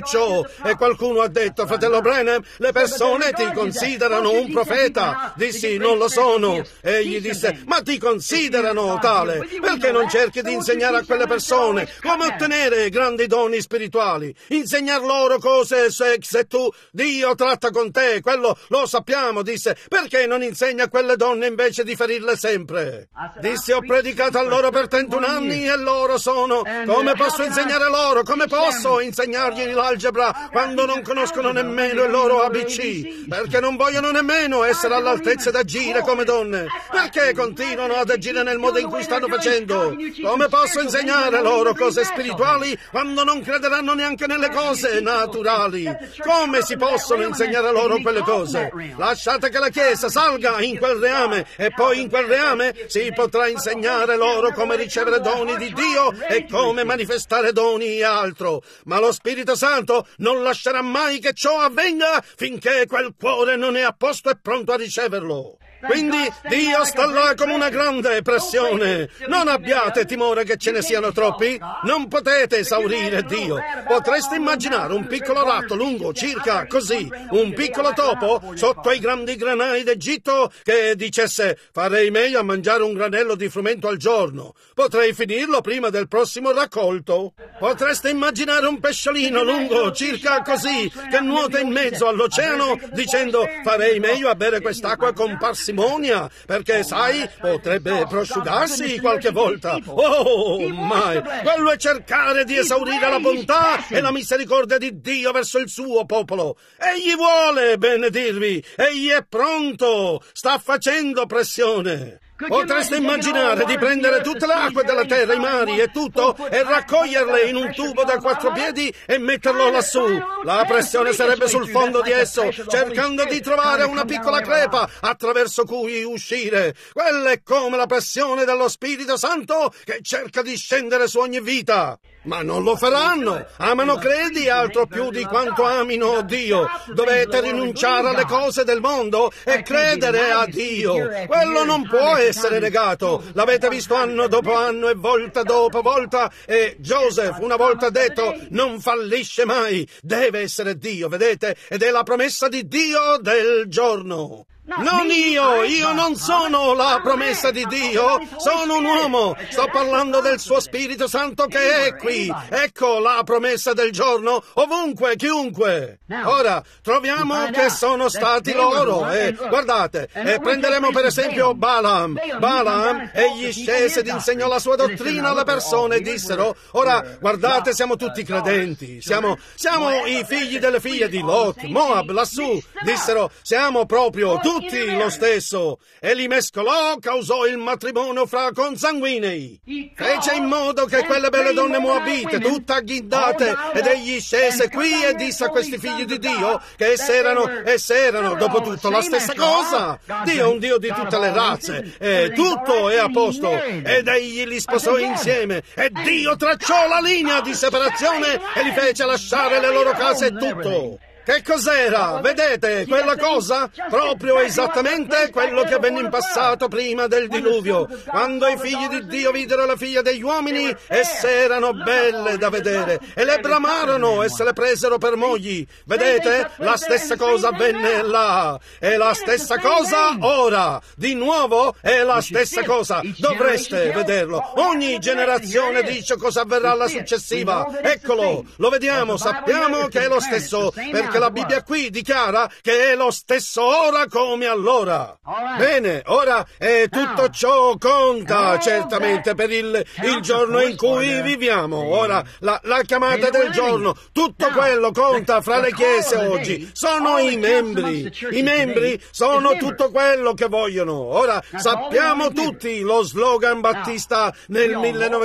ciò. E qualcuno ha detto, fratello Branham, le persone ti considerano un profeta. Dissi, non lo sono. Egli disse, ma ti considerano tale. Perché non cerchi di insegnare a quelle persone come ottenere grandi doni spirituali? Insegnar loro cose se, se tu, Dio tratta con te, quello lo sappiamo, disse. Perché non insegni a quelle donne invece di ferirle sempre? Dissi, ho predicato a loro per trentuno anni e loro sono. Come posso insegnare loro? Come posso insegnargli l'algebra quando non conoscono nemmeno il loro A B C? Perché non vogliono nemmeno essere all'altezza d'agire come donne. Perché continuano ad agire nel modo in cui stanno facendo? Come posso insegnare loro cose spirituali quando non crederanno neanche nelle cose naturali? Come si possono insegnare loro quelle cose? Lasciate che la Chiesa salga in quel reame e poi in quel reame si potrà insegnare loro come ricevere doni di Dio e come manifestare doni e altro. Ma lo Spirito Santo non lascerà mai che ciò avvenga finché quel cuore non è a posto e pronto a riceverlo. Quindi Dio sta là come una grande pressione. Non abbiate timore che ce ne siano troppi. Non potete esaurire Dio. Potreste immaginare un piccolo ratto lungo circa così, un piccolo topo sotto ai grandi granai d'Egitto che dicesse farei meglio a mangiare un granello di frumento al giorno. Potrei finirlo prima del prossimo raccolto. Potreste immaginare un pesciolino lungo circa così che nuota in mezzo all'oceano dicendo farei meglio a bere quest'acqua con parsimonia perché, sai, potrebbe prosciugarsi qualche volta. Oh, mai! Quello è cercare di esaurire la bontà e la misericordia di Dio verso il suo popolo. Egli vuole benedirvi, egli è pronto, sta facendo pressione. Potreste immaginare di prendere tutte le acque della terra, i mari e tutto, e raccoglierle in un tubo da quattro piedi e metterlo lassù. La pressione sarebbe sul fondo di esso, cercando di trovare una piccola crepa attraverso cui uscire. Quella è come la pressione dello Spirito Santo che cerca di scendere su ogni vita. Ma non lo faranno. Amano credi altro più di quanto amino Dio. Dovete rinunciare alle cose del mondo e credere a Dio. Quello non può essere negato. L'avete visto anno dopo anno e volta dopo volta. E Joseph una volta ha detto non fallisce mai. Deve essere Dio, vedete? Ed è la promessa di Dio del giorno. Non io, io non sono la promessa di Dio, sono un uomo, sto parlando del suo Spirito Santo che è qui, ecco la promessa del giorno, ovunque, chiunque. Ora, troviamo che sono stati loro, e guardate, e prenderemo per esempio Balaam. Balaam, egli scese ed insegnò la sua dottrina alle persone e dissero, ora, guardate, siamo tutti credenti, siamo, siamo i figli delle figlie di Lot, Moab, lassù, dissero, siamo proprio tutti tutti lo stesso, e li mescolò, causò il matrimonio fra consanguinei. Fece in modo che quelle belle donne moabite, tutte agghindate, ed egli scese qui e disse a questi figli di Dio che esse erano, esse erano, dopo tutto, la stessa cosa. Dio è un Dio di tutte le razze, e tutto è a posto, ed egli li sposò insieme, e Dio tracciò la linea di separazione e li fece lasciare le loro case e tutto. Che cos'era? Vedete quella cosa? Proprio esattamente quello che avvenne in passato prima del diluvio. Quando i figli di Dio videro la figlia degli uomini, esse erano belle da vedere e le bramarono e se le presero per mogli. Vedete? La stessa cosa avvenne là. E la stessa cosa ora. Di nuovo è la stessa cosa. Dovreste vederlo. Ogni generazione dice cosa avverrà alla successiva. Eccolo, lo vediamo, sappiamo che è lo stesso, perché la Bibbia qui dichiara che è lo stesso ora come allora. Bene, ora eh, tutto ciò conta certamente per il, il giorno in cui viviamo. Ora, la, la chiamata del giorno, tutto quello conta fra le chiese oggi. Sono i membri. I membri sono tutto quello che vogliono. Ora, sappiamo tutti lo slogan battista nel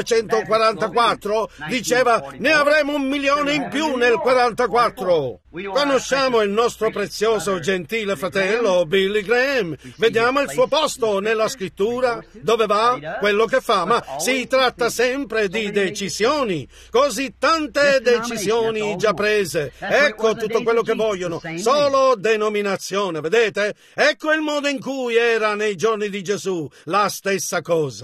millenovecentoquarantaquattro diceva ne avremo un milione in più nel quarantaquattro. Conosciamo il nostro prezioso, gentile fratello Billy Graham. Vediamo il suo posto nella scrittura, dove va, quello che fa, ma si tratta sempre di decisioni. Così tante decisioni già prese. Ecco tutto quello che vogliono. Solo denominazione, vedete? Ecco il modo in cui era nei giorni di Gesù. La stessa cosa.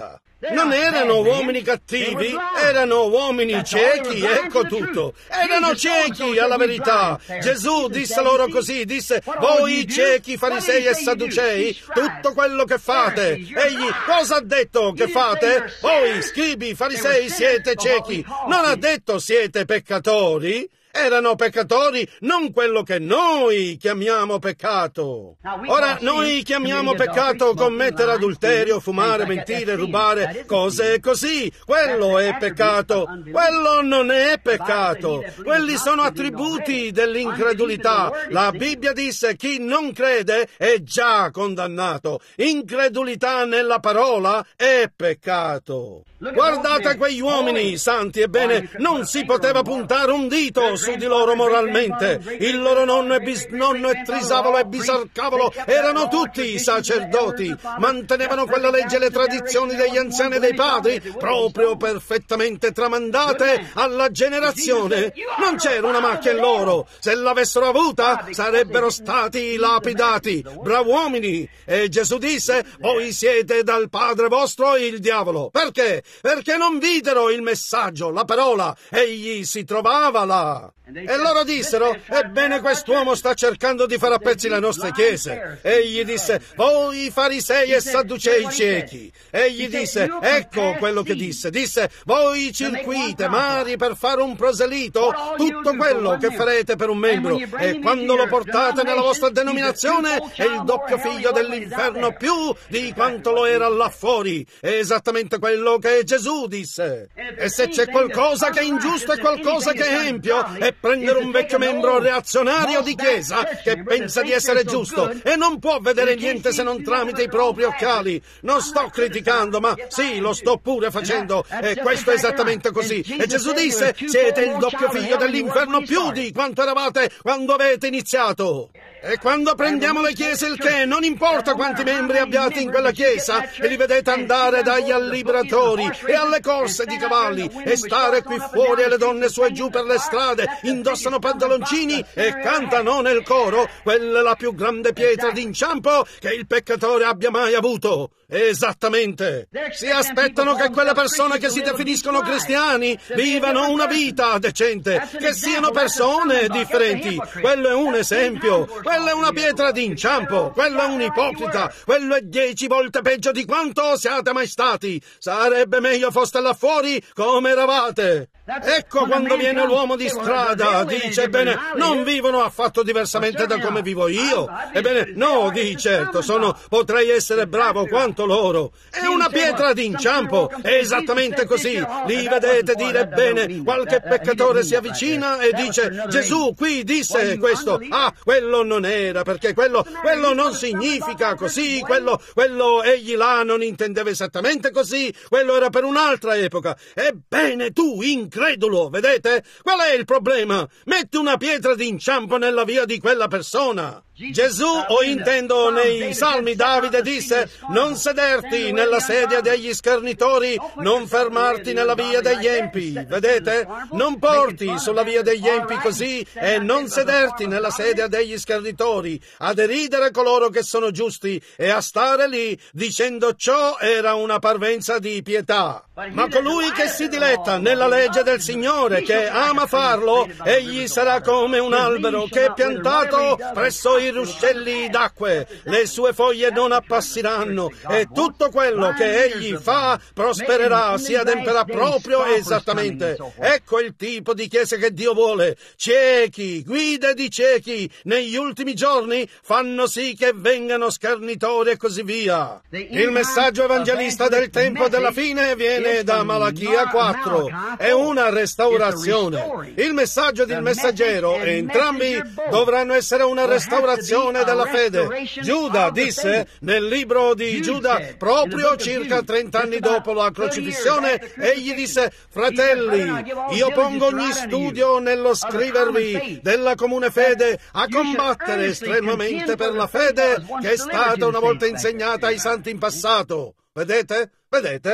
Non erano uomini cattivi, erano uomini ciechi, ecco tutto. Erano ciechi alla verità. Gesù disse loro così, disse: voi ciechi, farisei e sadducei, tutto quello che fate. Egli cosa ha detto che fate? Voi, scribi, farisei, siete ciechi. Non ha detto siete peccatori. Erano peccatori, non quello che noi chiamiamo peccato. Ora, noi chiamiamo peccato commettere adulterio, fumare, mentire, rubare, cose così. Quello è peccato. Quello non è peccato. Quelli sono attributi dell'incredulità. La Bibbia disse: chi non crede è già condannato. Incredulità nella parola è peccato. Guardate quegli uomini santi, ebbene, non si poteva puntare un dito su di loro moralmente. Il loro nonno e bisnonno e trisavolo e bisarcavolo erano tutti sacerdoti. Mantenevano quella legge e le tradizioni degli anziani e dei padri, proprio perfettamente tramandate alla generazione. Non c'era una macchia in loro. Se l'avessero avuta, sarebbero stati lapidati. Brav'uomini! E Gesù disse: voi siete dal padre vostro il diavolo. Perché? Perché non videro il messaggio, la parola. Egli si trovava là. E loro dissero: ebbene, quest'uomo sta cercando di fare a pezzi le nostre chiese. Egli disse: voi farisei e sadducei ciechi. Egli disse, ecco quello che disse, disse: voi circuite mari per fare un proselito, tutto quello che farete per un membro, e quando lo portate nella vostra denominazione è il doppio figlio dell'inferno più di quanto lo era là fuori. È esattamente quello che Gesù disse. E se c'è qualcosa che è ingiusto e qualcosa che è empio, è prendere un vecchio membro reazionario di chiesa che pensa di essere giusto e non può vedere niente se non tramite i propri occhiali. Non sto criticando, ma sì, lo sto pure facendo, e questo è esattamente così. E Gesù disse: siete il doppio figlio dell'inferno più di quanto eravate quando avete iniziato. E quando prendiamo le chiese, il che non importa quanti membri abbiate in quella chiesa, e li vedete andare dagli alliberatori e alle corse di cavalli e stare qui fuori, e le donne su e giù per le strade indossano pantaloncini e cantano nel coro, quella è la più grande pietra d'inciampo che il peccatore abbia mai avuto. Esattamente. Si aspettano che quelle persone che si definiscono cristiani vivano una vita decente, che siano persone differenti. Quello è un esempio. Quello è una pietra d'inciampo. Quello è un ipocrita. Quello è dieci volte peggio di quanto siate mai stati. Sarebbe meglio foste là fuori come eravate. Ecco quando viene l'uomo di strada, dice: ebbene, non vivono affatto diversamente da come vivo io. Ebbene, no, di certo, sono, potrei essere bravo quanto loro. È una pietra d'inciampo, è esattamente così. Li vedete dire bene, qualche peccatore si avvicina e dice: Gesù qui disse questo. Ah, quello non era, perché quello, quello non significa così, quello, quello egli là non intendeva esattamente così, quello era per un'altra epoca. Ebbene, tu, incredulo, vedete? Qual è il problema? Metti una pietra d'inciampo nella via di quella persona. Gesù, o intendo nei Salmi, Davide disse: non sederti nella sedia degli schernitori, non fermarti nella via degli empi. Vedete? Non porti sulla via degli empi così, e non sederti nella sedia degli schernitori, a deridere coloro che sono giusti e a stare lì dicendo ciò era una parvenza di pietà. Ma colui che si diletta nella legge del Signore, che ama farlo, egli sarà come un albero che è piantato presso i ruscelli d'acque, le sue foglie non appassiranno, e tutto quello che egli fa prospererà, si ademperà proprio esattamente. Ecco il tipo di chiesa che Dio vuole. Ciechi, guide di ciechi, negli ultimi giorni fanno sì che vengano schernitori e così via. Il messaggio evangelista del tempo della fine viene da Malachia quattro, è una restaurazione. Il messaggio del messaggero, entrambi dovranno essere una restaurazione della fede. Giuda disse nel libro di Giuda, proprio circa trent'anni dopo la crocifissione, egli disse: fratelli, io pongo ogni studio nello scrivervi della comune fede, a combattere estremamente per la fede che è stata una volta insegnata ai santi in passato. Vedete? Vedete?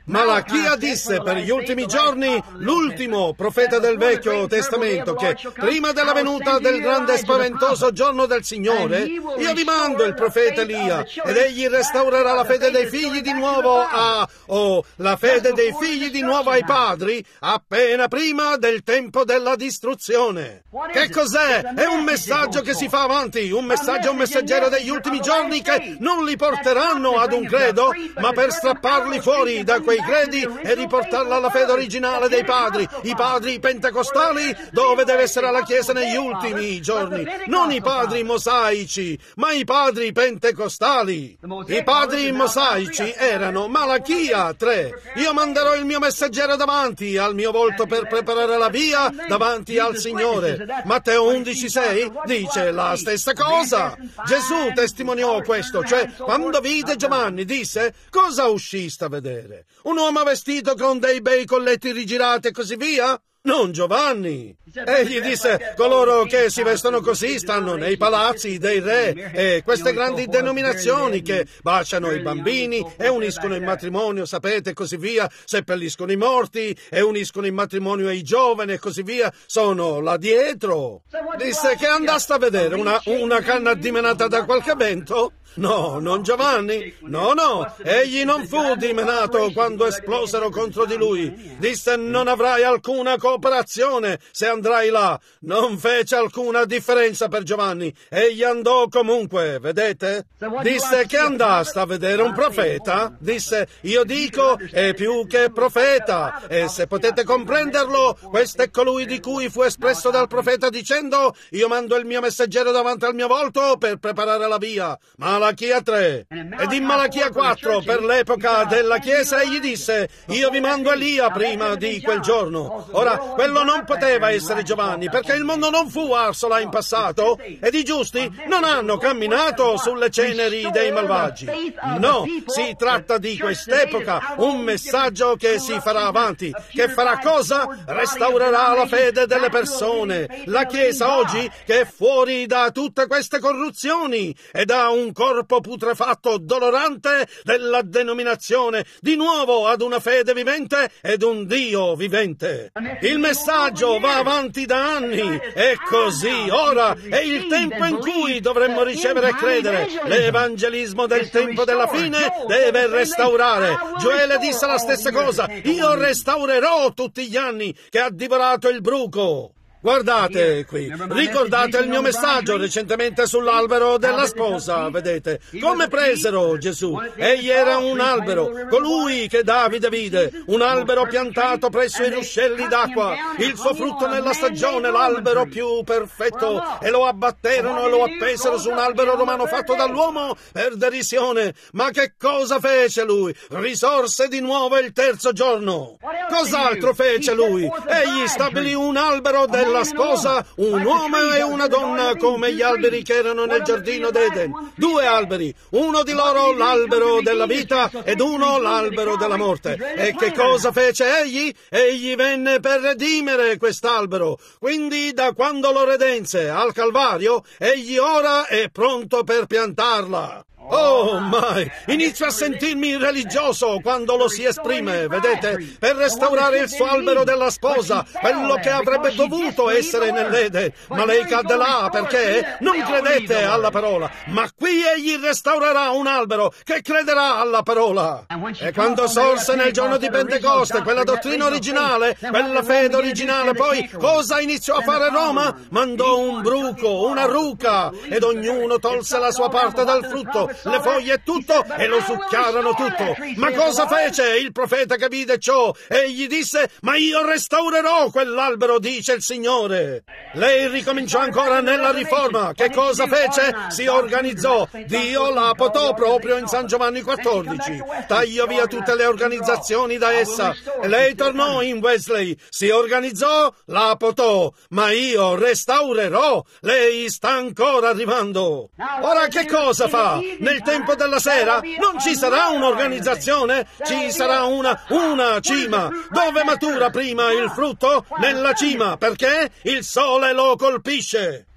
Malachia disse per gli ultimi giorni, l'ultimo profeta del Vecchio Testamento, che prima della venuta del grande e spaventoso giorno del Signore, io vi mando il profeta Elia, ed egli restaurerà la fede dei figli di nuovo a, o oh, la fede dei figli di nuovo ai padri, appena prima del tempo della distruzione. Che cos'è? È un messaggio che si fa avanti, un messaggio, un messaggero degli ultimi giorni che non li porteranno ad un credo, ma per strapparli fuori da quei credi e riportarla alla fede originale dei padri, i padri pentecostali, dove deve essere la Chiesa negli ultimi giorni, non i padri mosaici, ma i padri pentecostali. I padri mosaici erano Malachia tre, io manderò il mio messaggero davanti al mio volto per preparare la via davanti al Signore. Matteo undici sei dice la stessa cosa. Gesù testimoniò questo, cioè quando vide Giovanni disse: cosa usciste a vedere? Un uomo vestito con dei bei colletti rigirati e così via? Non Giovanni. Egli disse: coloro che si vestono così stanno nei palazzi dei re, e queste grandi denominazioni che baciano i bambini e uniscono in matrimonio, sapete, e così via, seppelliscono i morti e uniscono in matrimonio i giovani e così via, sono là dietro. Disse che andaste a vedere una, una canna addimenata da qualche vento? No, non Giovanni. No, no, egli non fu dimenato quando esplosero contro di lui. Disse: non avrai alcuna cooperazione se andrai là. Non fece alcuna differenza per Giovanni. Egli andò comunque, vedete? Disse che andaste a vedere un profeta? Disse: io dico, è più che profeta. E se potete comprenderlo, questo è colui di cui fu espresso dal profeta dicendo: io mando il mio messaggero davanti al mio volto per preparare la via. Ma Malachia tre. Ed in Malachia quattro, per l'epoca della Chiesa, egli disse: io vi mando Elia prima di quel giorno. Ora, quello non poteva essere Giovanni, perché il mondo non fu arso là in passato, ed i giusti non hanno camminato sulle ceneri dei malvagi. No, si tratta di quest'epoca, un messaggio che si farà avanti, che farà cosa? Restaurerà la fede delle persone. La Chiesa oggi, che è fuori da tutte queste corruzioni e da un corpo putrefatto dolorante della denominazione, di nuovo ad una fede vivente ed un Dio vivente. Il messaggio va avanti da anni, e così ora è il tempo in cui dovremmo ricevere e credere. L'evangelismo del tempo della fine deve restaurare. Gioele disse la stessa cosa: io restaurerò tutti gli anni che ha divorato il bruco. Guardate qui, ricordate il mio messaggio recentemente sull'albero della sposa, vedete? Come presero Gesù? Egli era un albero, colui che Davide vide, un albero piantato presso i ruscelli d'acqua, il suo frutto nella stagione, l'albero più perfetto, e lo abbatterono e lo appesero su un albero romano fatto dall'uomo per derisione. Ma che cosa fece lui? Risorse di nuovo il terzo giorno. Cos'altro fece lui? Egli stabilì un albero del la sposa, un uomo e una donna, come gli alberi che erano nel giardino d'Eden. Due alberi, uno di loro l'albero della vita ed uno l'albero della morte. E che cosa fece egli? Egli venne per redimere quest'albero. Quindi da quando lo redense al Calvario, egli ora è pronto per piantarla. Oh, mai! Inizio a sentirmi religioso quando lo si esprime, vedete? Per restaurare il suo albero della sposa, quello che avrebbe dovuto essere nell'Eden. Ma lei cadde là perché non credete alla parola. Ma qui egli restaurerà un albero che crederà alla parola. E quando sorse nel giorno di Pentecoste quella dottrina originale, quella fede originale, poi cosa iniziò a fare Roma? Mandò un bruco, una ruca, ed ognuno tolse la sua parte dal frutto, le foglie e tutto, e lo succhiarono tutto. Ma cosa fece il profeta che vide ciò? Egli disse: ma io restaurerò quell'albero, dice il Signore. Lei ricominciò ancora nella riforma. Che cosa fece? Si organizzò. Dio la potò proprio in San Giovanni quattordici. Tagliò via tutte le organizzazioni da essa, e lei tornò in Wesley. Si organizzò, la potò. Ma io restaurerò. Lei sta ancora arrivando. Ora che cosa fa? Nel tempo della sera non ci sarà un'organizzazione, ci sarà una, una cima. Dove matura prima il frutto? Nella cima, perché il sole lo colpisce.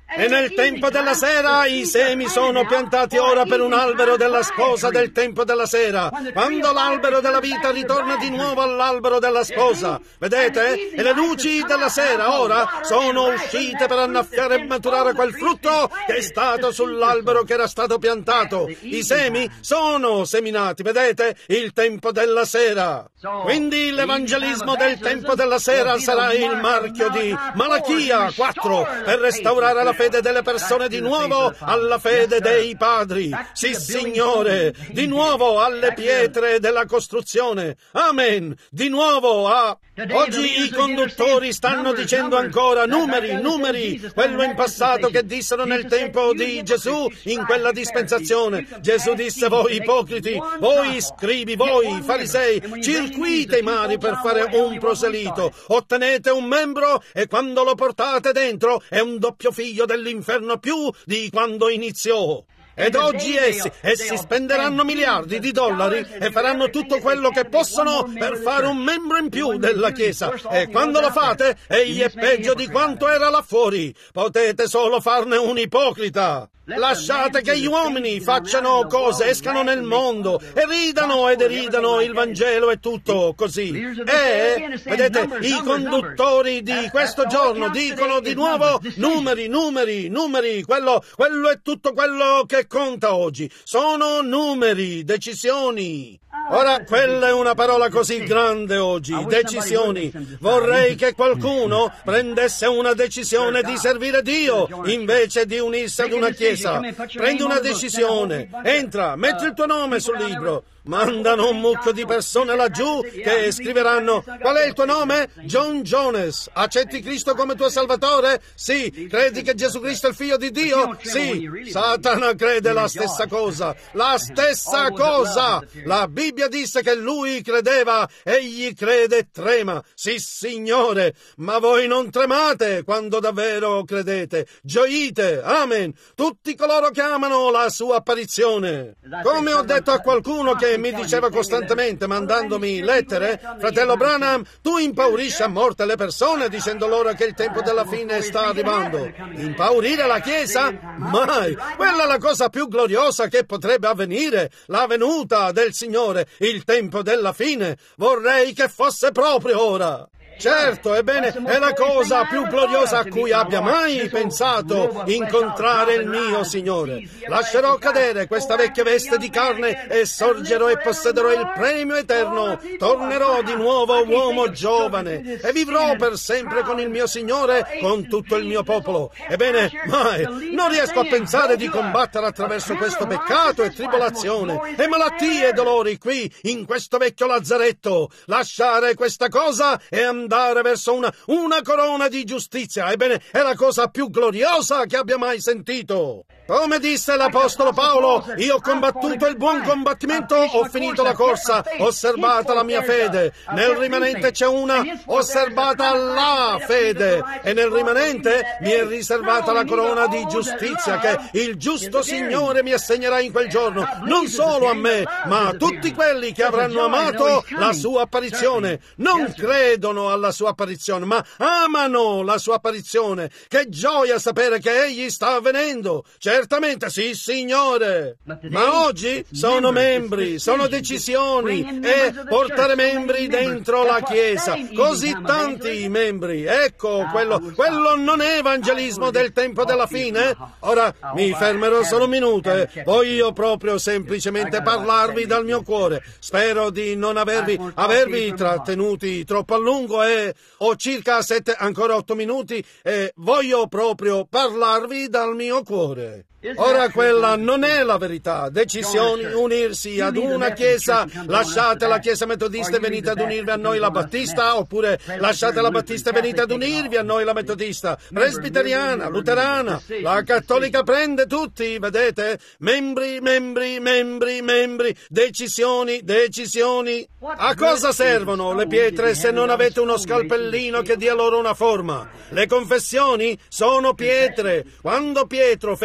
E nel tempo della sera i semi sono piantati ora per un albero della sposa del tempo della sera, quando l'albero della vita ritorna di nuovo all'albero della sposa. Vedete? E le luci della sera ora sono uscite per annaffiare e maturare quel frutto che è stato sull'albero che era stato piantato. I semi sono seminati, vedete? Il tempo della sera. Quindi l'evangelismo del tempo della sera sarà il marchio di Malachia quattro per restaurare la fede delle persone di nuovo alla fede dei padri. Sì, Signore, di nuovo alle pietre della costruzione. Amen. Di nuovo a... Oggi i conduttori stanno dicendo ancora numeri, numeri, quello in passato che dissero nel tempo di Gesù in quella dispensazione. Gesù disse: voi ipocriti, voi scribi, voi farisei, circuite i mari per fare un proselito, ottenete un membro e quando lo portate dentro è un doppio figlio dell'inferno più di quando iniziò. Ed oggi essi, essi spenderanno miliardi di dollari e faranno tutto quello che possono per fare un membro in più della Chiesa. E quando lo fate, egli è peggio di quanto era là fuori. Potete solo farne un ipocrita. Lasciate che gli uomini facciano cose, escano nel mondo e ridano e deridano il Vangelo e tutto così. E, vedete, i conduttori di questo giorno dicono di nuovo numeri, numeri, numeri, quello, quello è tutto quello che conta oggi. Sono numeri, decisioni. Ora, quella è una parola così grande oggi, decisioni. Vorrei che qualcuno prendesse una decisione di servire Dio invece di unirsi ad una chiesa. Prendi una decisione, entra, metti il tuo nome sul libro. Mandano un mucchio di persone laggiù che scriveranno: qual è il tuo nome? John Jones. Accetti Cristo come tuo Salvatore? Sì. Credi che Gesù Cristo è il Figlio di Dio? Sì. Satana crede la stessa cosa. La stessa cosa. La Bibbia disse che lui credeva. Egli crede e trema. Sì, Signore. Ma voi non tremate quando davvero credete. Gioite. Amen. Tutti coloro che amano la sua apparizione. Come ho detto a qualcuno che mi diceva costantemente, mandandomi lettere: fratello Branham, tu impaurisci a morte le persone dicendo loro che il tempo della fine sta arrivando. Impaurire la Chiesa? Mai! Quella è la cosa più gloriosa che potrebbe avvenire, la venuta del Signore, il tempo della fine. Vorrei che fosse proprio ora. Certo, ebbene, è la cosa più gloriosa a cui abbia mai pensato, incontrare il mio Signore. Lascerò cadere questa vecchia veste di carne e sorgerò e possederò il premio eterno. Tornerò di nuovo uomo giovane e vivrò per sempre con il mio Signore, con tutto il mio popolo. Ebbene, mai, non riesco a pensare di combattere attraverso questo peccato e tribolazione e malattie e dolori qui, in questo vecchio lazzaretto. Lasciare questa cosa e andare andare verso una, una corona di giustizia. Ebbene, è la cosa più gloriosa che abbia mai sentito. Come disse l'Apostolo Paolo: io ho combattuto il buon combattimento, ho finito la corsa, ho osservata la mia fede. Nel rimanente c'è una, osservata la fede, e nel rimanente mi è riservata la corona di giustizia che il giusto Signore mi assegnerà in quel giorno, non solo a me, ma a tutti quelli che avranno amato la sua apparizione. Non credono alla sua apparizione, ma amano la sua apparizione. Che gioia sapere che egli sta avvenendo. Certamente sì, Signore. Ma oggi sono membri, sono decisioni e portare membri dentro la Chiesa. Così tanti membri. Ecco, quello, quello non è evangelismo del tempo della fine. Ora mi fermerò solo un minuto e voglio proprio semplicemente parlarvi dal mio cuore. Spero di non avervi, avervi trattenuti troppo a lungo e ho circa sette, ancora otto minuti e voglio proprio parlarvi dal mio cuore. Ora quella non è la verità. Decisioni, unirsi ad una chiesa. Lasciate la chiesa metodista e venite ad unirvi a noi la battista, oppure lasciate la battista e venite ad unirvi a noi la metodista, presbiteriana, luterana. La cattolica prende tutti, vedete? Membri, membri, membri, membri, decisioni, decisioni. A cosa servono le pietre se non avete uno scalpellino che dia loro una forma? Le confessioni sono pietre. Quando Pietro fece la sua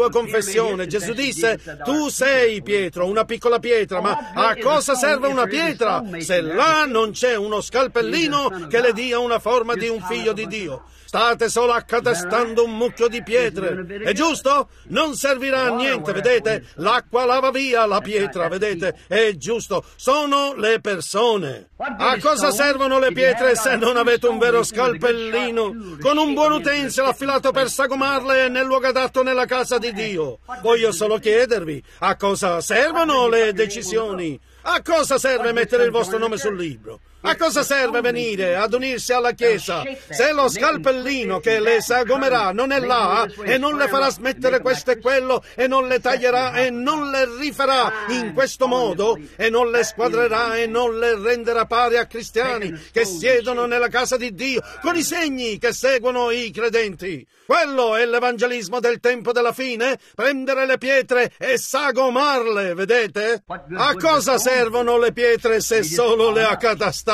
sua confessione. Gesù disse: tu sei Pietro, una piccola pietra, ma a cosa serve una pietra se là non c'è uno scalpellino che le dia una forma di un figlio di Dio? State solo accatastando un mucchio di pietre. È giusto? Non servirà a niente, vedete? L'acqua lava via la pietra, vedete? È giusto. Sono le persone. A cosa servono le pietre se non avete un vero scalpellino con un buon utensile affilato per sagomarle nel luogo adatto nella casa di Dio? Voglio solo chiedervi, a cosa servono le decisioni? A cosa serve mettere il vostro nome sul libro? A cosa serve venire ad unirsi alla Chiesa se lo scalpellino che le sagomerà non è là e non le farà smettere questo e quello e non le taglierà e non le rifarà in questo modo e non le squadrerà e non le renderà pari a cristiani che siedono nella casa di Dio con i segni che seguono i credenti? Quello è l'evangelismo del tempo della fine? Prendere le pietre e sagomarle, vedete? A cosa servono le pietre se solo le accatastate?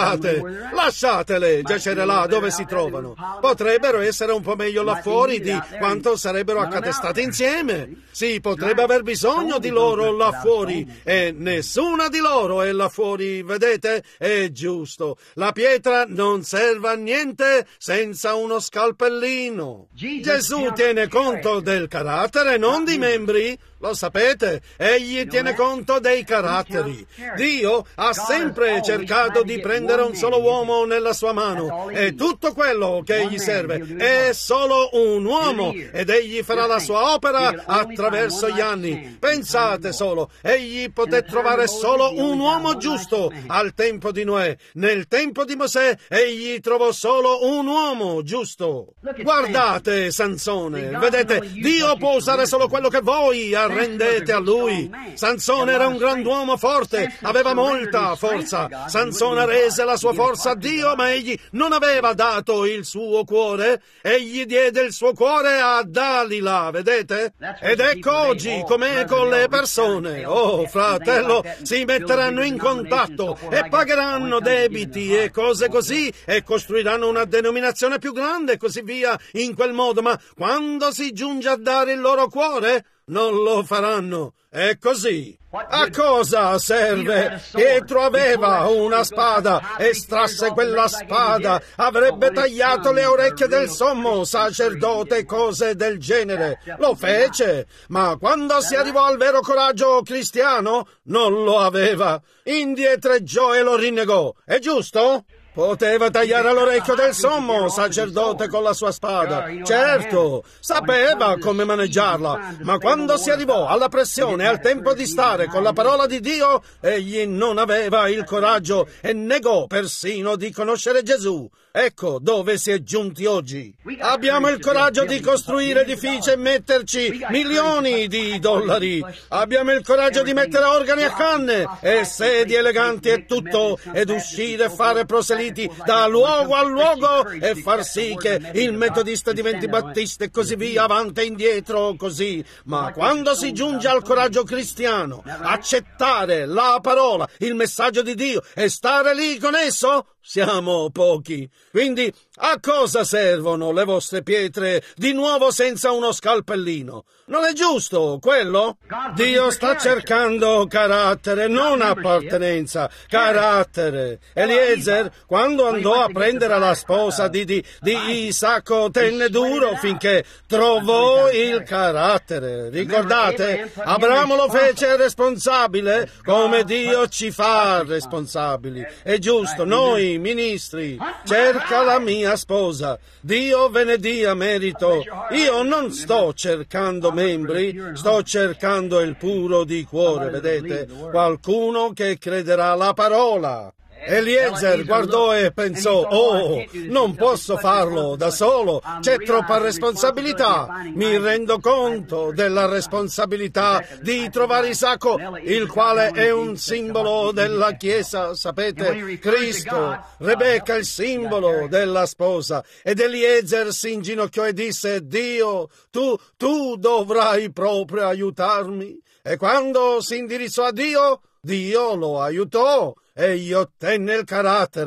Lasciatele giacere là dove si trovano. Potrebbero essere un po' meglio là fuori di quanto sarebbero accatestate insieme. Sì, potrebbe aver bisogno di loro là fuori e nessuna di loro è là fuori, vedete? È giusto. La pietra non serve a niente senza uno scalpellino. Gesù tiene conto del carattere, non di membri. Lo sapete? Egli tiene conto dei caratteri. Dio ha sempre cercato di prendere un solo uomo nella sua mano e tutto quello che gli serve è solo un uomo ed egli farà la sua opera attraverso gli anni. Pensate solo, egli poté trovare solo un uomo giusto al tempo di Noè. Nel tempo di Mosè egli trovò solo un uomo giusto. Guardate Sansone, vedete, Dio può usare solo quello che voi arrendete a lui. Sansone era un grand'uomo forte, aveva molta forza. Sansone rese la sua forza a Dio, ma egli non aveva dato il suo cuore. Egli diede il suo cuore a Dalila, vedete? Ed ecco oggi com'è con le persone. Oh, fratello, si metteranno in contatto e pagheranno debiti e cose così e costruiranno una denominazione più grande e così via in quel modo, ma quando si giunge a dare il loro cuore non lo faranno. È così. A cosa serve? Pietro aveva una spada, estrasse quella spada, avrebbe tagliato le orecchie del sommo sacerdote e cose del genere. Lo fece, ma quando si arrivò al vero coraggio cristiano, non lo aveva. Indietreggiò e lo rinnegò. È giusto? Poteva tagliare l'orecchio del sommo sacerdote con la sua spada. Certo, sapeva come maneggiarla, ma quando si arrivò alla pressione e al tempo di stare con la parola di Dio, egli non aveva il coraggio e negò persino di conoscere Gesù. Ecco dove si è giunti oggi. Abbiamo il coraggio di costruire edifici e metterci milioni di dollari. Abbiamo il coraggio di mettere organi a canne e sedie eleganti e tutto, ed uscire e fare proseliti da luogo a luogo e far sì che il metodista diventi battista e così via, avanti e indietro, così. Ma quando si giunge al coraggio cristiano, accettare la parola, il messaggio di Dio e stare lì con esso, siamo pochi. Quindi a cosa servono le vostre pietre di nuovo senza uno scalpellino? Non è giusto quello? Dio sta cercando carattere, non appartenenza, carattere. Eliezer, quando andò a prendere la sposa di, di, di Isacco, tenne duro finché trovò il carattere. Ricordate? Abramo lo fece responsabile come Dio ci fa responsabili. È giusto, noi ministri, cerca la mia sposa, Dio ve ne dia merito. Io non sto cercando membri, sto cercando il puro di cuore, vedete? Qualcuno che crederà alla parola. Eliezer guardò e pensò: oh, non posso farlo da solo, c'è troppa responsabilità. Mi rendo conto della responsabilità di trovare Isacco, il quale è un simbolo della Chiesa, sapete, Cristo, Rebecca il simbolo della sposa. Ed Eliezer si inginocchiò e disse: Dio, tu, tu dovrai proprio aiutarmi. E quando si indirizzò a Dio, Dio lo aiutò. Egli ottenne il carattere.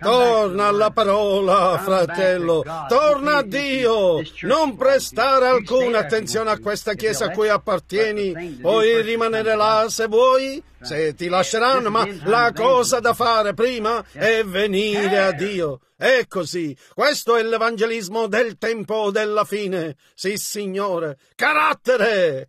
Torna alla parola, fratello, torna a Dio, non prestare alcuna attenzione a questa chiesa a cui appartieni, puoi rimanere là se vuoi, se ti lasceranno, ma la cosa da fare prima è venire a Dio. È così, questo è l'evangelismo del tempo della fine, sì signore, carattere!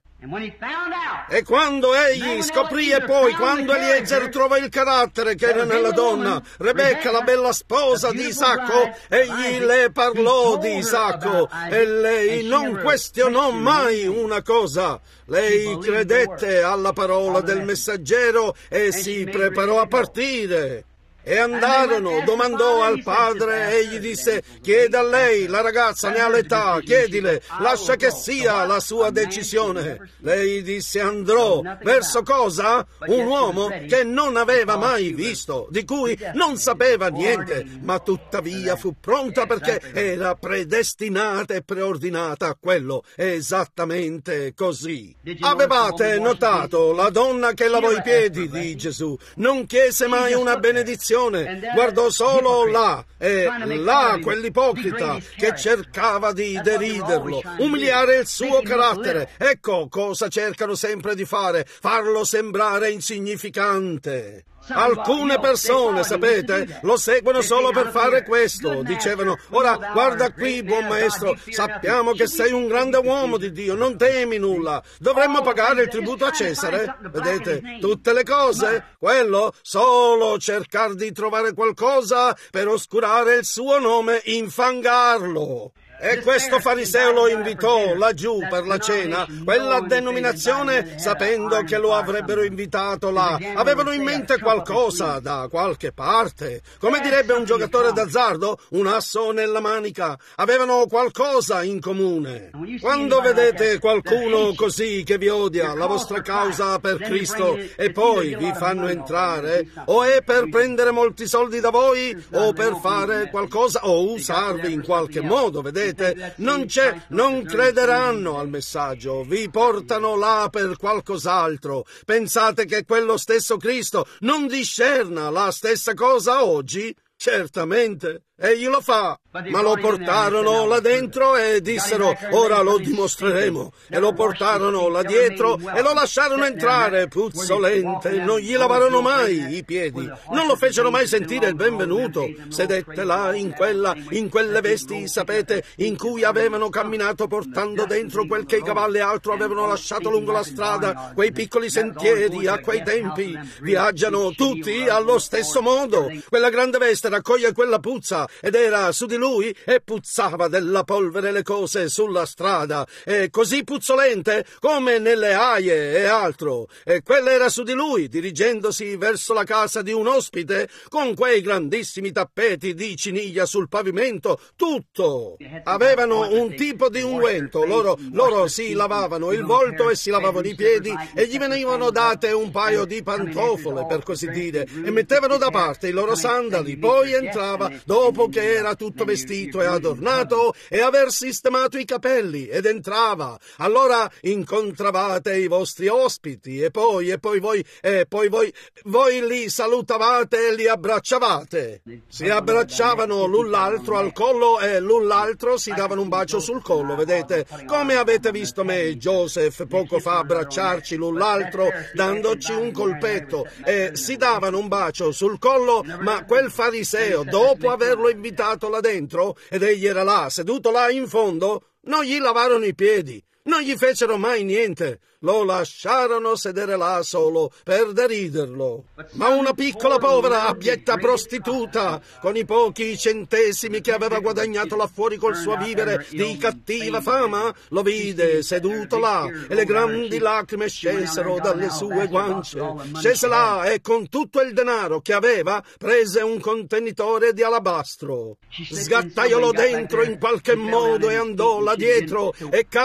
E quando egli scoprì e poi quando Eliezer trovò il carattere che era nella donna, Rebecca, la bella sposa di Isacco, egli le parlò di Isacco e lei non questionò mai una cosa. Lei credette alla parola del messaggero e si preparò a partire. E andarono, domandò al padre e gli disse: chieda a lei, la ragazza ne ha l'età, chiedile, lascia che sia la sua decisione. Lei disse: andrò. Verso cosa? Un uomo che non aveva mai visto, di cui non sapeva niente, ma tuttavia fu pronta perché era predestinata e preordinata a quello. Esattamente così. Avevate notato la donna che lavò i piedi di Gesù? Non chiese mai una benedizione. Guardò solo là, e là quell'ipocrita che cercava di deriderlo, umiliare il suo carattere. Ecco cosa cercano sempre di fare, farlo sembrare insignificante. Alcune persone, sapete, lo seguono solo per fare questo. Dicevano: ora guarda qui, buon maestro, sappiamo che sei un grande uomo di Dio, non temi nulla, dovremmo pagare il tributo a Cesare. Vedete, tutte le cose, quello, solo cercare di trovare qualcosa per oscurare il suo nome, infangarlo. E questo fariseo lo invitò laggiù per la cena, quella denominazione, sapendo che lo avrebbero invitato là. Avevano in mente qualcosa da qualche parte. Come direbbe un giocatore d'azzardo, un asso nella manica. Avevano qualcosa in comune. Quando vedete qualcuno così che vi odia la vostra causa per Cristo e poi vi fanno entrare, o è per prendere molti soldi da voi, o per fare qualcosa, o usarvi in qualche modo, vedete? Non c'è, non crederanno al messaggio, vi portano là per qualcos'altro. Pensate che quello stesso Cristo non discerna la stessa cosa oggi? Certamente, egli lo fa, ma lo portarono là dentro e dissero: ora lo dimostreremo. E lo portarono là dietro e lo lasciarono entrare, puzzolente. Non gli lavarono mai i piedi, non lo fecero mai sentire il benvenuto. Sedette là in quella, in quelle vesti, sapete, in cui avevano camminato portando dentro quel che i cavalli e altro avevano lasciato lungo la strada. Quei piccoli sentieri a quei tempi viaggiano tutti allo stesso modo. Quella grande veste raccoglie quella puzza ed era su di lui e puzzava della polvere le cose sulla strada, e così puzzolente come nelle aie e altro, e quella era su di lui dirigendosi verso la casa di un ospite con quei grandissimi tappeti di ciniglia sul pavimento. Tutto avevano un tipo di unguento. Loro, loro si lavavano il volto e si lavavano i piedi e gli venivano date un paio di pantofole, per così dire, e mettevano da parte i loro sandali. Poi entrava, dopo che era tutto vestito e adornato e aver sistemato i capelli, ed entrava. Allora incontravate i vostri ospiti e poi, e poi voi, e poi voi, voi li salutavate e li abbracciavate. Si abbracciavano l'un l'altro al collo e l'un l'altro si davano un bacio sul collo, vedete? Come avete visto me e Joseph poco fa abbracciarci l'un l'altro, dandoci un colpetto, e si davano un bacio sul collo, ma quel fariseo, dopo averlo invitato là dentro, ed egli era là, seduto là in fondo, non gli lavarono i piedi, non gli fecero mai niente, lo lasciarono sedere là solo per deriderlo. Ma una piccola povera abietta prostituta, con i pochi centesimi che aveva guadagnato là fuori col suo vivere di cattiva fama, lo vide seduto là e le grandi lacrime scesero dalle sue guance. Scese là e con tutto il denaro che aveva prese un contenitore di alabastro, sgattaiolò dentro in qualche modo e andò là dietro e cadde ai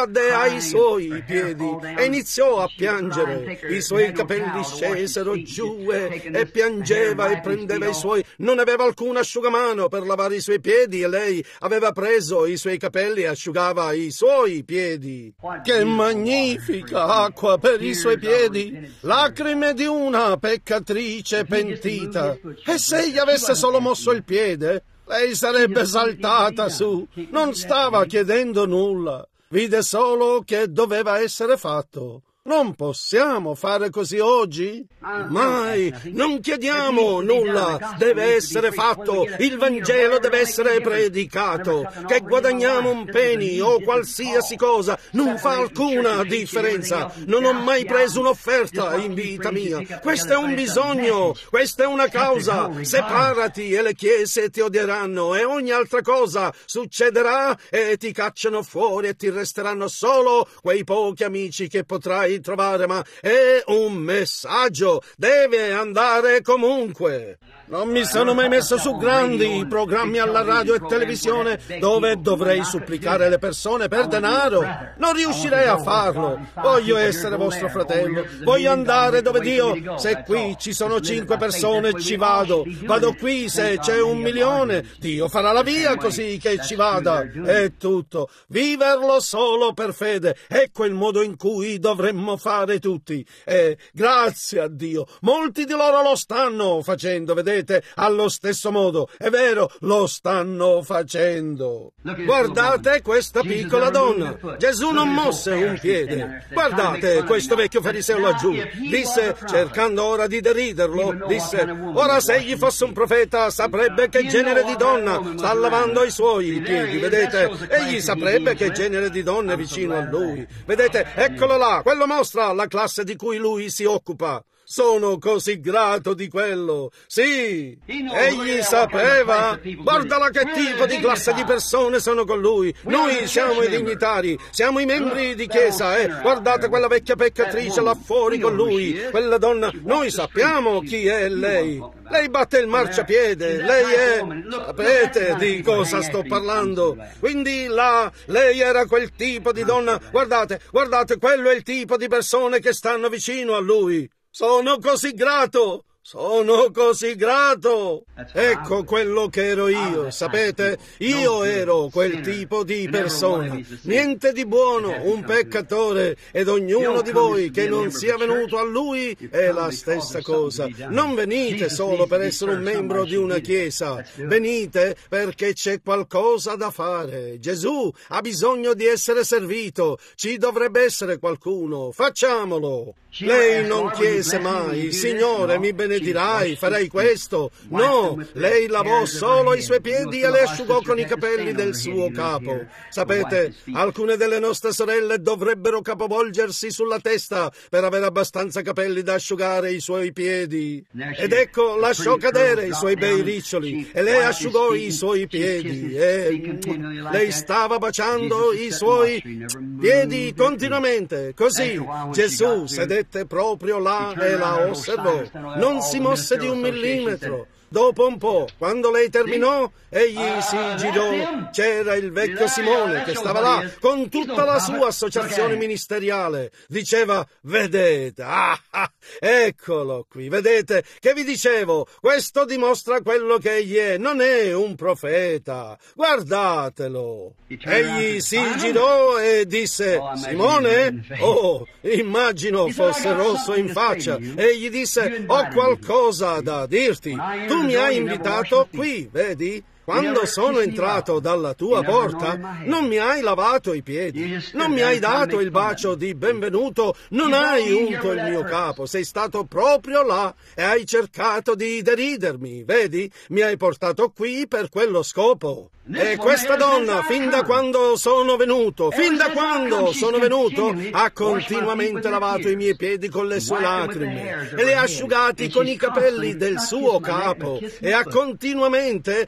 ai suoi piedi e iniziò a piangere. I suoi capelli scesero giù e, e piangeva e prendeva i suoi. Non aveva alcun asciugamano per lavare i suoi piedi e lei aveva preso i suoi capelli e asciugava i suoi piedi. Che magnifica acqua per i suoi piedi! Lacrime di una peccatrice pentita. E se egli avesse solo mosso il piede, lei sarebbe saltata su. Non stava chiedendo nulla. Vide solo che doveva essere fatto. Non possiamo fare così oggi? Mai! Non chiediamo nulla! Deve essere fatto! Il Vangelo deve essere predicato! Che guadagniamo un penny o qualsiasi cosa non fa alcuna differenza! Non ho mai preso un'offerta in vita mia! Questo è un bisogno! Questa è una causa! Separati e le chiese ti odieranno e ogni altra cosa succederà e ti cacciano fuori e ti resteranno solo quei pochi amici che potrai trovare, ma è un messaggio, deve andare comunque. Non mi sono mai messo su grandi programmi alla radio e televisione dove dovrei supplicare le persone per denaro. Non riuscirei a farlo. Voglio essere vostro fratello, voglio andare dove Dio. Se qui ci sono cinque persone ci vado, vado qui se c'è un milione, Dio farà la via così che ci vada. È tutto. Viverlo solo per fede, ecco il modo in cui dovremmo fare tutti. E grazie a Dio, molti di loro lo stanno facendo, vedete? Allo stesso modo, è vero, lo stanno facendo. Guardate questa piccola donna. Gesù non mosse un piede. Guardate questo vecchio fariseo laggiù. Disse, cercando ora di deriderlo, disse, ora se egli fosse un profeta saprebbe che genere di donna sta lavando i suoi piedi. Vedete, egli saprebbe che genere di donna è vicino a lui. Vedete, eccolo là, quello mostra la classe di cui lui si occupa. Sono così grato di quello. Sì, egli sapeva. Guardala che tipo di classe di persone sono con lui. Noi siamo i dignitari, siamo i membri di chiesa, eh. Guardate quella vecchia peccatrice là fuori con lui. Quella donna, noi sappiamo chi è lei. Lei batte il marciapiede, lei è... Sapete di cosa sto parlando? Quindi là, lei era quel tipo di donna. Guardate, guardate, quello è il tipo di persone che stanno vicino a lui. Sono così grato! Sono così grato! Ecco quello che ero io, sapete? Io ero quel tipo di persona. Niente di buono, un peccatore, ed ognuno di voi che non sia venuto a Lui è la stessa cosa. Non venite solo per essere un membro di una chiesa, venite perché c'è qualcosa da fare. Gesù ha bisogno di essere servito, ci dovrebbe essere qualcuno, facciamolo! Lei non chiese mai, Signore, mi benedirai, farai questo. No, lei lavò solo i suoi piedi e le asciugò con i capelli del suo capo. Sapete, alcune delle nostre sorelle dovrebbero capovolgersi sulla testa per avere abbastanza capelli da asciugare i suoi piedi. Ed ecco, lasciò cadere i suoi bei riccioli e lei asciugò i suoi piedi. E lei stava baciando i suoi piedi continuamente. Così Gesù sedette proprio là e la osservò. Non si mosse di un millimetro. Dopo un po', quando lei terminò, egli si girò. C'era il vecchio Simone che stava là con tutta la sua associazione ministeriale. Diceva, vedete, ah, ah, eccolo qui, vedete, che vi dicevo, questo dimostra quello che egli è, non è un profeta, guardatelo. Egli si girò e disse, Simone? Oh, immagino fosse rosso in faccia. Egli disse, ho qualcosa da dirti. Tu mi hai invitato qui, vedi? Quando sono entrato dalla tua porta, non mi hai lavato i piedi, non mi hai dato il bacio di benvenuto, non hai unto il mio capo, sei stato proprio là e hai cercato di deridermi, vedi? Mi hai portato qui per quello scopo. E questa donna, fin da quando sono venuto, fin da quando sono venuto, ha continuamente lavato i miei piedi con le sue lacrime e li ha asciugati con i capelli del suo capo e ha continuamente, non mi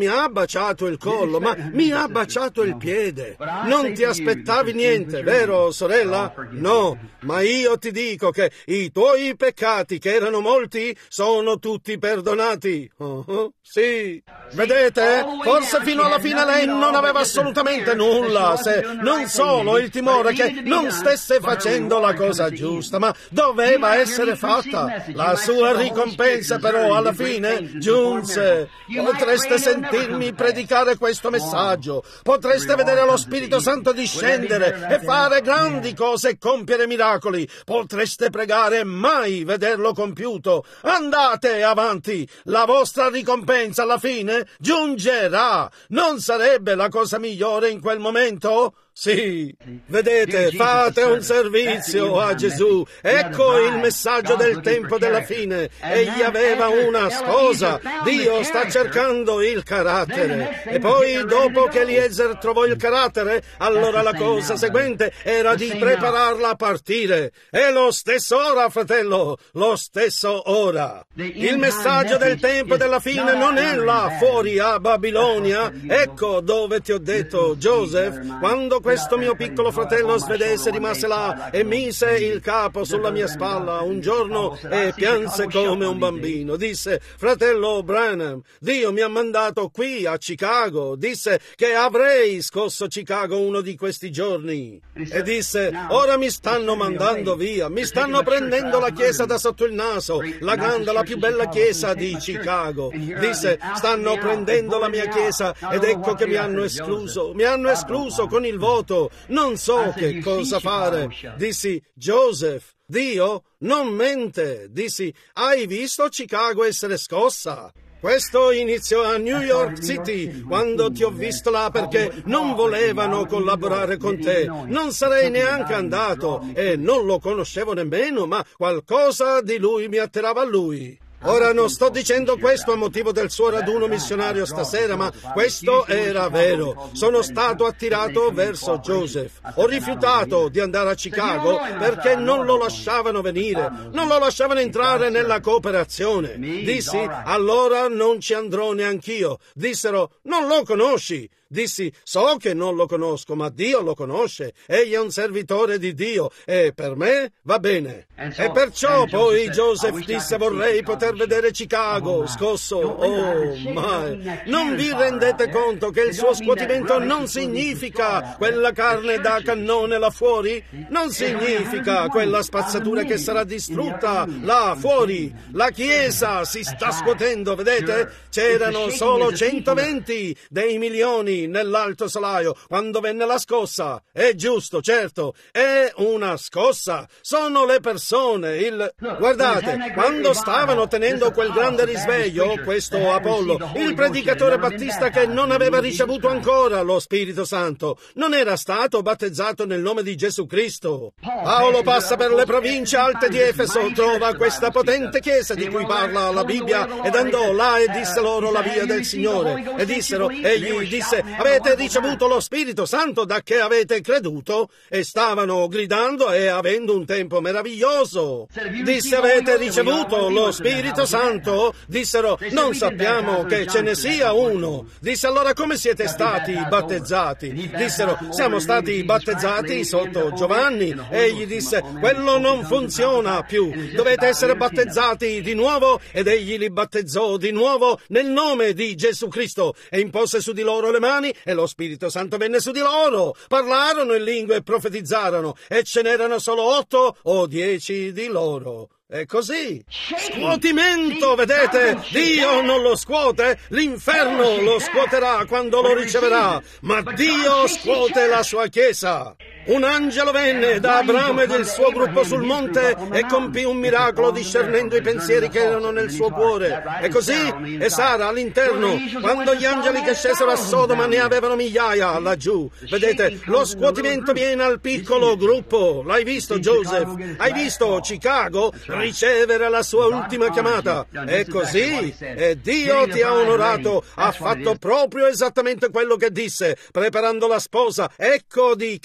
mi ha baciato il collo, ma mi ha baciato il piede. Non ti aspettavi niente, vero, sorella? No, ma io ti dico che i tuoi peccati, che erano molti, sono tutti perdonati. Uh-huh, sì. Vedete? Forse fino alla fine lei non aveva assolutamente nulla, se non solo il timore che non stesse facendo la cosa giusta, ma doveva essere fatta. La sua ricompensa però alla fine giunse. Potreste sentirmi predicare questo messaggio, potreste vedere lo Spirito Santo discendere e fare grandi cose e compiere miracoli, potreste pregare e mai vederlo compiuto. Andate avanti, la vostra ricompensa alla fine giungerà. Non sarebbe la cosa migliore in quel momento? Sì, vedete, fate un servizio a Gesù. Ecco il messaggio del tempo della fine. Egli aveva una sposa. Dio sta cercando il carattere. E poi, dopo che Eliezer trovò il carattere, allora la cosa seguente era di prepararla a partire. È lo stesso ora, fratello, lo stesso ora. Il messaggio del tempo della fine non è là fuori a Babilonia. Ecco dove ti ho detto, Joseph, quando questo mio piccolo fratello svedese rimase là e mise il capo sulla mia spalla un giorno e pianse come un bambino. Disse: fratello Branham, Dio mi ha mandato qui a Chicago. Disse che avrei scosso Chicago uno di questi giorni. E disse: ora mi stanno mandando via, mi stanno prendendo la chiesa da sotto il naso, la grande, la più bella chiesa di Chicago. Disse: stanno prendendo la mia chiesa ed ecco che mi hanno escluso, mi hanno escluso con il voto. Non so che cosa fare. Dissi: Joseph, Dio non mente. Dissi: hai visto Chicago essere scossa? Questo iniziò a New York City, quando ti ho visto là, perché non volevano collaborare con te. Non sarei neanche andato e non lo conoscevo nemmeno, ma qualcosa di lui mi attirava a lui. Ora non sto dicendo questo a motivo del suo raduno missionario stasera, ma questo era vero. Sono stato attirato verso Joseph. Ho rifiutato di andare a Chicago perché non lo lasciavano venire, non lo lasciavano entrare nella cooperazione. Dissi: allora non ci andrò neanch'io. Dissero: non lo conosci. Dissi: so che non lo conosco, ma Dio lo conosce. Egli è un servitore di Dio e per me va bene. E perciò poi Joseph disse: vorrei poter vedere Chicago scosso. Oh, mai. Non vi rendete conto che il suo scuotimento non significa quella carne da cannone là fuori? Non significa quella spazzatura che sarà distrutta là fuori. La Chiesa si sta scuotendo, vedete? C'erano solo centoventi dei milioni nell'alto solaio quando venne la scossa. È giusto, certo, è una scossa. Sono le persone, il... Guardate, quando stavano tenendo quel grande risveglio, questo Apollo, il predicatore battista che non aveva ricevuto ancora lo Spirito Santo, non era stato battezzato nel nome di Gesù Cristo. Paolo passa per le province alte di Efeso, trova questa potente chiesa di cui parla la Bibbia ed andò là e disse loro la via del Signore. E dissero, egli disse: avete ricevuto lo Spirito Santo da che avete creduto? E stavano gridando e avendo un tempo meraviglioso. Disse: avete ricevuto lo Spirito Santo? Dissero: non sappiamo che ce ne sia uno. Disse: allora come siete stati battezzati? Dissero: siamo stati battezzati sotto Giovanni. Egli disse: quello non funziona più, dovete essere battezzati di nuovo. Ed egli li battezzò di nuovo nel nome di Gesù Cristo e impose su di loro le mani e lo Spirito Santo venne su di loro. Parlarono in lingue e profetizzarono e ce n'erano solo otto o dieci di loro. È così. Scuotimento, vedete? Dio non lo scuote, l'inferno lo scuoterà quando lo riceverà, ma Dio scuote la sua Chiesa. Un angelo venne da Abramo ed il suo gruppo sul monte e compì un miracolo discernendo i pensieri che erano nel suo cuore. E così, e Sara all'interno, quando gli angeli che scesero a Sodoma ne avevano migliaia laggiù. Vedete, lo scuotimento viene al piccolo gruppo. L'hai visto, Joseph? Hai visto Chicago ricevere la sua ultima chiamata? È così, e Dio ti ha onorato, ha fatto proprio esattamente quello che disse, preparando la sposa. Ecco di che si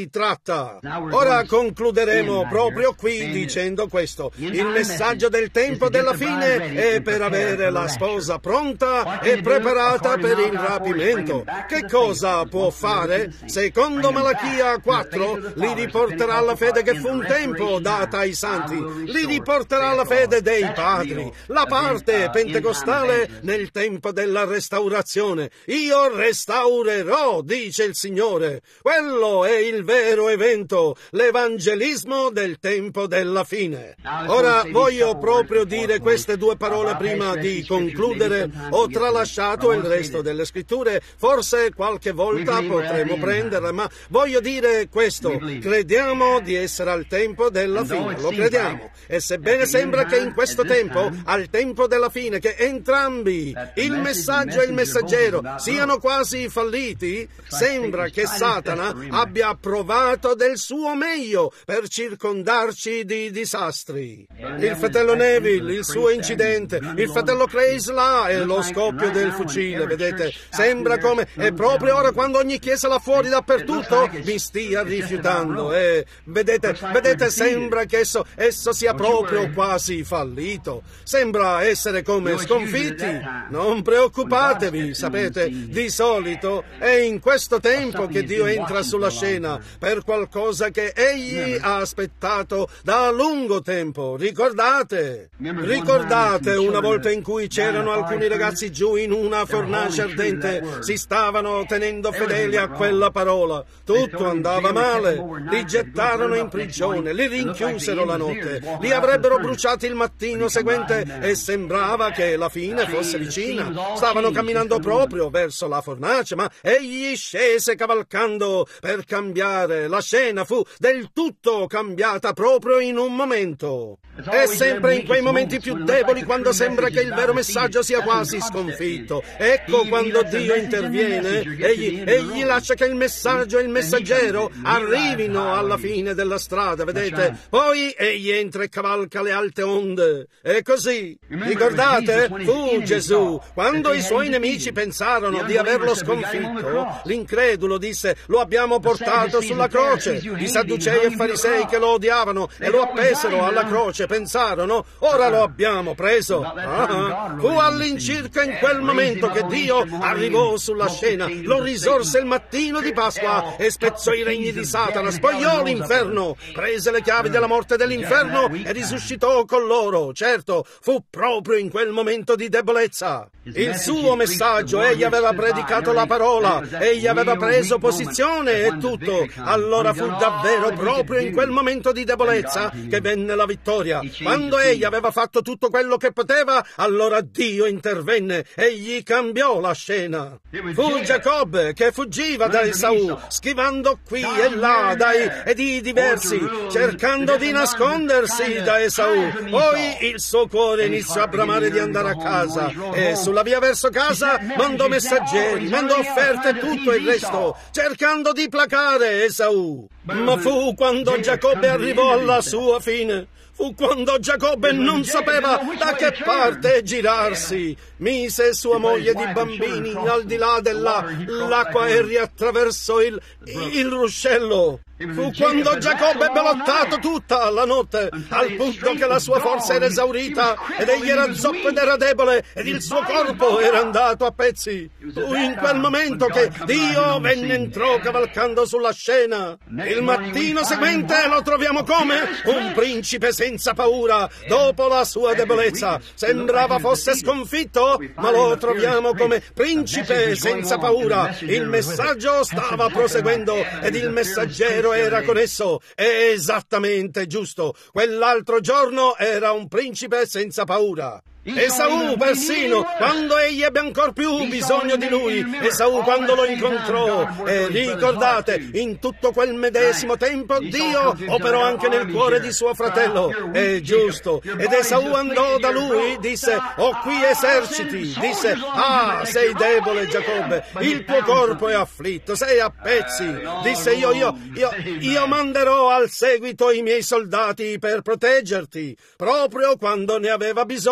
si tratta. Ora concluderemo proprio qui dicendo questo. Il messaggio del tempo della fine è per avere la sposa pronta e preparata per il rapimento. Che cosa può fare? Secondo Malachia quattro, li riporterà alla fede che fu un tempo data ai santi, li riporterà alla fede dei padri, la parte pentecostale nel tempo della restaurazione. Io restaurerò, dice il Signore. Quello è il vero evento, l'evangelismo del tempo della fine. Ora voglio proprio dire queste due parole prima di concludere. Ho tralasciato il resto delle scritture, forse qualche volta potremo prenderle, ma voglio dire questo: crediamo di essere al tempo della fine, lo crediamo, e sebbene sembra che in questo tempo, al tempo della fine, che entrambi, il messaggio e il messaggero, siano quasi falliti, sembra che Satana abbia provato del suo meglio per circondarci di disastri. Il fratello Neville, il suo incidente, il fratello Clays là e lo scoppio del fucile, vedete, sembra come, e proprio ora quando ogni chiesa là fuori dappertutto mi stia rifiutando, e vedete, vedete, sembra che esso, esso sia proprio quasi fallito, sembra essere come sconfitti. Non preoccupatevi, sapete, di solito è in questo tempo che Dio entra sulla scena per qualcosa che Egli ha aspettato da lungo tempo. Ricordate? Ricordate una volta in cui c'erano alcuni ragazzi giù in una fornace ardente, si stavano tenendo fedeli a quella parola, tutto andava male, li gettarono in prigione, li rinchiusero la notte, li avrebbero bruciati il mattino seguente e sembrava che la fine fosse vicina. Stavano camminando proprio verso la fornace, ma egli scese cavalcando per cambiare. La scena fu del tutto cambiata proprio in un momento. È sempre in quei momenti più deboli, quando sembra che il vero messaggio sia quasi sconfitto. Ecco quando Dio interviene, egli, egli lascia che il messaggio e il messaggero arrivino alla fine della strada, vedete? Poi egli entra e cavalca le alte onde. E così, ricordate, fu Gesù, quando i suoi nemici pensarono di averlo sconfitto, l'incredulo disse: lo abbiamo portato sulla croce. I sadducei e farisei che lo odiavano e lo appesero alla croce pensarono: ora lo abbiamo preso. Ah, fu all'incirca in quel momento che Dio arrivò sulla scena, lo risorse il mattino di Pasqua e spezzò i regni di Satana, spogliò l'inferno, prese le chiavi della morte e dell'inferno e risuscitò con loro. Certo, fu proprio in quel momento di debolezza. Il suo messaggio, egli aveva predicato la parola, egli aveva preso posizione e tutto. Allora fu davvero proprio in quel momento di debolezza che venne la vittoria. Quando egli aveva fatto tutto quello che poteva, allora Dio intervenne, egli cambiò la scena. Fu Giacobbe che fuggiva da Esaù, schivando qui e là dai e di diversi, cercando di nascondersi da Esaù. Poi il suo cuore iniziò a bramare di andare a casa, e sulla via verso casa mandò messaggeri, mandò offerte e tutto il resto, cercando di placare Esaù. Ma fu quando Giacobbe arrivò alla sua fine, fu quando Giacobbe non sapeva da che parte girarsi, mise sua moglie di bambini al di là dell'acqua e riattraversò il, il ruscello. Fu quando Giacobbe ebbe lottato tutta la notte, al punto che la sua forza era esaurita ed egli era zoppo ed era debole ed il suo corpo era andato a pezzi. Fu in quel momento che Dio venne entrò cavalcando sulla scena. Il mattino seguente lo troviamo come un principe senza paura. Dopo la sua debolezza sembrava fosse sconfitto, ma lo troviamo come principe senza paura. Il messaggio stava proseguendo ed il messaggero era con esso. È esattamente giusto. Quell'altro giorno era un principe senza paura. Esaù persino, quando egli ebbe ancor più bisogno di lui, Esaù quando lo incontrò, e ricordate, in tutto quel medesimo tempo Dio operò anche nel cuore di suo fratello, è giusto, ed Esaù andò da lui, disse: ho qui eserciti, disse: ah, sei debole Giacobbe, il tuo corpo è afflitto, sei a pezzi, disse: io, io, io, io manderò al seguito i miei soldati per proteggerti, proprio quando ne aveva bisogno.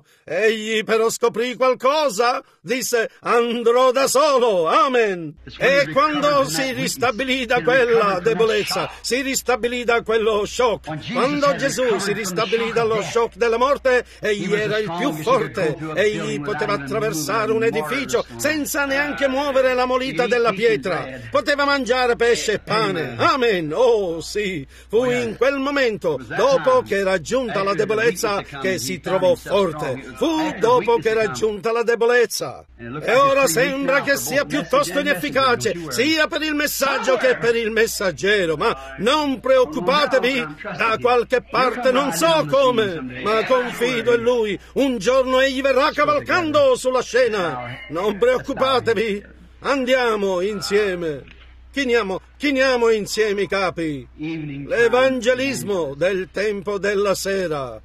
Egli però scoprì qualcosa, disse: andrò da solo, amen. E quando si ristabilì da quella debolezza, si ristabilì da quello shock, quando Gesù si ristabilì dallo shock della morte, egli era il più forte, egli poteva attraversare un edificio senza neanche muovere la molita della pietra, poteva mangiare pesce e pane, amen. Oh sì, fu in quel momento, dopo che era giunta la debolezza, che si trovò forte. Fu dopo che era giunta la debolezza. E ora sembra che sia piuttosto inefficace, sia per il messaggio che per il messaggero. Ma non preoccupatevi, da qualche parte, non so come, ma confido in Lui. Un giorno egli verrà cavalcando sulla scena. Non preoccupatevi, andiamo insieme. Chiniamo, chiniamo insieme i capi. L'evangelismo del tempo della sera.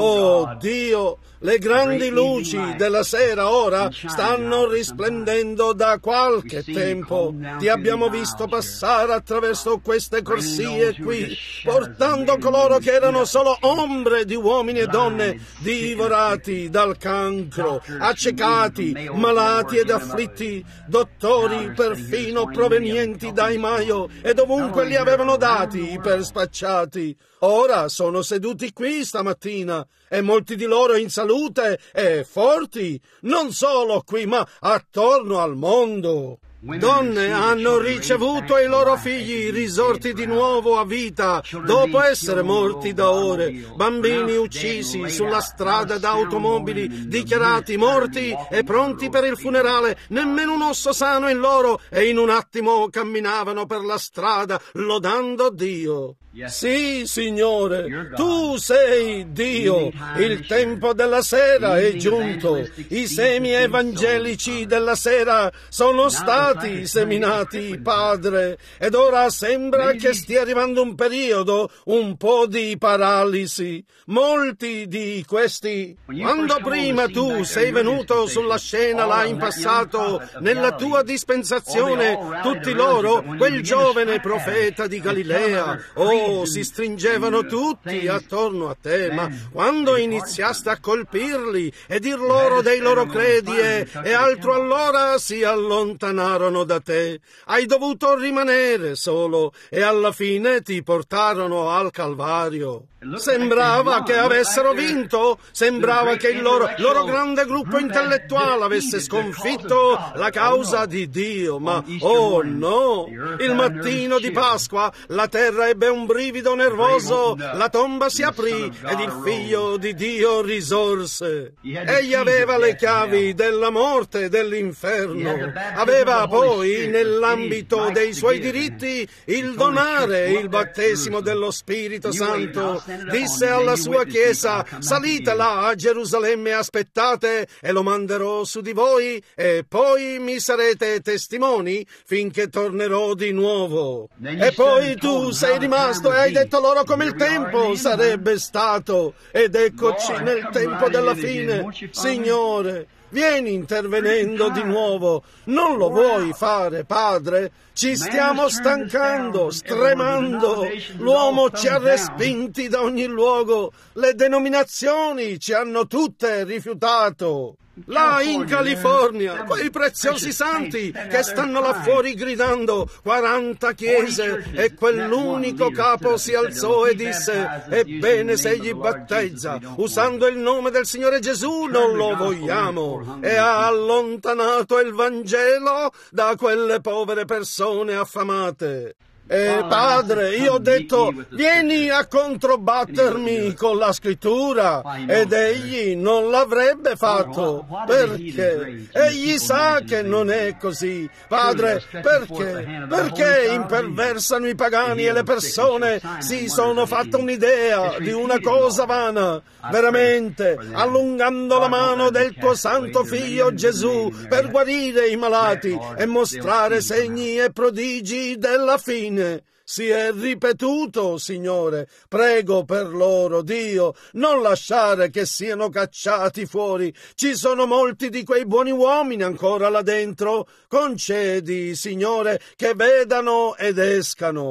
Oh Dio, le grandi luci della sera ora stanno risplendendo da qualche tempo. Ti abbiamo visto passare attraverso queste corsie qui, portando coloro che erano solo ombre di uomini e donne divorati dal cancro, accecati, malati ed afflitti, dottori perfino provenienti dai Mayo e dovunque li avevano dati per spacciati. Ora sono seduti qui stamattina e molti di loro in salute e forti, non solo qui ma attorno al mondo. Donne hanno ricevuto i loro figli risorti di nuovo a vita dopo essere morti da ore, bambini uccisi sulla strada da automobili, dichiarati morti e pronti per il funerale, nemmeno un osso sano in loro, e in un attimo camminavano per la strada lodando Dio. Sì, Signore, Tu sei Dio. Il tempo della sera è giunto. I semi evangelici della sera sono stati seminati, Padre, ed ora sembra che stia arrivando un periodo un po' di paralisi. Molti di questi, quando prima Tu sei venuto sulla scena là in passato, nella Tua dispensazione, tutti loro, quel giovane profeta di Galilea, oh, si stringevano tutti attorno a Te, ma quando iniziaste a colpirli e dir loro dei loro credi e, e altro, allora si allontanarono da Te. Hai dovuto rimanere solo e alla fine Ti portarono al Calvario. Sembrava che avessero vinto, sembrava che il loro, loro grande gruppo intellettuale avesse sconfitto la causa di Dio, ma oh no! Il mattino di Pasqua la terra ebbe un brivido nervoso, la tomba si aprì ed il Figlio di Dio risorse. Egli aveva le chiavi della morte e dell'inferno, aveva poi nell'ambito dei suoi diritti il donare il battesimo dello Spirito Santo. Disse alla sua Chiesa: salite là a Gerusalemme e aspettate, e lo manderò su di voi, e poi mi sarete testimoni finché tornerò di nuovo. E poi tu sei rimasto e hai detto loro come il tempo sarebbe stato, ed eccoci nel tempo della fine. Signore, vieni intervenendo di nuovo. Non lo vuoi fare, Padre? Ci stiamo stancando, stremando. L'uomo ci ha respinti da ogni luogo. Le denominazioni ci hanno tutte rifiutato. Là in California, quei preziosi santi che stanno là fuori gridando, quaranta chiese, e quell'unico capo si alzò e disse: ebbene, se egli battezza usando il nome del Signore Gesù non lo vogliamo, e ha allontanato il Vangelo da quelle povere persone affamate. E Padre, io ho detto: vieni a controbattermi con la scrittura, ed egli non l'avrebbe fatto. Perché? Egli sa che non è così. Padre, perché? Perché imperversano i pagani e le persone si sono fatte un'idea di una cosa vana. Veramente, allungando la mano del tuo santo Figlio Gesù per guarire i malati e mostrare segni e prodigi della fine. Si è ripetuto, Signore. Prego per loro, Dio, non lasciare che siano cacciati fuori. Ci sono molti di quei buoni uomini ancora là dentro. Concedi, Signore, che vedano ed escano.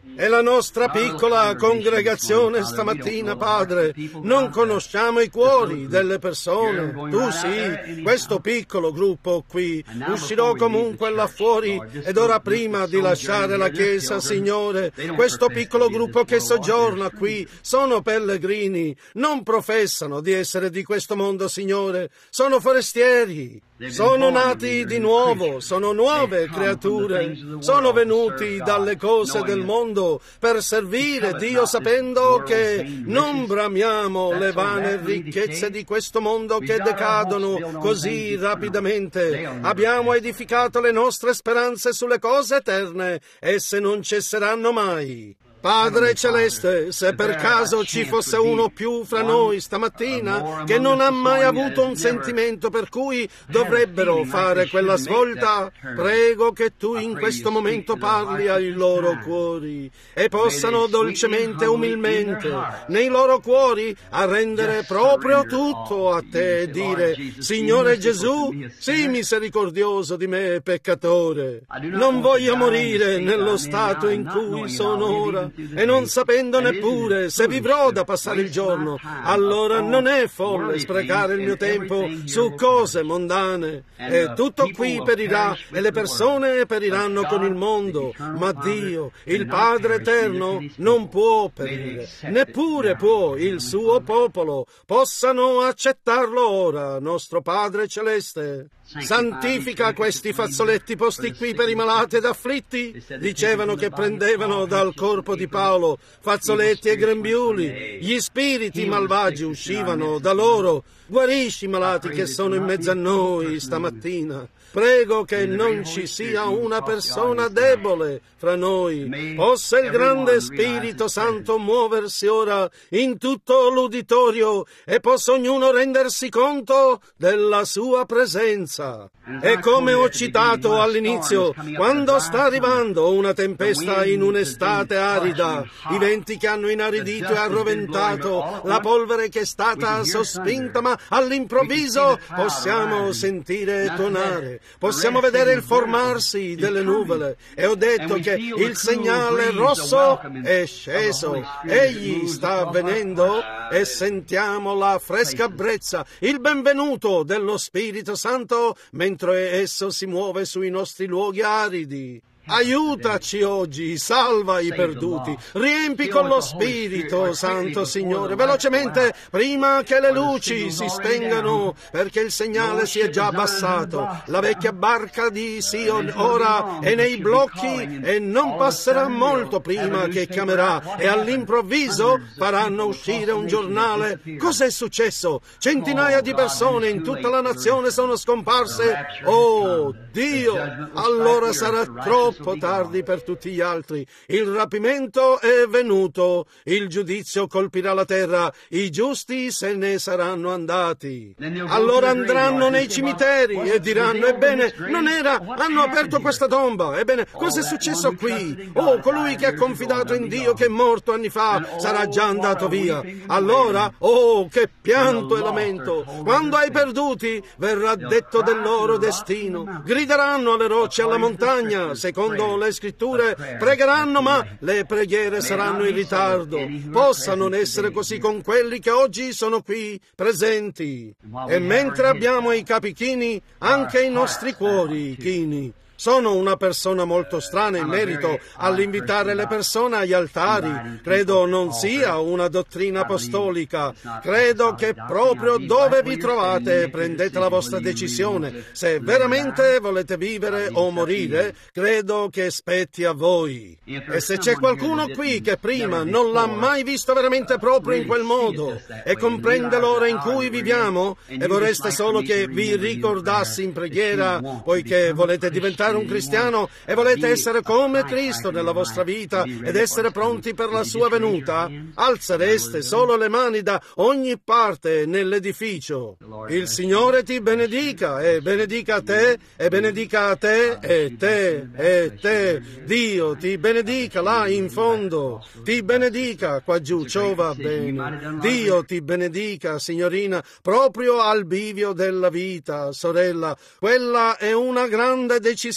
E la nostra piccola congregazione stamattina, Padre, non conosciamo i cuori delle persone. Tu sì, questo piccolo gruppo qui. Uscirò comunque là fuori ed ora prima di lasciare la Chiesa, Signore, questo piccolo gruppo che soggiorna qui sono pellegrini, non professano di essere di questo mondo, Signore, sono forestieri. Sono nati di nuovo, sono nuove creature, sono venuti dalle cose del mondo per servire Dio sapendo che non bramiamo le vane ricchezze di questo mondo che decadono così rapidamente. Abbiamo edificato le nostre speranze sulle cose eterne, esse non cesseranno mai. Padre Celeste, se per caso ci fosse uno più fra noi stamattina che non ha mai avuto un sentimento per cui dovrebbero fare quella svolta, prego che tu in questo momento parli ai loro cuori e possano dolcemente e umilmente nei loro cuori arrendere proprio tutto a te e dire: Signore Gesù, sii misericordioso di me peccatore. Non voglio morire nello stato in cui sono ora, e non sapendo neppure se vivrò da passare il giorno. Allora non è folle sprecare il mio tempo su cose mondane. E tutto qui perirà e le persone periranno con il mondo, ma Dio, il Padre eterno, non può perire, neppure può il suo popolo. Possano accettarlo ora, nostro Padre Celeste. Santifica questi fazzoletti posti qui per i malati ed afflitti. Dicevano che prendevano dal corpo di Paolo fazzoletti e grembiuli. Gli spiriti malvagi uscivano da loro. Guarisci i malati che sono in mezzo a noi stamattina. Prego che non ci sia una persona debole fra noi. Possa il grande Spirito Santo muoversi ora in tutto l'uditorio e possa ognuno rendersi conto della sua presenza. E come ho citato all'inizio, quando sta arrivando una tempesta in un'estate arida, i venti che hanno inaridito e arroventato, la polvere che è stata sospinta, ma all'improvviso possiamo sentire tonare. Possiamo vedere il formarsi delle nuvole e ho detto che il segnale rosso è sceso. Egli sta avvenendo e sentiamo la fresca brezza, il benvenuto dello Spirito Santo mentre esso si muove sui nostri luoghi aridi. Aiutaci oggi, salva i perduti, riempi con lo Spirito Santo, Signore, velocemente, prima che le luci si spengano, perché il segnale si è già abbassato. La vecchia barca di Sion ora è nei blocchi e non passerà molto prima che chiamerà, e all'improvviso faranno uscire un giornale. Cos'è successo? Centinaia di persone in tutta la nazione sono scomparse. Oh, Dio! Allora sarà troppo troppo tardi per tutti gli altri. Il rapimento è venuto, il giudizio colpirà la terra, i giusti se ne saranno andati. Allora andranno nei cimiteri e diranno: ebbene, non era, hanno aperto questa tomba, ebbene, cosa è successo qui? Oh, colui che ha confidato in Dio, che è morto anni fa, sarà già andato via. Allora, oh, che pianto e lamento! Quando ai perduti verrà detto del loro destino, grideranno alle rocce, alla montagna, secondo le scritture, pregheranno, ma le preghiere saranno in ritardo. Possa non essere così con quelli che oggi sono qui presenti. E mentre abbiamo i capi chini, anche i nostri cuori chini. Sono una persona molto strana in merito all'invitare le persone agli altari. Credo non sia una dottrina apostolica. Credo che proprio dove vi trovate prendete la vostra decisione. Se veramente volete vivere o morire, credo che spetti a voi. E se c'è qualcuno qui che prima non l'ha mai visto veramente proprio in quel modo e comprende l'ora in cui viviamo e vorreste solo che vi ricordassi in preghiera, poiché volete diventare un cristiano e volete essere come Cristo nella vostra vita ed essere pronti per la sua venuta, alzereste solo le mani da ogni parte nell'edificio. Il Signore ti benedica e benedica a te e benedica a te e te e te. Dio ti benedica là in fondo, ti benedica qua giù, ciò va bene. Dio ti benedica, signorina, proprio al bivio della vita, sorella. Quella è una grande decisione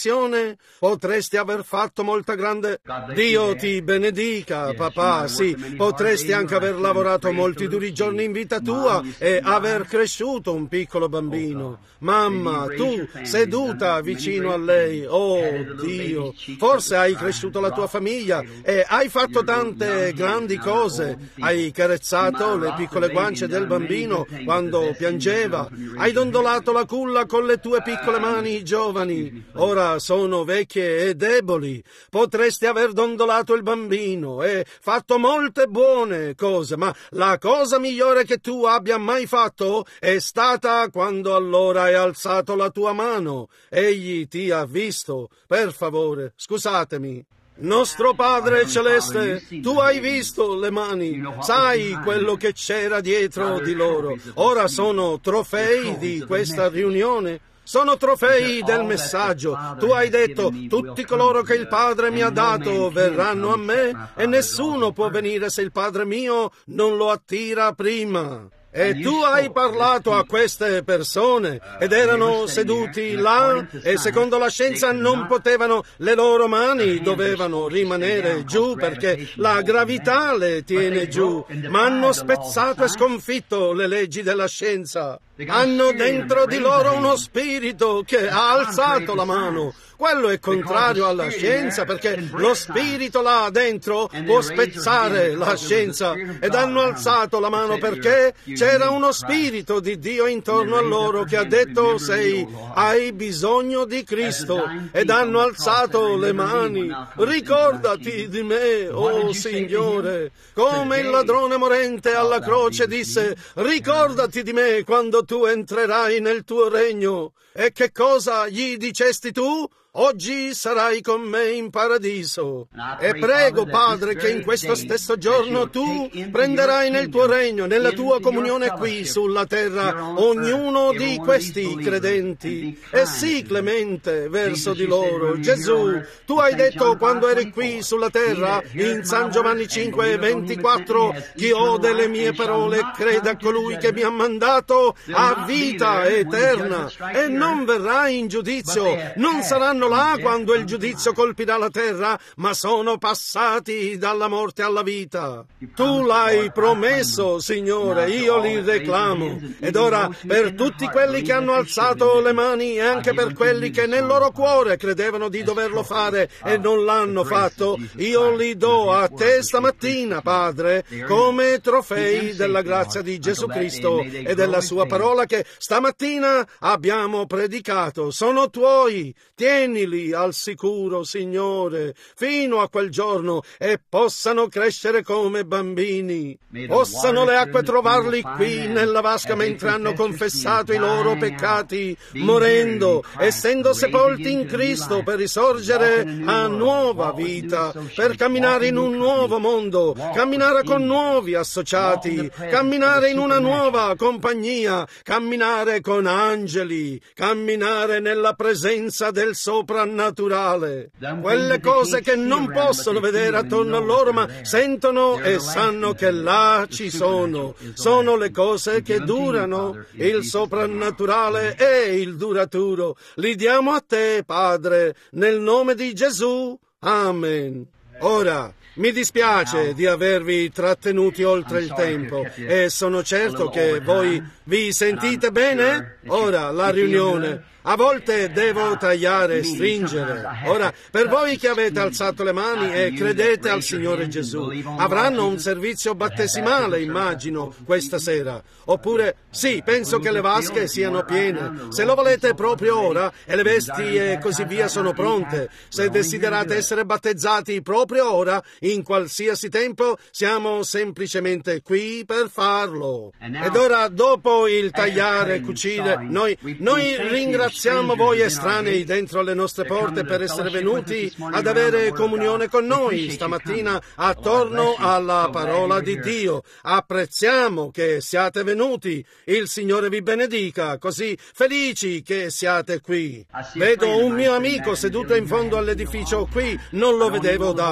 conversione? Potresti aver fatto molta grande... Dio ti benedica, papà, sì, potresti anche aver lavorato molti duri giorni in vita tua e aver cresciuto un piccolo bambino. Mamma, tu, seduta vicino a lei, oh Dio, forse hai cresciuto la tua famiglia e hai fatto tante grandi cose. Hai carezzato le piccole guance del bambino quando piangeva, hai dondolato la culla con le tue piccole mani giovani. Ora sono vecchie e deboli. Potresti aver dondolato il bambino e fatto molte buone cose, ma la cosa migliore che tu abbia mai fatto è stata quando allora hai alzato la tua mano. Egli ti ha visto. Per favore, scusatemi. Nostro Padre Celeste, tu hai visto le mani, sai quello che c'era dietro di loro. Ora sono trofei di questa riunione. Sono trofei del messaggio. Tu hai detto, tutti coloro che il Padre mi ha dato verranno a me e nessuno può venire se il Padre mio non lo attira prima. E tu hai parlato a queste persone ed erano seduti là e secondo la scienza non potevano, le loro mani dovevano rimanere giù perché la gravità le tiene giù, ma hanno spezzato e sconfitto le leggi della scienza. Hanno dentro di loro uno spirito che ha alzato la mano. Quello è contrario alla scienza perché lo spirito là dentro può spezzare la scienza ed hanno alzato la mano perché c'era uno spirito di Dio intorno a loro che ha detto sei, hai bisogno di Cristo ed hanno alzato le mani. Ricordati di me, oh Signore, come il ladrone morente alla croce disse ricordati di me quando tu entrerai nel tuo regno. E che cosa gli dicesti tu? Oggi sarai con me in paradiso. E prego, Padre, che in questo stesso giorno tu prenderai nel tuo regno, nella tua comunione qui sulla terra, ognuno di questi credenti. E sii clemente verso di loro. Gesù, tu hai detto quando eri qui sulla terra, in San Giovanni cinque ventiquattro, chi ode le mie parole e crede a colui che mi ha mandato ha vita eterna e non verrà in giudizio. Non saranno là quando il giudizio colpirà la terra, ma sono passati dalla morte alla vita. Tu l'hai promesso, Signore, io li reclamo. Ed ora, per tutti quelli che hanno alzato le mani e anche per quelli che nel loro cuore credevano di doverlo fare e non l'hanno fatto, io li do a te stamattina, Padre, come trofei della grazia di Gesù Cristo e della sua parola che stamattina abbiamo predicato. Sono tuoi. Tienili al sicuro, Signore, fino a quel giorno e possano crescere come bambini. Possano le acque trovarli qui nella vasca mentre hanno confessato i loro peccati, morendo, essendo sepolti in Cristo per risorgere a nuova vita, per camminare in un nuovo mondo, camminare con nuovi associati, camminare in una nuova compagnia, camminare con angeli, camminare nella presenza del soprannaturale. Quelle cose che non possono vedere attorno a loro, ma sentono e sanno che là ci sono. Sono le cose che durano, il soprannaturale e il duraturo. Li diamo a te, Padre, nel nome di Gesù. Amen. Ora, mi dispiace di avervi trattenuti oltre il tempo e sono certo che voi vi sentite bene. Ora, la riunione. A volte devo tagliare e stringere. Ora, per voi che avete alzato le mani e credete al Signore Gesù, avranno un servizio battesimale, immagino, questa sera. Oppure, sì, penso che le vasche siano piene. Se lo volete proprio ora, e le vesti e così via sono pronte. Se desiderate essere battezzati proprio ora, in qualsiasi tempo, siamo semplicemente qui per farlo. Ed ora, dopo il tagliare e cucire, noi, noi ringraziamo Ringraziamo voi estranei dentro le nostre porte per essere venuti ad avere comunione con noi stamattina attorno alla parola di Dio. Apprezziamo che siate venuti. Il Signore vi benedica, così felici che siate qui. Vedo un mio amico seduto in fondo all'edificio qui, non lo vedevo da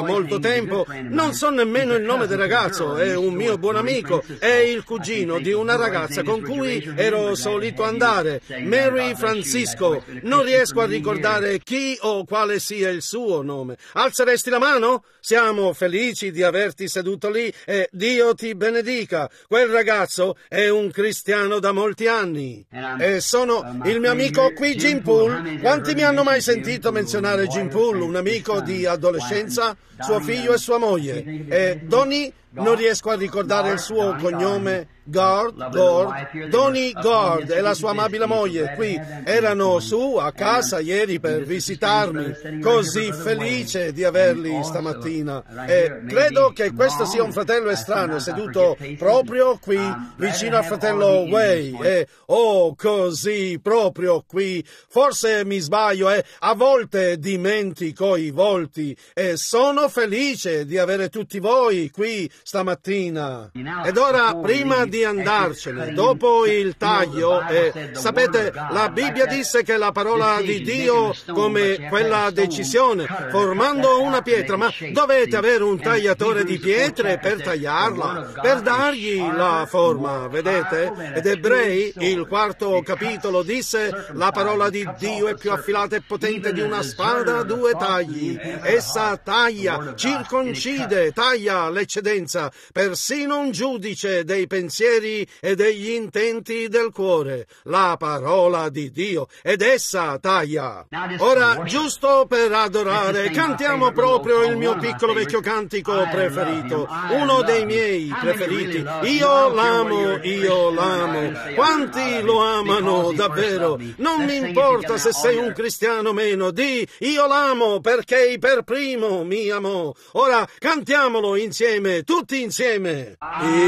molto tempo. Non so nemmeno il nome del ragazzo, è un mio buon amico, è il cugino di una ragazza con cui ero solito andare, Mary Francisco. Non riesco a ricordare chi o quale sia il suo nome. Alzeresti la mano? Siamo felici di averti seduto lì e Dio ti benedica. Quel ragazzo è un cristiano da molti anni. E sono il mio amico qui, Jim Poole. Quanti mi hanno mai sentito menzionare Jim Poole, un amico di adolescenza, suo figlio e sua moglie? E Donnie, non riesco a ricordare il suo cognome. Gord, Gord, Donnie Gord e la sua amabile moglie qui erano su a casa ieri per visitarmi. Così felice di averli stamattina. E credo che questo sia un fratello estraneo seduto proprio qui vicino al fratello Way. E oh, così proprio qui. Forse mi sbaglio e a volte dimentico i volti. E sono felice di avere tutti voi qui stamattina. Ed ora, prima di di andarcene dopo il taglio, e sapete, la Bibbia disse che la parola di Dio, come quella decisione, formando una pietra, ma dovete avere un tagliatore di pietre per tagliarla, per dargli la forma, vedete? Ed Ebrei, il quarto capitolo, disse: la parola di Dio è più affilata e potente di una spada a due tagli. Essa taglia, circoncide, taglia l'eccedenza, persino un giudice dei pensieri e degli intenti del cuore, la parola di Dio, ed essa taglia. Ora, giusto per adorare, cantiamo proprio il mio piccolo vecchio cantico preferito, uno dei miei preferiti. Io l'amo, io l'amo. Quanti lo amano davvero? Non mi importa se sei un cristiano o meno, di io l'amo perché per primo mi amò. Ora cantiamolo insieme, tutti insieme.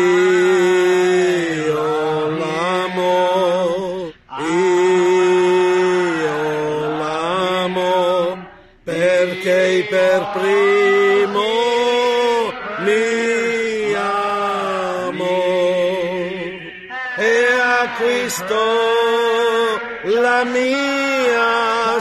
Io l'amo, io l'amo, perché per primo mi amo e acquistò la mia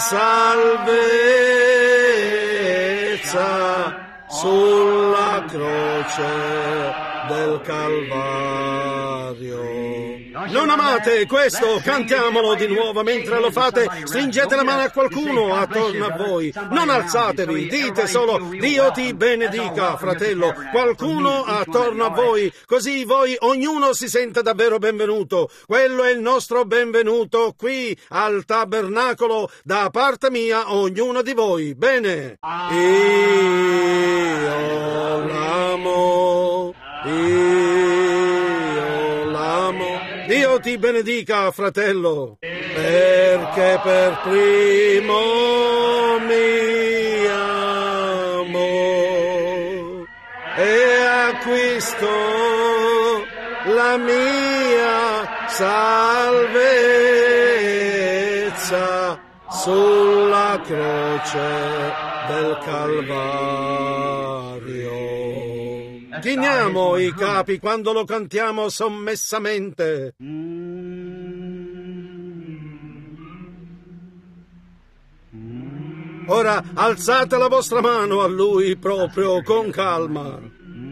salvezza sulla croce del Calvario. Non amate questo? Cantiamolo di nuovo. Mentre lo fate, stringete la mano a qualcuno attorno a voi. Non alzatevi, dite solo: Dio ti benedica, fratello. Qualcuno attorno a voi, così voi ognuno si sente davvero benvenuto. Quello è il nostro benvenuto qui al tabernacolo da parte mia, ognuno di voi. Bene. Io l'amo, io l'amo. Dio ti benedica, fratello, perché per primo mi amo e acquistò la mia salvezza sulla croce del Calvario. Chiniamo i capi quando lo cantiamo sommessamente. Ora alzate la vostra mano a Lui proprio con calma.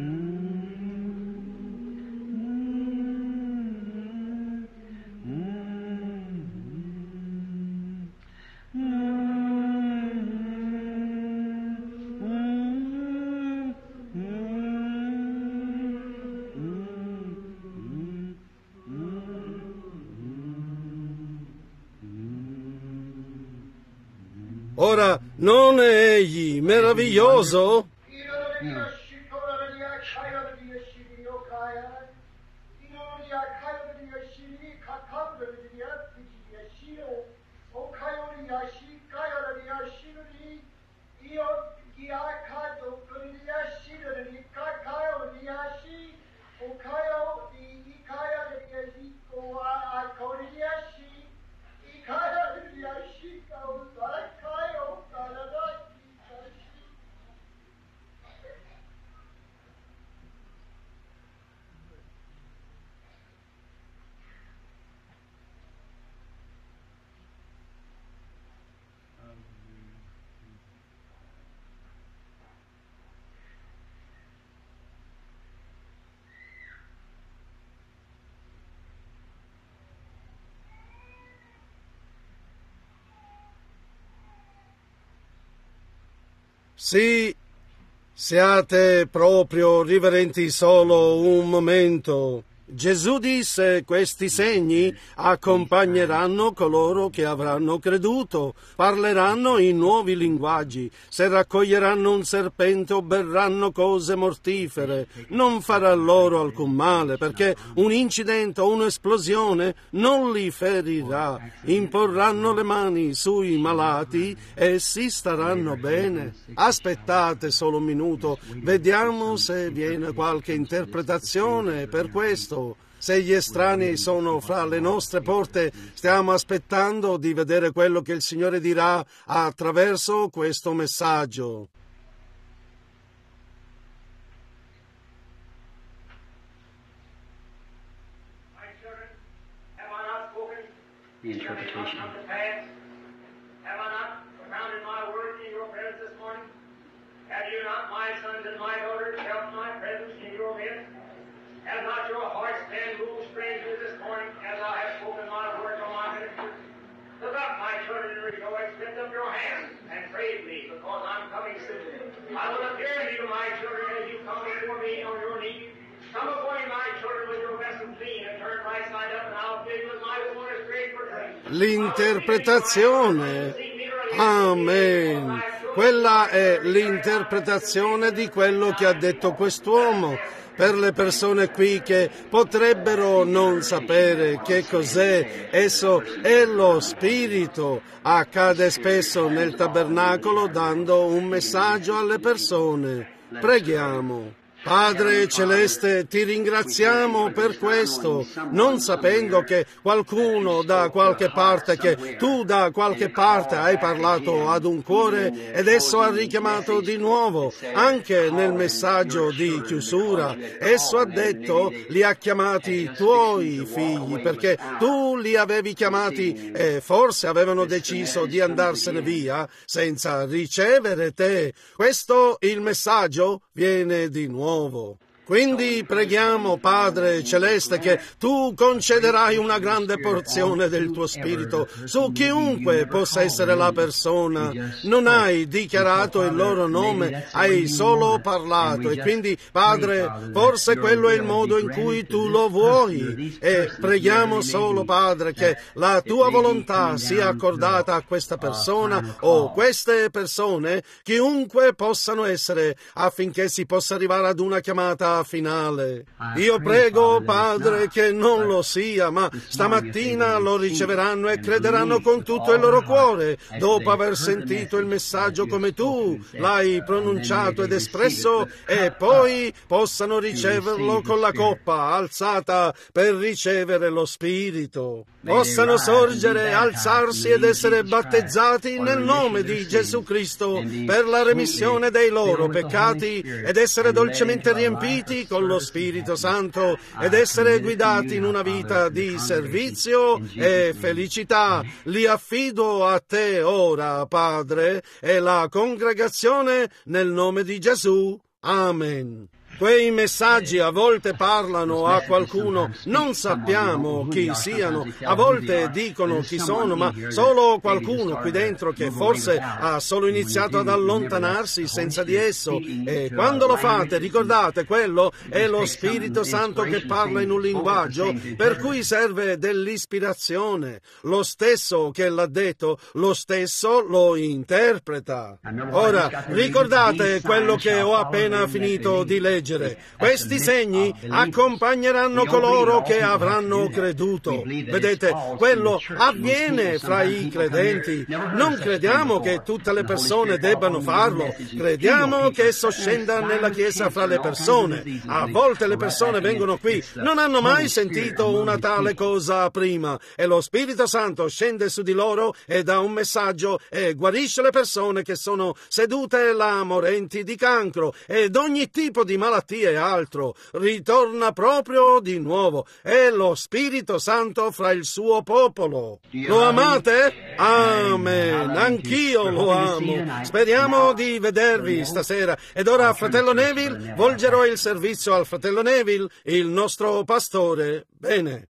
Ora, non è egli meraviglioso? Sì, siate proprio riverenti solo un momento. Gesù disse: questi segni accompagneranno coloro che avranno creduto, parleranno in nuovi linguaggi, se raccoglieranno un serpente o berranno cose mortifere, non farà loro alcun male, perché un incidente o un'esplosione non li ferirà, imporranno le mani sui malati e si staranno bene. Aspettate solo un minuto, vediamo se viene qualche interpretazione per questo. Se gli estranei sono fra le nostre porte, stiamo aspettando di vedere quello che il Signore dirà attraverso questo messaggio. The interpretation. Have I not propounded my word in your presence this morning? Have you not, my sons and my daughters, felt my presence in your midst? Has not your hearts been moved strangely this morning as I have spoken my word to my ministers? Look up, my children, and rejoice. Lift up your hands and praise me, because I'm coming soon. I will appear to you, my children, as you come before me on your knees. Come before me, my children, with your vessel clean, and turn right side up, and I'll fill you with my water straight for drink. L'interpretazione. Amen. Quella è l'interpretazione di quello che ha detto quest'uomo. Per le persone qui che potrebbero non sapere che cos'è, esso è lo Spirito. Accade spesso nel tabernacolo dando un messaggio alle persone. Preghiamo. Padre Celeste, ti ringraziamo per questo, non sapendo che qualcuno da qualche parte, che tu da qualche parte hai parlato ad un cuore ed esso ha richiamato di nuovo, anche nel messaggio di chiusura. Esso ha detto, li ha chiamati tuoi figli, perché tu li avevi chiamati e forse avevano deciso di andarsene via senza ricevere te. Questo il messaggio viene di nuovo. Quindi preghiamo, Padre Celeste, che tu concederai una grande porzione del tuo Spirito su chiunque possa essere la persona. Non hai dichiarato il loro nome, hai solo parlato, e quindi, Padre, forse quello è il modo in cui tu lo vuoi, e preghiamo solo, Padre, che la tua volontà sia accordata a questa persona o queste persone, chiunque possano essere, affinché si possa arrivare ad una chiamata finale. Io prego, Padre, che non lo sia, ma stamattina lo riceveranno e crederanno con tutto il loro cuore, dopo aver sentito il messaggio come tu l'hai pronunciato ed espresso, e poi possano riceverlo con la coppa alzata per ricevere lo Spirito. Possano sorgere, alzarsi ed essere battezzati nel nome di Gesù Cristo per la remissione dei loro peccati ed essere dolcemente riempiti con lo Spirito Santo ed essere guidati in una vita di servizio e felicità. Li affido a te ora, Padre, e la congregazione nel nome di Gesù. Amen. Quei messaggi a volte parlano a qualcuno, non sappiamo chi siano, a volte dicono chi sono, ma solo qualcuno qui dentro che forse ha solo iniziato ad allontanarsi senza di esso. E quando lo fate, ricordate, quello è lo Spirito Santo che parla in un linguaggio per cui serve dell'ispirazione. Lo stesso che l'ha detto, lo stesso lo interpreta. Ora, ricordate quello che ho appena finito di leggere. Questi segni accompagneranno coloro che avranno creduto. Vedete, quello avviene fra i credenti. Non crediamo che tutte le persone debbano farlo. Crediamo che esso scenda nella Chiesa fra le persone. A volte le persone vengono qui, non hanno mai sentito una tale cosa prima, e lo Spirito Santo scende su di loro e dà un messaggio e guarisce le persone che sono sedute là morenti di cancro ed ogni tipo di malattia e altro. Ritorna proprio di nuovo. È lo Spirito Santo fra il suo popolo. Lo amate? Amen. Anch'io lo amo. Speriamo di vedervi stasera. Ed ora, fratello Neville, volgerò il servizio al fratello Neville, il nostro pastore. Bene.